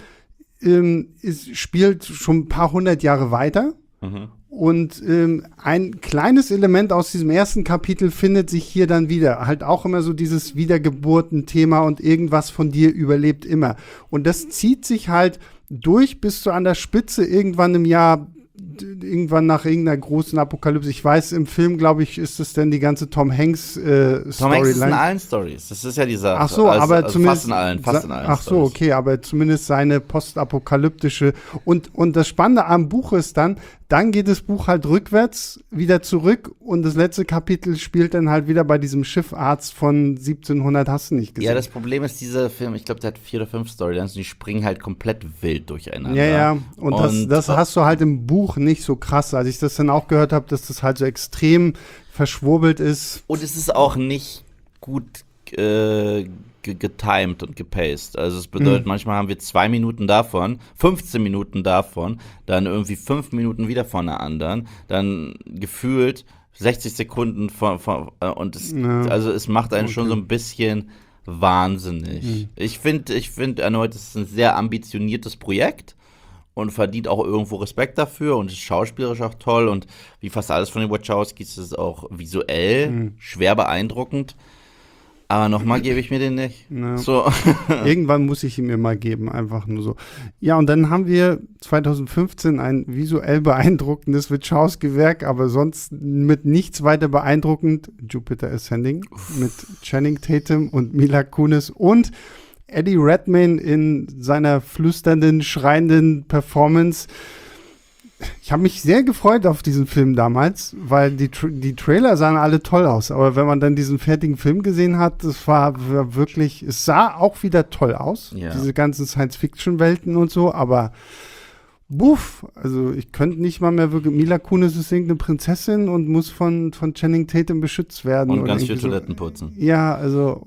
ähm, ist, spielt schon ein paar hundert Jahre weiter. Mhm. Und ähm, ein kleines Element aus diesem ersten Kapitel findet sich hier dann wieder. Halt auch immer so dieses Wiedergeburten-Thema und irgendwas von dir überlebt immer. Und das zieht sich halt durch bis zu an der Spitze irgendwann im Jahr, d- irgendwann nach irgendeiner großen Apokalypse. Ich weiß, im Film, glaube ich, ist es denn die ganze Tom Hanks äh, Tom Hanks ist in Storyline. allen Stories. Das ist ja die Sache. Ach so, also, aber also zumindest fast in allen, fast in sa- allen Ach so, Stories. okay, aber zumindest seine postapokalyptische und und das Spannende am Buch ist dann, dann geht das Buch halt rückwärts wieder zurück und das letzte Kapitel spielt dann halt wieder bei diesem Schiffarzt von siebzehnhundert, hast du nicht gesehen? Ja, das Problem ist, dieser Film, ich glaube, der hat vier oder fünf Storylines und die springen halt komplett wild durcheinander. ja, ja, und, das, Und- das hast du halt im Buch nicht so krass. Als ich das dann auch gehört habe, dass das halt so extrem verschwurbelt ist. Und es ist auch nicht gut äh, ge- getimed und gepaced. Also es bedeutet, Mhm. manchmal haben wir zwei Minuten davon, fünfzehn Minuten davon, dann irgendwie fünf Minuten wieder von der anderen, dann gefühlt sechzig Sekunden von, von äh, und es, Ja. also es macht einen schon Okay. so ein bisschen wahnsinnig. Mhm. Ich finde, ich finde erneut, es ist ein sehr ambitioniertes Projekt und verdient auch irgendwo Respekt dafür und ist schauspielerisch auch toll und wie fast alles von den Wachowskis ist es auch visuell Mhm. schwer beeindruckend. Aber nochmal gebe ich mir den nicht. Ja. So. Irgendwann muss ich ihn mir mal geben, einfach nur so. Ja, und dann haben wir zweitausendfünfzehn ein visuell beeindruckendes Wachowski-Werk, aber sonst mit nichts weiter beeindruckend. Jupiter Ascending mit Channing Tatum und Mila Kunis und Eddie Redmayne in seiner flüsternden, schreienden Performance. Ich habe mich sehr gefreut auf diesen Film damals, weil die, Tra die Trailer sahen alle toll aus. Aber wenn man dann diesen fertigen Film gesehen hat, das war, war wirklich, es sah auch wieder toll aus, Ja. diese ganzen Science-Fiction-Welten und so, aber buff, also ich könnte nicht mal mehr wirklich, Mila Kunis ist irgendeine Prinzessin und muss von, von Channing Tatum beschützt werden. Und oder ganz viel irgendwie so. Toiletten putzen. Ja, also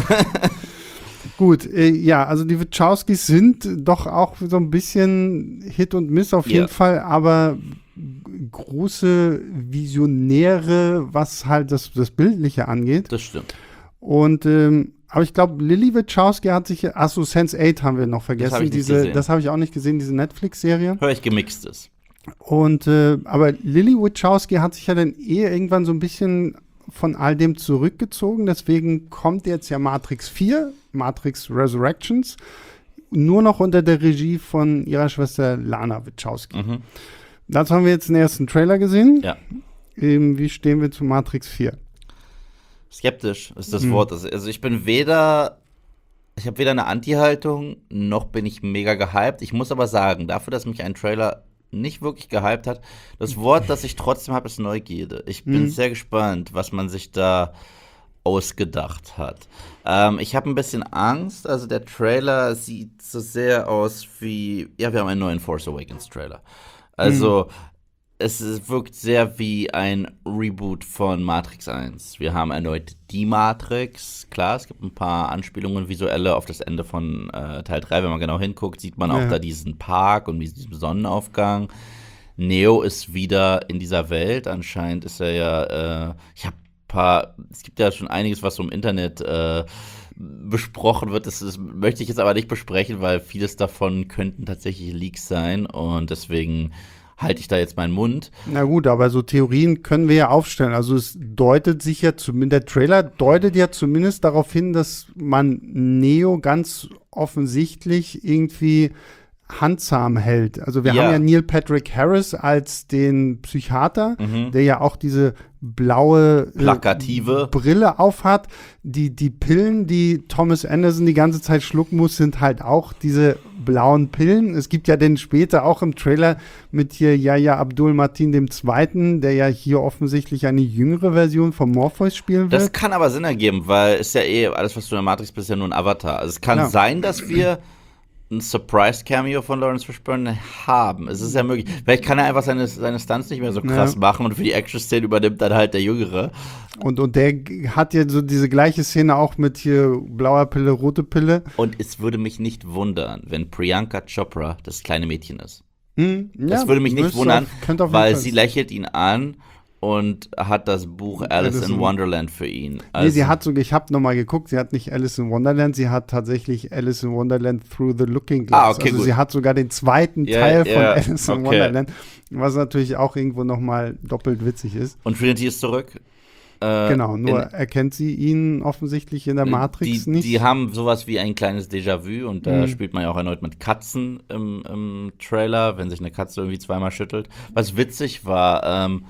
gut, äh, ja, also die Wachowskis sind doch auch so ein bisschen Hit und Miss auf Ja. jeden Fall, aber große Visionäre, was halt das, das Bildliche angeht. Das stimmt. Und ähm, aber ich glaube, Lily Wachowski hat sich, achso, sense eight haben wir noch vergessen. hab ich nicht diese, gesehen. das habe ich auch nicht gesehen, diese Netflix-Serie. Hör ich gemixtes. Und äh, aber Lily Wachowski hat sich ja dann eh irgendwann so ein bisschen von all dem zurückgezogen. Deswegen kommt jetzt ja Matrix vier, Matrix Resurrections, nur noch unter der Regie von ihrer Schwester Lana Wachowski. Mhm. Dazu haben wir jetzt den ersten Trailer gesehen. Ja. Ähm, wie stehen wir zu Matrix vier? Skeptisch ist das Mhm. Wort. Also ich bin weder, ich habe weder eine Anti-Haltung, noch bin ich mega gehypt. Ich muss aber sagen, dafür, dass mich ein Trailer nicht wirklich gehypt hat. Das Wort, das ich trotzdem habe, ist Neugierde. Ich bin Mhm. sehr gespannt, was man sich da ausgedacht hat. Ähm, ich habe ein bisschen Angst. Also der Trailer sieht so sehr aus wie, ja, wir haben einen neuen Force Awakens Trailer. Also es ist- wirkt sehr wie ein Reboot von Matrix eins. Wir haben erneut die Matrix. Klar, es gibt ein paar Anspielungen visuelle auf das Ende von äh, Teil drei. Wenn man genau hinguckt, sieht man auch Ja. da diesen Park und diesen Sonnenaufgang. Neo ist wieder in dieser Welt. Anscheinend ist er ja, äh, ich habe paar, es gibt ja schon einiges, was so im Internet äh, besprochen wird. Das, das möchte ich jetzt aber nicht besprechen, weil vieles davon könnten tatsächlich Leaks sein und deswegen halte ich da jetzt meinen Mund. Na gut, aber so Theorien können wir ja aufstellen. Also es deutet sich ja zumindest, der Trailer deutet ja zumindest darauf hin, dass man Neo ganz offensichtlich irgendwie handzahm hält. Also wir Ja. haben ja Neil Patrick Harris als den Psychiater, Mhm. der ja auch diese blaue äh, Plakative. Brille aufhat. Die, die Pillen, die Thomas Anderson die ganze Zeit schlucken muss, sind halt auch diese blauen Pillen. Es gibt ja den später auch im Trailer mit hier Yahya Abdul-Mateen dem Zweiten, der ja hier offensichtlich eine jüngere Version von Morpheus spielen wird. Das kann aber Sinn ergeben, weil ist ja eh alles, was du in der Matrix bist, ja nur ein Avatar. Also es kann Ja. sein, dass wir ein Surprise-Cameo von Lawrence Fishburne haben. Es ist ja möglich. Vielleicht kann er einfach seine, seine Stunts nicht mehr so krass Ja. machen und für die Action-Szene übernimmt dann halt der Jüngere. Und, und der g- hat ja so diese gleiche Szene auch mit hier blauer Pille, rote Pille. Und es würde mich nicht wundern, wenn Priyanka Chopra das kleine Mädchen ist. Hm, Das ja, würde mich nicht müsste wundern, auf- könnte auf jeden weil Fall sie sein. lächelt ihn an und hat das Buch Alice, Alice in in- Wonderland für ihn. Nee, Also, sie hat sogar, ich habe nochmal geguckt, sie hat nicht Alice in Wonderland, sie hat tatsächlich Alice in Wonderland Through the Looking Glass. Ah, okay, also gut. sie hat sogar den zweiten Ja, Teil von ja, Alice in okay. Wonderland, was natürlich auch irgendwo nochmal doppelt witzig ist. und Trinity ist zurück. Äh, Genau, nur in- erkennt sie ihn offensichtlich in der Matrix die, nicht. Die haben sowas wie ein kleines Déjà-vu und da Mhm. spielt man ja auch erneut mit Katzen im, im Trailer, wenn sich eine Katze irgendwie zweimal schüttelt. Was witzig war, ähm,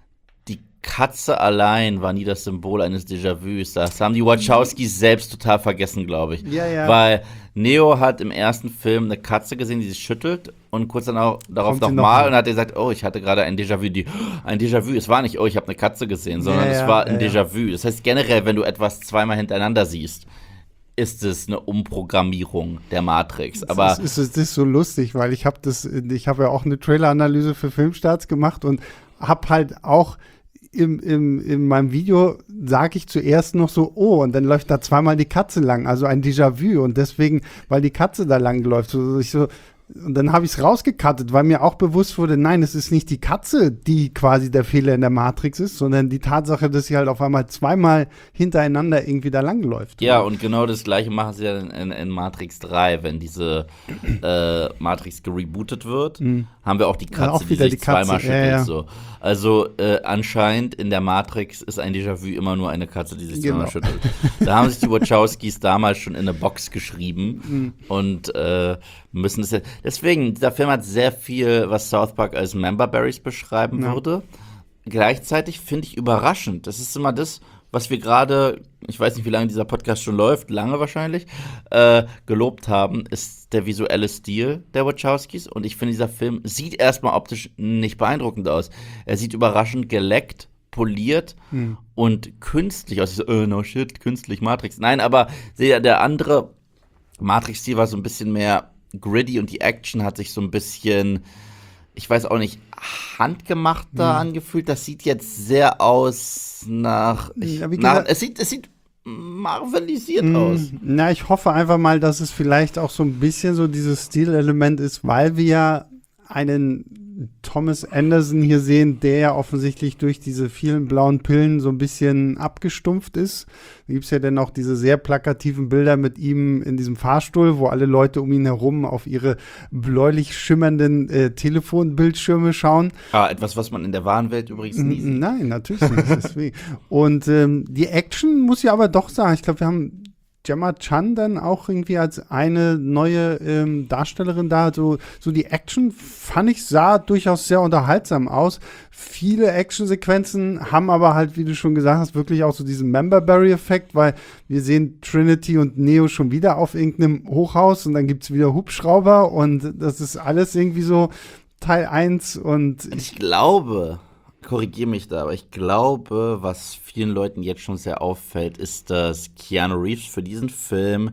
die Katze allein war nie das Symbol eines Déjà-vus. Das haben die Wachowskis selbst total vergessen, glaube ich. Ja, ja. Weil Neo hat im ersten Film eine Katze gesehen, die sich schüttelt und kurz danach, darauf Kommt sie nochmal noch und hat er gesagt, oh, ich hatte gerade ein Déjà-vu. Die, ein Déjà-vu, es war nicht, oh, ich habe eine Katze gesehen, sondern Ja, es ja, war ein ja, ja. Déjà-vu. Das heißt generell, wenn du etwas zweimal hintereinander siehst, ist es eine Umprogrammierung der Matrix. Aber das ist, das ist so lustig, weil ich habe das, ich habe ja auch eine Trailer-Analyse für Filmstarts gemacht und habe halt auch im, im, in meinem Video sage ich zuerst noch so, oh, und dann läuft da zweimal die Katze lang, also ein Déjà-vu und deswegen, weil die Katze da lang läuft, so, ich so, und dann habe ich es rausgekattet, weil mir auch bewusst wurde, nein, es ist nicht die Katze, die quasi der Fehler in der Matrix ist, sondern die Tatsache, dass sie halt auf einmal zweimal hintereinander irgendwie da lang läuft. ja, und genau das gleiche machen sie ja in, in, in Matrix drei, wenn diese äh, Matrix gerebootet wird, haben wir auch die Katze, Ja, auch die wieder sich die Katze, zweimal ja, schüttelt. ja. So. Also äh, anscheinend in der Matrix ist ein Déjà-vu immer nur eine Katze, die sich zweimal Genau. schüttelt. Da haben sich die Wachowskis damals schon in eine Box geschrieben Mhm. und äh, müssen das ja. Deswegen, dieser Film hat sehr viel, was South Park als Memberberries beschreiben Ja. würde. Gleichzeitig finde ich überraschend. Das ist immer das, was wir gerade, ich weiß nicht, wie lange dieser Podcast schon läuft, lange wahrscheinlich, äh, gelobt haben, ist der visuelle Stil der Wachowskis. Und ich finde, dieser Film sieht erstmal optisch nicht beeindruckend aus. Er sieht überraschend geleckt, poliert Hm. und künstlich aus. Ich so, äh, no shit, künstlich, Matrix. Nein, aber der, der andere Matrix-Stil war so ein bisschen mehr gritty und die Action hat sich so ein bisschen, ich weiß auch nicht, handgemachter Hm. angefühlt. Das sieht jetzt sehr aus nach, ich, Ja, wie nach gesagt- es sieht, es sieht marvelisiert Mm, aus. Na, ich hoffe einfach mal, dass es vielleicht auch so ein bisschen so dieses Stilelement ist, weil wir ja einen Thomas Anderson hier sehen, der ja offensichtlich durch diese vielen blauen Pillen so ein bisschen abgestumpft ist. Da gibt es ja dann auch diese sehr plakativen Bilder mit ihm in diesem Fahrstuhl, wo alle Leute um ihn herum auf ihre bläulich schimmernden äh, Telefonbildschirme schauen. Ah, etwas, was man in der wahren Welt übrigens nie sieht. Nein, natürlich nicht. Deswegen. Und ähm, die Action muss ich aber doch sagen, ich glaube, wir haben Gemma Chan dann auch irgendwie als eine neue ähm, Darstellerin da. So, so die Action fand ich, sah durchaus sehr unterhaltsam aus. Viele Actionsequenzen haben aber halt, wie du schon gesagt hast, wirklich auch so diesen Memberberry-Effekt, weil wir sehen Trinity und Neo schon wieder auf irgendeinem Hochhaus und dann gibt es wieder Hubschrauber und das ist alles irgendwie so Teil eins und ich, ich glaube, korrigiere mich da, aber ich glaube, was vielen Leuten jetzt schon sehr auffällt, ist, dass Keanu Reeves für diesen Film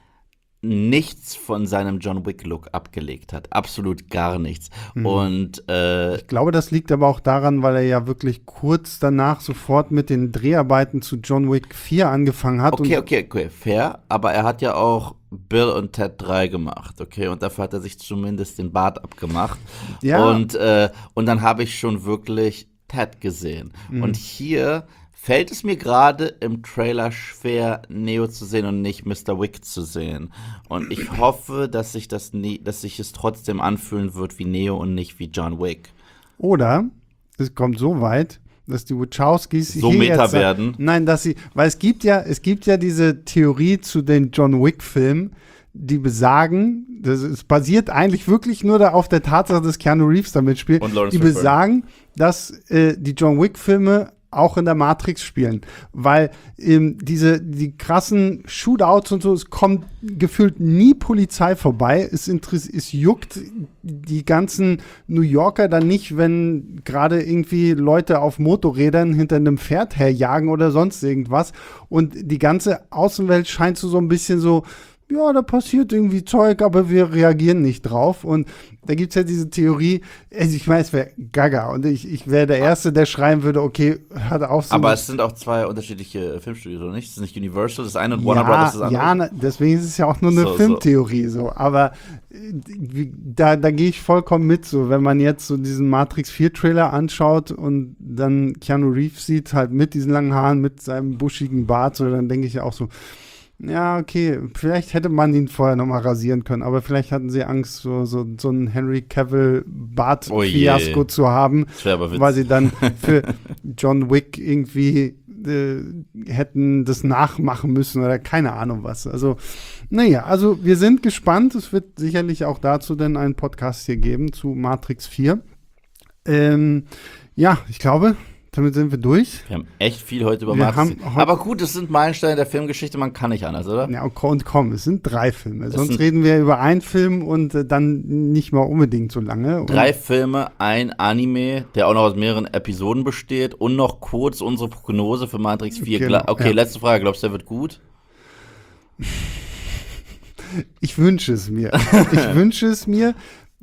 nichts von seinem John Wick-Look abgelegt hat. Absolut gar nichts. Mhm. Und äh, ich glaube, das liegt aber auch daran, weil er ja wirklich kurz danach sofort mit den Dreharbeiten zu John Wick vier angefangen hat. Okay, und okay, okay, fair. Aber er hat ja auch Bill und Ted drei gemacht, okay? Und dafür hat er sich zumindest den Bart abgemacht. Ja. Und, äh, und dann habe ich schon wirklich Ted gesehen. Mhm. Und hier fällt es mir gerade im Trailer schwer, Neo zu sehen und nicht Mister Wick zu sehen. Und ich hoffe, dass sich das nie, dass sich es trotzdem anfühlen wird wie Neo und nicht wie John Wick. Oder es kommt so weit, dass die Wachowskis so meta jetzt, werden. Nein, dass sie, weil es gibt ja, es gibt ja diese Theorie zu den John Wick-Filmen, die besagen, das ist basiert eigentlich wirklich nur da auf der Tatsache, dass Keanu Reeves da mitspielt, und Lawrence die Fishburne. besagen, dass äh, die John Wick-Filme auch in der Matrix spielen, weil ähm, diese die krassen Shootouts und so, es kommt gefühlt nie Polizei vorbei, es, interess- es juckt die ganzen New Yorker dann nicht, wenn gerade irgendwie Leute auf Motorrädern hinter einem Pferd herjagen oder sonst irgendwas und die ganze Außenwelt scheint so, so ein bisschen so, ja, da passiert irgendwie Zeug, aber wir reagieren nicht drauf. Und da gibt es ja diese Theorie, also ich meine, es wäre gaga. Und ich, ich wäre der Erste, der schreiben würde, okay, hat auch so. Aber es sind auch zwei unterschiedliche Filmstudios, oder nicht? Es ist nicht Universal, das eine und Warner ja, Brothers das andere. Ja, na, deswegen ist es ja auch nur eine so, Filmtheorie so. so. Aber äh, da, da gehe ich vollkommen mit. So, wenn man jetzt so diesen Matrix vier Trailer anschaut und dann Keanu Reeves sieht, halt mit diesen langen Haaren, mit seinem buschigen Bart, so, dann denke ich ja auch so, ja, okay, vielleicht hätte man ihn vorher nochmal rasieren können, aber vielleicht hatten sie Angst, so, so, so einen Henry Cavill-Bart-Fiasko oh zu haben, weil sie dann für John Wick irgendwie äh, hätten das nachmachen müssen oder keine Ahnung was. Also, naja, also wir sind gespannt. Es wird sicherlich auch dazu dann einen Podcast hier geben zu Matrix vier. Ähm, ja, ich glaube, damit sind wir durch. Wir haben echt viel heute über wir Matrix. Aber gut, es sind Meilensteine der Filmgeschichte, man kann nicht anders, oder? Ja, und komm, es sind drei Filme. Es Sonst reden wir über einen Film und äh, dann nicht mal unbedingt so lange. Drei Filme, ein Anime, der auch noch aus mehreren Episoden besteht und noch kurz unsere Prognose für Matrix vier. Genau, okay, ja. Letzte Frage. Glaubst du, der wird gut? Ich wünsche es mir. Ich wünsche es mir.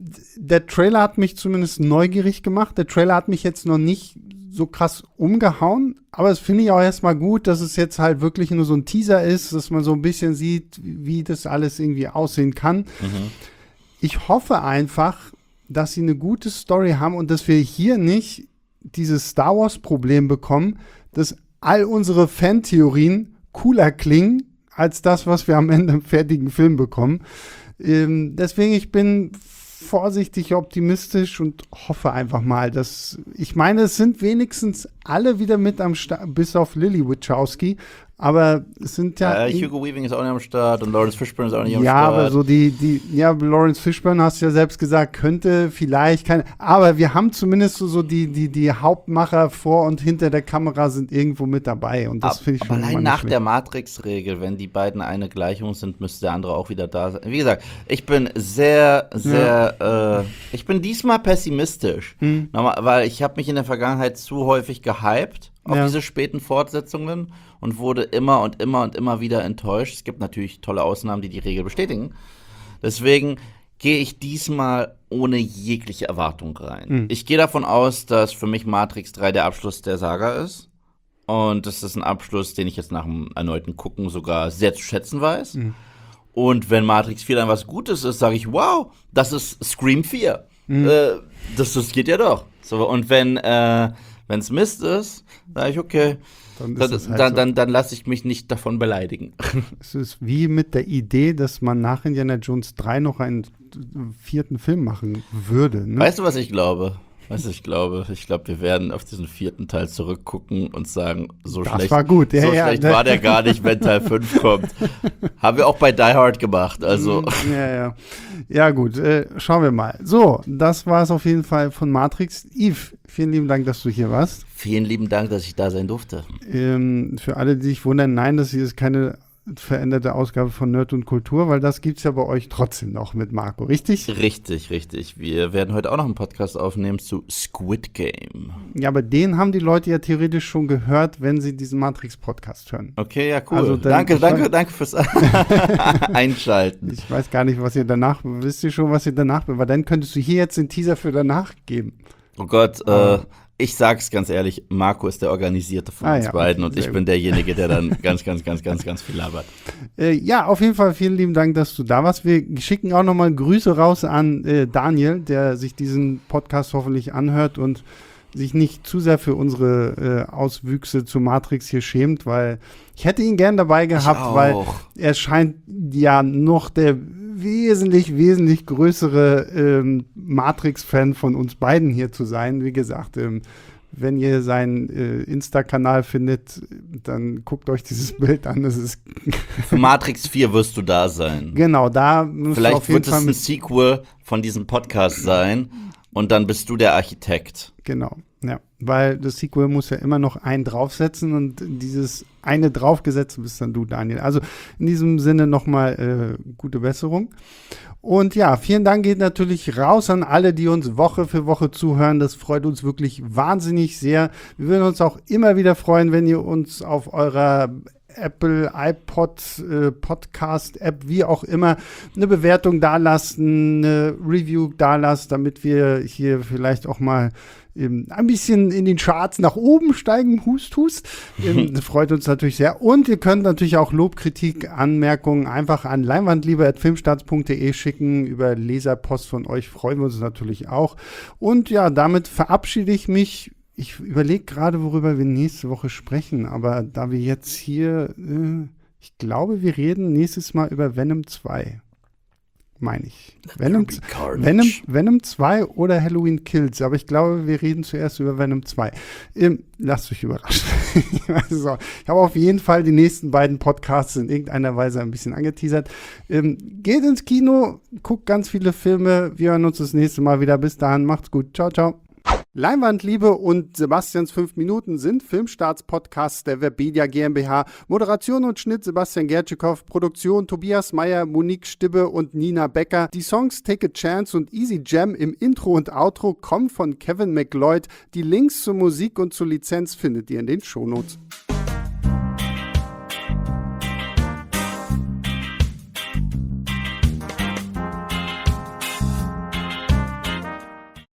Der Trailer hat mich zumindest neugierig gemacht. Der Trailer hat mich jetzt noch nicht so krass umgehauen, aber das finde ich auch erstmal gut, dass es jetzt halt wirklich nur so ein Teaser ist, dass man so ein bisschen sieht, wie das alles irgendwie aussehen kann. Mhm. Ich hoffe einfach, dass sie eine gute Story haben und dass wir hier nicht dieses Star Wars-Problem bekommen, dass all unsere Fantheorien cooler klingen als das, was wir am Ende im fertigen Film bekommen. Ähm, deswegen, ich bin vorsichtig optimistisch und hoffe einfach mal, dass, ich meine, es sind wenigstens alle wieder mit am Start, bis auf Lily Wachowski, aber es sind ja... Äh, Hugo Weaving ist auch nicht am Start und Lawrence Fishburne ist auch nicht am ja, Start. Ja, aber so die, die, ja, Lawrence Fishburne, hast du ja selbst gesagt, könnte vielleicht, keine, aber wir haben zumindest so, so die, die, die Hauptmacher vor und hinter der Kamera sind irgendwo mit dabei und das finde ich schon aber allein nach der Matrix-Regel, wenn die beiden eine Gleichung sind, müsste der andere auch wieder da sein. Wie gesagt, ich bin sehr, sehr, ja. äh, ich bin diesmal pessimistisch, hm. Nochmal, weil ich habe mich in der Vergangenheit zu häufig gehypt auf ja. diese späten Fortsetzungen und wurde immer und immer und immer wieder enttäuscht. Es gibt natürlich tolle Ausnahmen, die die Regel bestätigen. Deswegen gehe ich diesmal ohne jegliche Erwartung rein. Mhm. Ich gehe davon aus, dass für mich Matrix drei der Abschluss der Saga ist. Und das ist ein Abschluss, den ich jetzt nach dem erneuten Gucken sogar sehr zu schätzen weiß. Mhm. Und wenn Matrix vier dann was Gutes ist, sage ich, wow, das ist Scream vier. Mhm. Äh, das, das geht ja doch. So, und wenn äh, es Mist ist, sage ich, okay, Dann, dann, halt dann, so. dann, dann lasse ich mich nicht davon beleidigen. Es ist wie mit der Idee, dass man nach Indiana Jones drei noch einen vierten Film machen würde. Ne? Weißt du, was ich glaube? Weißt du, ich glaube, ich glaube, wir werden auf diesen vierten Teil zurückgucken und sagen, so das schlecht, war, gut. Ja, so ja, schlecht ja. war der gar nicht, wenn Teil fünf kommt. Haben wir auch bei Die Hard gemacht, also. Ja, ja. Ja, gut, äh, schauen wir mal. So, das war es auf jeden Fall von Matrix. Yves, vielen lieben Dank, dass du hier warst. Vielen lieben Dank, dass ich da sein durfte. Ähm, für alle, die sich wundern, nein, das hier ist keine veränderte Ausgabe von Nerd und Kultur, weil das gibt's ja bei euch trotzdem noch mit Marco, richtig? Richtig, richtig. Wir werden heute auch noch einen Podcast aufnehmen zu Squid Game. Ja, aber den haben die Leute ja theoretisch schon gehört, wenn sie diesen Matrix-Podcast hören. Okay, ja, cool. Also dann- danke, ich danke, weiß- danke fürs Einschalten. Ich weiß gar nicht, was ihr danach, wisst ihr schon, was ihr danach, weil dann könntest du hier jetzt den Teaser für danach geben. Oh Gott, Ah. äh, ich sag's ganz ehrlich, Marco ist der Organisierte von Ah, uns ja, beiden okay, und ich sehr bin derjenige, der dann ganz, ganz, ganz, ganz, ganz viel labert. Äh, ja, auf jeden Fall vielen lieben Dank, dass du da warst. Wir schicken auch nochmal Grüße raus an äh, Daniel, der sich diesen Podcast hoffentlich anhört und sich nicht zu sehr für unsere äh, Auswüchse zu Matrix hier schämt, weil ich hätte ihn gern dabei gehabt, ich weil auch. er scheint ja noch der wesentlich, wesentlich größere ähm, Matrix-Fan von uns beiden hier zu sein. Wie gesagt, ähm, wenn ihr seinen äh, Insta-Kanal findet, dann guckt euch dieses Bild an. Das ist Für Matrix vier wirst du da sein. genau, da müsst ihr auf Vielleicht jeden wird es Fall ein mit, Sequel von diesem Podcast sein und dann bist du der Architekt. genau, ja, weil das Sequel muss ja immer noch einen draufsetzen und dieses eine draufgesetzt bist dann du, Daniel. Also in diesem Sinne nochmal äh, gute Besserung. Und ja, vielen Dank geht natürlich raus an alle, die uns Woche für Woche zuhören. Das freut uns wirklich wahnsinnig sehr. Wir würden uns auch immer wieder freuen, wenn ihr uns auf eurer Apple, iPod, äh, Podcast-App, wie auch immer, eine Bewertung dalassen, eine Review dalassen, damit wir hier vielleicht auch mal ähm, ein bisschen in den Charts nach oben steigen. Hust, hust. Ähm, das freut uns natürlich sehr. Und ihr könnt natürlich auch Lob, Kritik, Anmerkungen einfach an leinwandliebe at filmstarts punkt de schicken. Über Leserpost von euch freuen wir uns natürlich auch. Und ja, damit verabschiede ich mich. Ich überlege gerade, worüber wir nächste Woche sprechen, aber da wir jetzt hier, äh, ich glaube, wir reden nächstes Mal über Venom zwei. Meine ich. Venom, There be carnage. Venom, Venom zwei oder Halloween Kills, aber ich glaube, wir reden zuerst über Venom zwei. Ähm, lasst euch überraschen. Also, ich habe auf jeden Fall die nächsten beiden Podcasts in irgendeiner Weise ein bisschen angeteasert. Ähm, geht ins Kino, guckt ganz viele Filme. Wir hören uns das nächste Mal wieder. Bis dahin, macht's gut. Ciao, ciao. Leinwandliebe und Sebastians fünf Minuten sind Filmstarts-Podcasts der Webedia GmbH. Moderation und Schnitt Sebastian Gertschikow, Produktion Tobias Meyer, Monique Stibbe und Nina Becker. Die Songs Take a Chance und Easy Jam im Intro und Outro kommen von Kevin MacLeod. Die Links zur Musik und zur Lizenz findet ihr in den Shownotes.